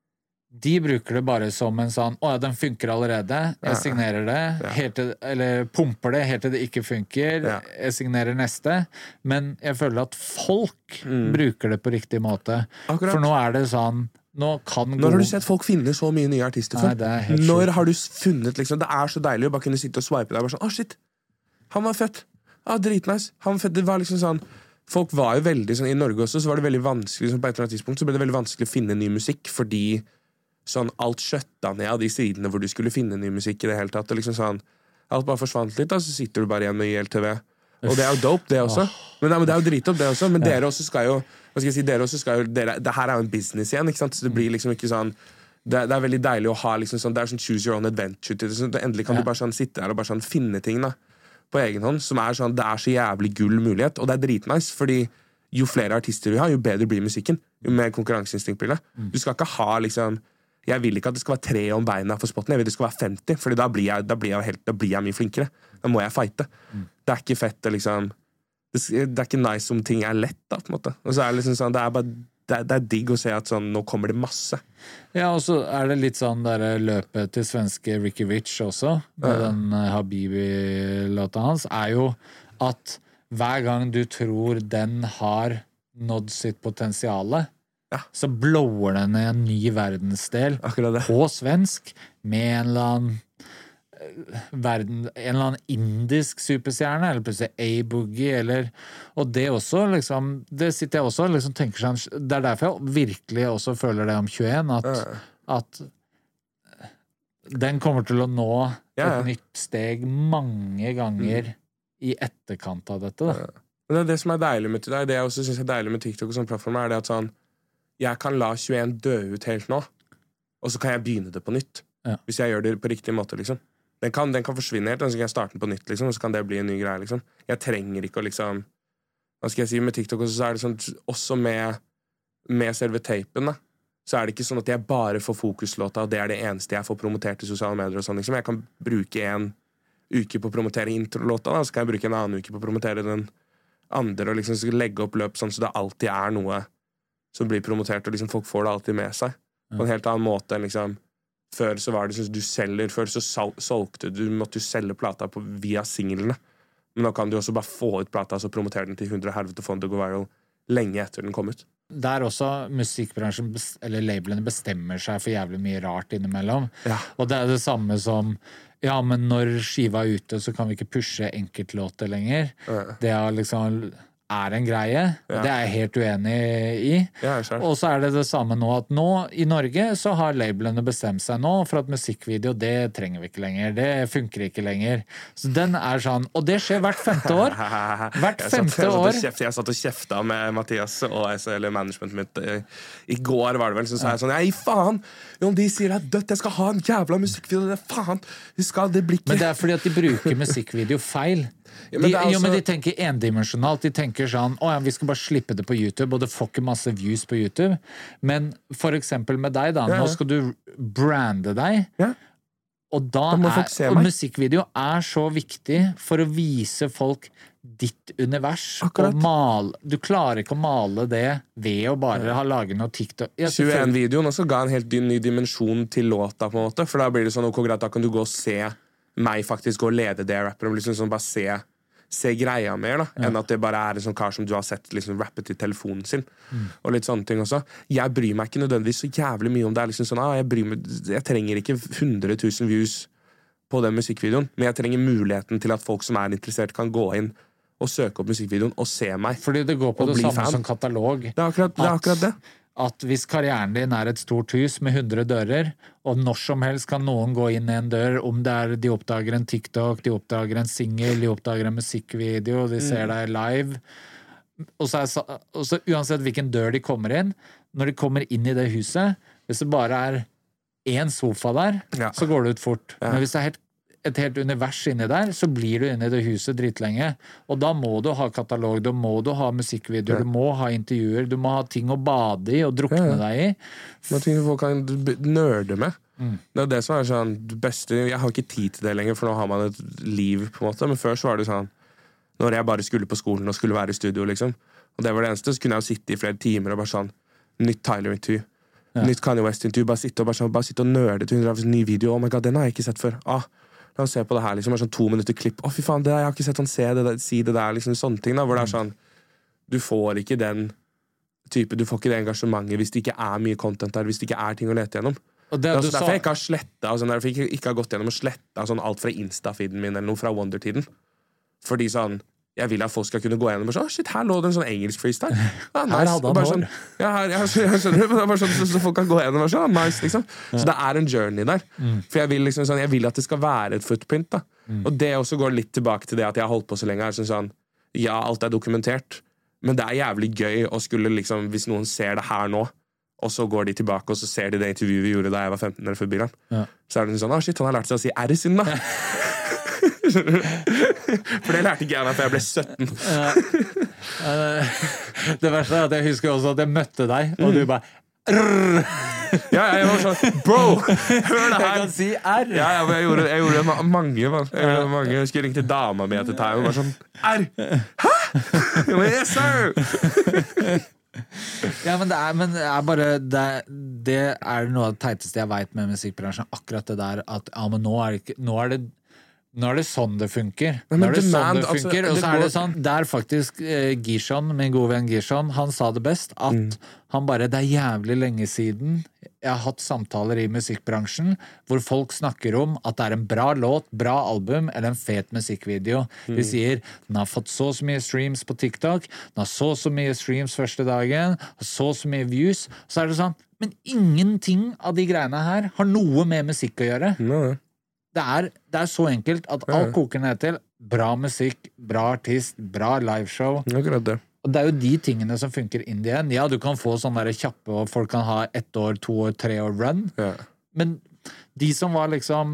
de bruker det bare som en sånn, åja, den funker allerede, jeg signerer det, ja. helt til, eller pumper det helt til det ikke funker, ja. Jeg signerer neste, men jeg føler at folk mm. bruker det på riktig måte. Akkurat. For nå er det sånn, nå kan Når har du sett folk finne så mye nye artister for? Nei, Når har du funnet, liksom, det er så deilig å bare kunne sitte og swipe der, bare sånn, åh, oh, shit, han var fett, ah, dritnice, han var fett, det var liksom sånn, folk var jo veldig sånn, i Norge også, så var det veldig vanskelig, sånn, på et eller annet tidspunkt, så ble det veldig vanskelig å finne ny musikk, fordi sånn, alt skjøtta ned av de sidene hvor du skulle finne ny musikk i det hele tatt, og liksom sånn, alt bare forsvant litt, da, så sitter du bare igjen med I L T V, og det er jo dope, det også, men, men det er jo dritdope, det også, men dere også skal jo, hva skal jeg si, dere også skal jo, dere, det her er jo en business igjen, ikke sant, så det blir liksom ikke sånn, det, det er veldig deilig å ha liksom sånn, det er sånn choose your own adventure til det, så endelig kan du bare sånn sitte her og bare sånn finne ting da, på egen hånd, som er sånn, det er så jævlig gull mulighet, og det er dritnice, fordi jo flere artister vi har, jo bedre blir musikken, jo mer konkurranseinstinkt blir det. Du skal ikke ha liksom, jeg vil ikke at det skal være tre om beina for spotten, jeg vil det skal være femti, fordi da blir jeg, da blir jeg, helt, da blir jeg mye flinkere. Da må jeg fighte. Mm. Det er ikke fett, liksom, det, det er ikke nice om ting er lett, da, på en måte. Og så er det liksom sånn, det er bare, det er, det er digg å se at sånn, nå kommer det masse. Ja, og så er det litt sånn der løpet til svenske Ricky Rich også, med ja. Den uh, Habibi-låta hans, er jo at hver gang du tror den har nådd sitt potensiale, ja. Så blower den i en ny verdensdel på svensk med en eller annen verden, en eller annen indisk superstjerne, eller plutselig A-Boogie, eller, og det også, liksom, det sitter jeg også og liksom tenker sånn, det er derfor jeg virkelig også føler det om tjueen, at, ja. At den kommer til å nå et ja. Nytt steg mange ganger mm. i etterkant av dette, da. Ja. Men det er det som er deilig med det, det jeg også synes er deilig med TikTok og sånn plattform, er det at sånn, jeg kan la tjueen dø ut helt nå, og så kan jeg begynne det på nytt. Ja. Hvis jeg gjør det på riktig måte, liksom. Den kan, den kan forsvinne helt, og så kan jeg starte den på nytt, liksom, og så kan det bli en ny greie, liksom. Jeg trenger ikke å, liksom, hva skal jeg si, med TikTok også, så er det sånn, også med, med selve tapen, da, så er det ikke sånn at jeg bare får fokuslåta, og det er det eneste jeg får promotert i sosiale medier og sånn, liksom. Jeg kan bruke en uke på å promotere introlåta, da, så kan jeg bruke en annen uke på å promotere den andre, og liksom legge opp løp sånn, så det alltid er noe som blir promotert, og liksom folk får det alltid med seg. På en helt annen måte enn liksom, før så var det sånn, du selger, før så sol- solgte du, måtte du selge plata på, via singlene. Men nå kan du også bare få ut plata, så promotere den til hundre helvete fond og gå viral lenge etter den kom ut. Der også musikkbransjen, eller labelene bestemmer seg for jævlig mye rart innimellom. Ja. Og det er det samme som, ja, men når skiva er ute, så kan vi ikke pushe enkeltlåter lenger. Ja. Det er liksom er en greie, ja. Det er jeg helt uenig i. Ja, og så er det det samme nå, at nå i Norge så har labelene bestemt seg nå for at musikkvideo, det trenger vi ikke lenger, det funker ikke lenger. Så den er sånn, og det skjer hvert femte år. Hvert femte jeg år. Satt, jeg satt og kjefta med Mathias og eller managementet mitt i, i går, var det vel, så sa jeg sånn, nei faen, om de sier det er dødt, jeg skal ha en jævla musikkvideo, det er faen, de skal, det blir ikke. Men det er fordi at de bruker musikkvideo feil. Ja, men de, også... jo, men de tenker endimensjonalt. De tenker sånn, å ja, vi skal bare slippe det på YouTube, og det får ikke masse views på YouTube. Men for eksempel med deg da, ja, ja. Nå skal du brande deg, ja. Og da, da er, og musikkvideo er så viktig for å vise folk ditt univers. Akkurat. Og male, du klarer ikke å male det ved å bare ja. Ha laget noe TikTok. Ja, tjueen-videoen også ga en helt ny dimensjon til låta, på en måte, for da blir det sånn, ok, greit, da kan du gå og se meg faktisk gå og lede det rapper, og liksom sånn bare se, se greia mer da, ja. Enn at det bare er en sånn kar som du har sett liksom rappet i telefonen sin, mm. og litt sånne ting også. Jeg bryr meg ikke nødvendigvis så jævlig mye om det er liksom sånn, ah, jeg, bryr meg, jeg trenger ikke hundre tusen views på den musikkvideoen, men jeg trenger muligheten til at folk som er interessert kan gå inn og søke opp musikkvideoen og se meg. Fordi det går på det samme fan. Som katalog. Det er akkurat det. Er akkurat det. At hvis karrieren din er et stort hus med hundre dører, og når som helst kan noen gå inn i en dør, om det er de oppdager en TikTok, de oppdager en single, de oppdager en musikkvideo, de ser deg live, og så, er, og så uansett hvilken dør de kommer inn, når de kommer inn i det huset, hvis det bare er en sofa der, ja. Så går det ut fort. Ja. Men hvis det er helt et helt univers inni der, så blir du inne i det huset dritlenge. Og da må du ha katalog, da må du ha musikkvideoer, ja. Du må ha intervjuer, du må ha ting å bade i og drukne ja, ja. Deg i. Det er ting folk kan nørde med. Mm. Det er det som er sånn det beste. Jeg har ikke tid til det lenger, for nå har man et liv, på en måte. Men før så var det sånn, når jeg bare skulle på skolen og skulle være i studio, liksom. Og det var det eneste, så kunne jeg jo sitte i flere timer og bare sånn, nytt Tyler-intervju. Ja. Nytt Kanye West-intervju, bare sitte og, bare, sånn, bare sitte og nørde til en ny video. Oh my god, den har jeg ikke sett før. Ah, la oss se på det her, liksom. Sånn to minutter klipp. Å, oh, fy faen, det, jeg har ikke sett han se det der, si det der, liksom sånne ting, da. Hvor det er sånn, du får ikke den type, du får ikke det engasjementet hvis det ikke er mye content der, hvis det ikke er ting å lete gjennom. Og det, det er også derfor jeg ikke har slettet, altså, derfor jeg ikke, ikke har gått gjennom og slettet sånn, alt fra Insta-feeden min, eller noe fra Wonder-tiden. Fordi sånn, jeg vil at folk skal kunne gå gjennom og sånn, shit, her lå det en sånn engelsk freestyle. Ja, nice. Her hadde han hår. Sånn, ja, her, jeg, jeg skjønner, men det er bare sånn, så, så folk kan gå gjennom og sånn, nice, liksom. Så det er en journey der. Mm. For jeg vil, liksom, sånn, jeg vil at det skal være et footprint, da. Mm. Og det også går litt tilbake til det at jeg har holdt på så lenge. Sånn, sånn, ja, alt er dokumentert, men det er jævlig gøy å skulle, liksom, hvis noen ser det her nå, og så går de tilbake, og så ser de det intervjuet vi gjorde da jeg var femten eller forbi den. Ja. Så er det sånn, å shit, han har lært seg å si R sin, da. For det lærte ikke jeg da før jeg ble sytten. Det verste er at jeg husker også at jeg møtte deg, og du bare ja, jeg var sånn, bro, hør det her. Jeg kan si R. Ja, ja, men jeg gjorde, jeg gjorde det mange, man. Jeg gjorde det mange. Jeg skulle ringe til dama mi etter tegn, og bare sånn, R. Hæ? Yes, sir. Ja, men det er, men det er bare det, det er noe av det teiteste jeg vet med musikkbransjen, akkurat det der at ja, men nå er det ikke, nå er det Nå er det sånn det funker. Nå er det sånn det funker. Og så er det sånn, der faktisk eh, Gishan, min gode venn Gishan, han sa det best, at mm. han bare, det er jævlig lenge siden jeg har hatt samtaler i musikkbransjen hvor folk snakker om at det er en bra låt, bra album eller en fet musikkvideo. Mm. De sier, den har fått så så mye streams på TikTok, den har så så mye streams første dagen, så så mye views, så er det sånn, men ingenting av de greiene her har noe med musikk å gjøre. Nei. Det er, det er så enkelt at alt koker ned til bra musikk, bra artist, bra liveshow. Akkurat det. Og det er jo de tingene som funker inn igjen. Ja, du kan få sånne der kjappe, og folk kan ha ett år, to år, tre år run. Ja. Men de som var liksom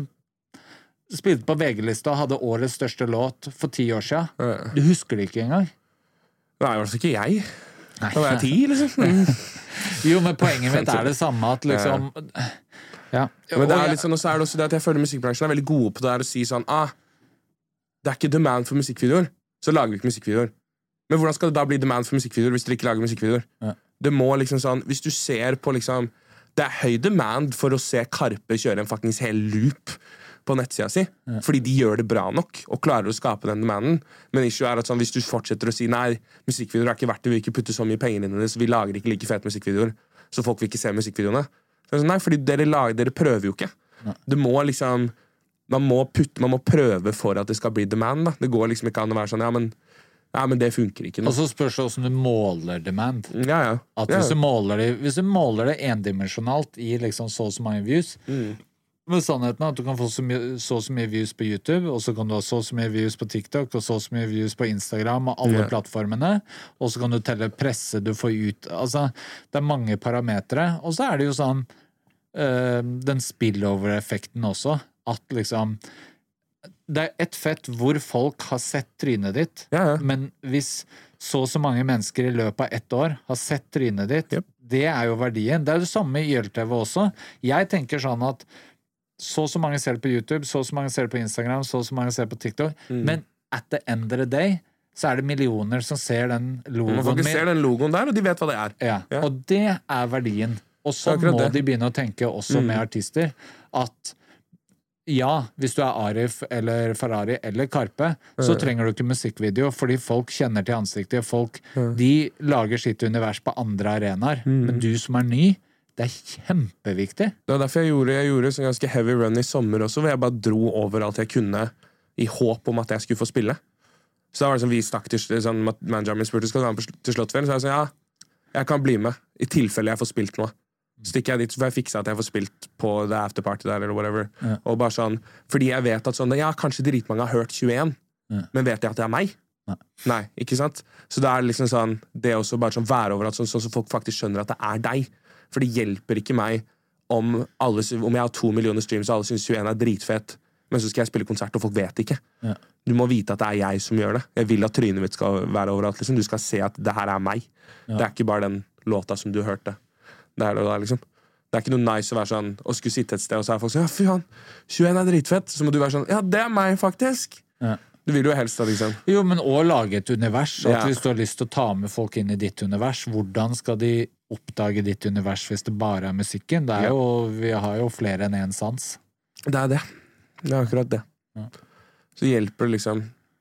spilte på V G-lista og hadde årets største låt for ti år siden, ja. Du husker det ikke engang. Nei, altså ikke jeg. Nei. Da var jeg ti, liksom. Jo, men poenget mitt er det samme at liksom... Ja. Men det er litt sånn, og så er det også det at jeg føler musikkbransjen er veldig gode på det der å si sånn, ah, det er ikke demand for musikkvideoer, så lager vi ikke musikkvideoer. Men hvordan skal det da bli demand for musikkvideoer hvis dere ikke lager musikkvideoer? Ja. Det må liksom sånn, hvis du ser på liksom, det er høy demand for å se Karpe kjøre en faktisk hel loop på nettsida si, ja. Fordi de gjør det bra nok og klarer å skape den demanden. Men issue er at sånn, hvis du fortsetter å si nei, musikkvideoer er ikke verdt det, vi vil ikke putte så mye penger inn i det, så vi lager ikke like fete musikkvideoer, så folk vil ikke se musikkvideoene. Nei, fordi dere, lager, dere prøver jo ikke. Det må liksom man må, putte, man må prøve for at det skal bli demand da. Det går liksom ikke an å være sånn, ja, men, ja, men det funker ikke nå. Og så spørs det hvordan du måler demand. Ja, ja. At hvis, ja. Du måler det, hvis du måler det endimensjonalt i liksom så og så mange views, mm. med sannheten at du kan få så, my- så så mye views på YouTube, og så kan du ha så så mye views på TikTok, og så så mye views på Instagram og alle yeah. plattformene, og så kan du telle presse du får ut. Altså, det er mange parametre, og så er det jo sånn øh, den spillover-effekten også, at liksom det er et fett hvor folk har sett trynet ditt, yeah, yeah. men hvis så så mange mennesker i løpet av ett år har sett trynet ditt, yep. det er jo verdien. Det er det samme i I L T V også. Jeg tenker sånn at så så mange ser det på YouTube, så så mange ser det på Instagram, så så mange ser det på TikTok, mm. men at the end of the day så er det millioner som ser den logoen min. Man ser den logoen der, og de vet hva det er. Ja, ja. Og det er verdien. Og så må det. De begynne å tenke også mm. med artister, at ja, hvis du er Arif eller Ferrari eller Karpe, så mm. trenger du ikke musikkvideo, fordi folk kjenner til ansiktet, folk, mm. de lager sitt univers på andre arenaer, mm. men du som er ny, det er kjempeviktig. Det var derfor jeg gjorde, jeg gjorde en ganske heavy run i sommer også, hvor jeg bare dro over alt jeg kunne i håp om at jeg skulle få spille. Så da var det sånn, vi stakk til sånn, manageren min spurte, skal du være med til Slottsfjell? Så jeg sa, ja, jeg kan bli med, i tilfelle jeg får spilt noe. Så stikker jeg dit, så får jeg fikse at jeg får spilt på the afterparty der, eller whatever. Ja. Og bare sånn, fordi jeg vet at sånn, ja, kanskje dritmange har hørt tjueen, ja. Men vet jeg at det er meg? Nei. Nei, ikke sant? Så det er liksom sånn, det er også bare sånn være over at sånn, sånn så folk faktisk skjønner at det er deg. For det hjelper ikke meg om, alle, om jeg har to millioner streams og alle synes tjueen er dritfett, men så skal jeg spille konsert og folk vet ikke. Ja. Du må vite at det er jeg som gjør det. Jeg vil at trynet mitt skal være overalt. Liksom. Du skal se at det her er meg. Ja. Det er ikke bare den låta som du hørte. Det er, det, liksom. Det er ikke noe nice å være sånn og skulle sitte et sted og så er folk sånn, ja fy han, tjueen er dritfett. Så må du være sånn, ja det er meg faktisk. Ja. Du vil jo helst da, liksom. Jo, men å lage et univers, at Ja. hvis du har lyst til å ta med folk inn i ditt univers, hvordan skal de oppdage ditt univers hvis det bare er musikken? Det er Ja. jo, vi har jo flere enn en sans. Det er det. Det er akkurat det. Ja. Så hjelper det liksom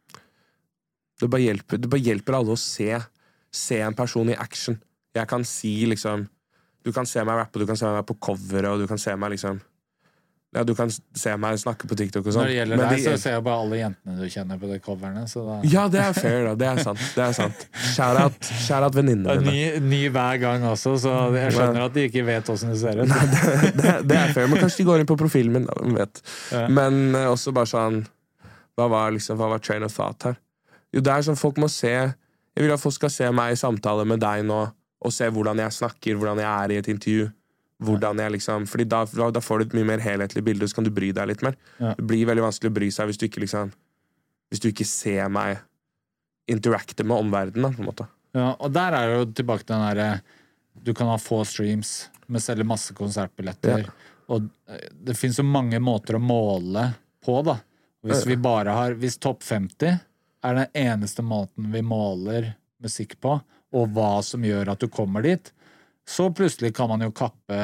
det bare hjelper, det bare hjelper alle å se se en person i action. Jeg kan si liksom du kan se meg rappe, du kan se meg på coveret, og du kan se meg liksom ja, du kan se meg snakke på TikTok og sånn. Når det gjelder Men deg, det- så ser jeg bare alle jentene du kjenner på de coverne, så da... Ja, det er fair da, det er sant, det er sant. Shout out, shout out venninnene Det er mine. ny, ny hver gang også, så jeg skjønner at de ikke vet hvordan det ser ut. Nei, det, det, det er fair, men kanskje de går inn på profilen min, da, hvem vet. Ja. Men eh, også bare sånn, hva var liksom, hva var train of thought her? Jo, det er sånn, folk må se, jeg vil at folk skal se meg i samtale med deg nå, og se hvordan jeg snakker, hvordan jeg er i et intervju, hvordan jeg liksom, fordi da, da får du et mye mer helhetlig bilde, så kan du bry deg litt mer. Ja. Det blir veldig vanskelig å bry seg hvis du ikke liksom, hvis du ikke ser meg interacte med omverdenen, da, på en måte. Ja, og der er jo tilbake til den der, du kan ha få streams, men selge masse konsertbilletter, Ja. og det finnes jo mange måter å måle på da. Hvis vi bare har, hvis topp femti er den eneste måten vi måler musikk på, og hva som gjør at du kommer dit, så plutselig kan man jo kappe,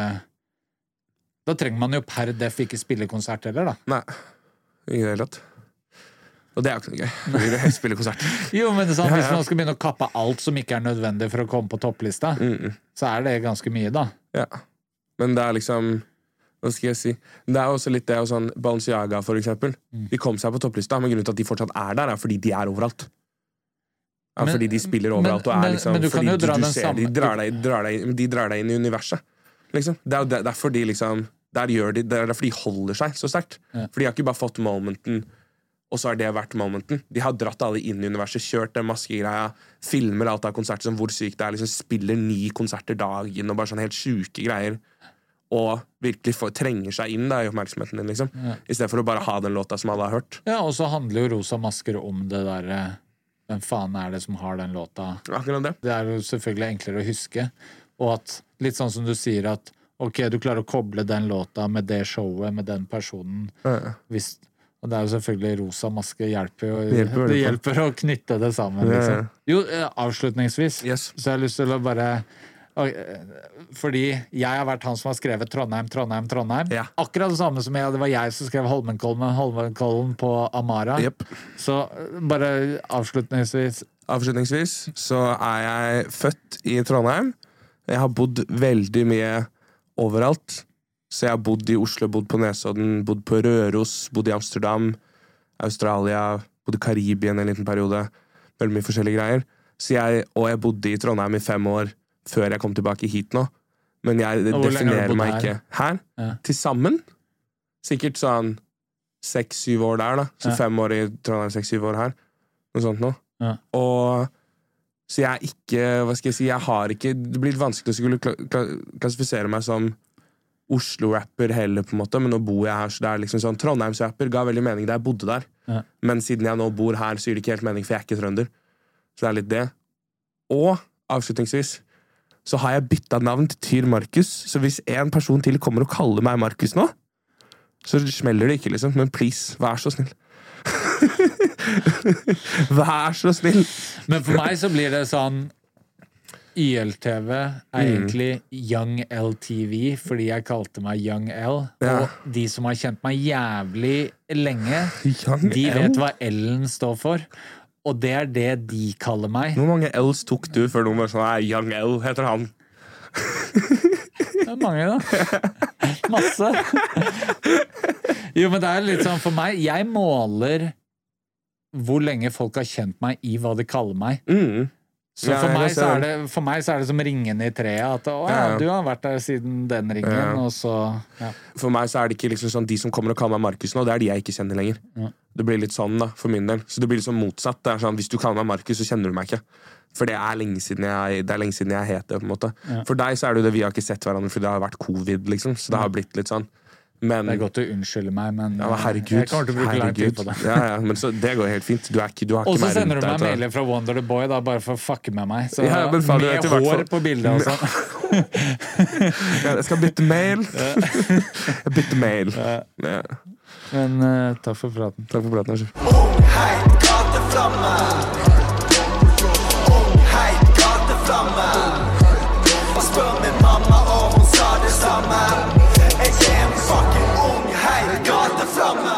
da trenger man jo per def ikke spille konsert heller da. Nei, ikke det hele tatt. Og det er jo ikke noe gøy. Jeg vil helst spille konsert. Jo, men det er sånn, Ja, hvis ja. man skal begynne å kappe alt som ikke er nødvendig for å komme på topplista, Mm-mm. så er det ganske mye da. Ja. Men det er liksom, hva skal jeg si, det er også litt det, og sånn, Balenciaga for eksempel, Mm. de kom seg på topplista, men grunnen til at de fortsatt er der, er fordi de er overalt. Ja, Men- fordi de spiller overalt, og er men- liksom, men du kan fordi jo dra du, du den ser, samme- de drar deg, drar deg, de drar deg inn i universet, liksom. Det er jo der- derfor de liksom, der gjør de, det er derfor de holder seg så sterkt. Ja. For de har ikke bare fått momenten, og så har det vært momenten. De har dratt alle inn i universet, kjørt den maskegreia, filmer alt av konserter som hvor sykt det er, liksom spiller ni konserter dagen, og bare sånn helt syke greier. Og virkelig får, trenger seg inn da, i oppmerksomheten din, liksom. Ja. I stedet for å bare ha den låta som alle har hørt. Ja, og så handler jo Rosa Masker om det der, eh, hvem faen er det som har den låta? Akkurat det. Det er jo selvfølgelig enklere å huske, og at, litt sånn som du sier at, ok, du klarer å koble den låta med det showet, med den personen, Ja. hvis, og det er jo selvfølgelig Rosa Maske hjelper jo, Det hjelper veldig det på. hjelper å knytte det sammen, Ja, ja. liksom. Jo, eh, avslutningsvis, Yes. så jeg har lyst til å bare, og, eh, fordi jeg har vært han som har skrevet Trondheim, Trondheim, Trondheim. Ja. Akkurat det samme som jeg, det var jeg som skrev Holmenkollen, Holmenkollen på Amara. Jep. Så eh, bare avslutningsvis, Avslutningsvis så er jeg født i Trondheim. Jeg har bodd veldig mye overalt. Så jeg har bodd i Oslo, bodd på Nesodden, bodd på Røros, bodd i Amsterdam, Australia, bodd i Karibien en liten periode. Veldig mye forskjellige greier. Så jeg, og jeg bodde i Trondheim i fem år før jeg kom tilbake hit nå. Men jeg Og hvor lenge har du definerer bodd meg her? ikke her. Ja. Til sammen sikkert sånn seks-syv år der, da. Så Ja. fem år i Trondheim, seks-syv år her. Noe sånt nå. Ja. Og så jeg er ikke, hva skal jeg si, jeg har ikke, det blir litt vanskelig å skulle kla kla klassifisere meg som Oslo-rapper heller, på en måte, men nå bor jeg her, så det er liksom sånn, Trondheims-rapper ga veldig mening da jeg bodde der, Ja. men siden jeg nå bor her, så gir det ikke helt mening, for jeg er ikke trønder. Så det er litt det. Og, avslutningsvis, så har jeg byttet navn til Tyr Markus, så hvis en person til kommer og kaller meg Markus nå, så smeller det ikke, liksom, men please, vær så snill. Vær så snill. Men for meg så blir det sånn Y L T V er egentlig Young L T V, fordi jeg kalte meg Young L. Ja. Og de som har kjent meg jævlig lenge, Young de L? vet hva L-en står for. Og det er det de kaller meg. Hvor mange L's tok du før noen var sånn, nei, Young L heter han? Det er mange, da. Masse. Jo, men det er litt sånn for meg. Jeg måler hvor lenge folk har kjent meg i hva de kaller meg. Mm. Så Ja, for, jeg meg ser så er det. det, for meg så er det som ringen i treet. At å, ja, Ja, ja. du har vært der siden den ringen, Ja. og så ja. For meg så er det ikke liksom sånn, de som kommer og kaller meg Markus nå, det er de jeg ikke kjenner lenger. Ja. Det blir litt sånn da, for min del. Så det blir liksom motsatt. Det er sånn, hvis du kaller meg Markus, så kjenner du meg ikke. For det er lenge siden jeg, det er lenge siden jeg het det, på en måte. Ja. For deg så er det jo det, vi har ikke sett hverandre, fordi det har vært covid, liksom. Så det har blitt litt sånn. Men, Det er godt å unnskylde meg, men ja, men herregud. jeg kommer til å bruke lang tid herregud. på det. Ja, ja, men så, det går helt fint. Du, er ikke, du har Og ikke så meg sender rundt du deg meg til å- mailer fra Wonder the Boy da, bare for å fucke med meg. Så, Ja, men faen, du vet med i hvert fall- hår på bildet og sånn. Ja, jeg skal bytte mail. Jeg bytter mail. Ja. Men eh, takk for praten. Takk for praten, sjef. Ung, heit, gateflamme. Ung, heit gateflamme. Bare spør min mamma og hun sa det samme. Jeg er en fucking ung, heit gateflamme.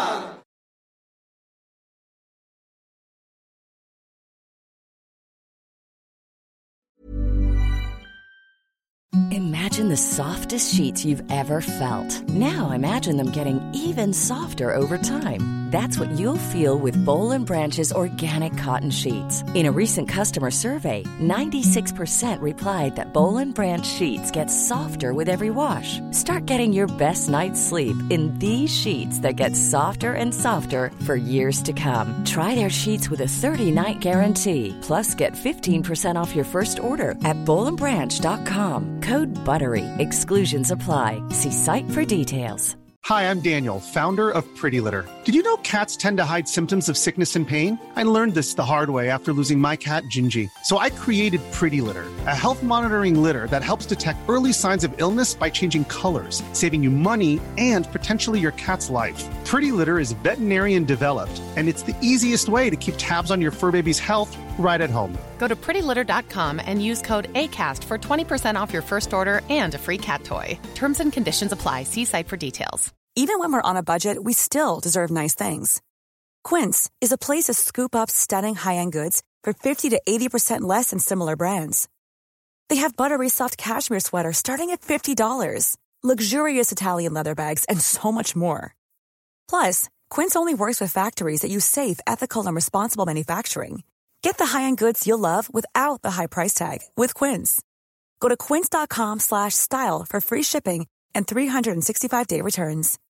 Imagine the softest sheets you've ever felt. Now imagine them getting even softer over time. That's what you'll feel with Boll and Branch's organic cotton sheets. In a recent customer survey, ninety-six percent replied that Boll and Branch sheets get softer with every wash. Start getting your best night's sleep in these sheets that get softer and softer for years to come. Try their sheets with a thirty-night guarantee. Plus, get fifteen percent off your first order at boll and branch dot com. Code BUTTERY. Exclusions apply. See site for details. Hi, I'm Daniel, founder of Pretty Litter. Did you know cats tend to hide symptoms of sickness and pain? I learned this the hard way after losing my cat, Gingy. So I created Pretty Litter, a health monitoring litter that helps detect early signs of illness by changing colors, saving you money and potentially your cat's life. Pretty Litter is veterinarian developed, and it's the easiest way to keep tabs on your fur baby's health right at home. Go to pretty litter dot com and use code ACAST for twenty percent off your first order and a free cat toy. Terms and conditions apply. See site for details. Even when we're on a budget, we still deserve nice things. Quince is a place to scoop up stunning high-end goods for fifty to eighty percent less than similar brands. They have buttery soft cashmere sweaters starting at fifty dollars, luxurious Italian leather bags, and so much more. Plus, Quince only works with factories that use safe, ethical, and responsible manufacturing. Get the high-end goods you'll love without the high price tag with Quince. Go to quince dot com slash style for free shipping and three sixty-five day returns.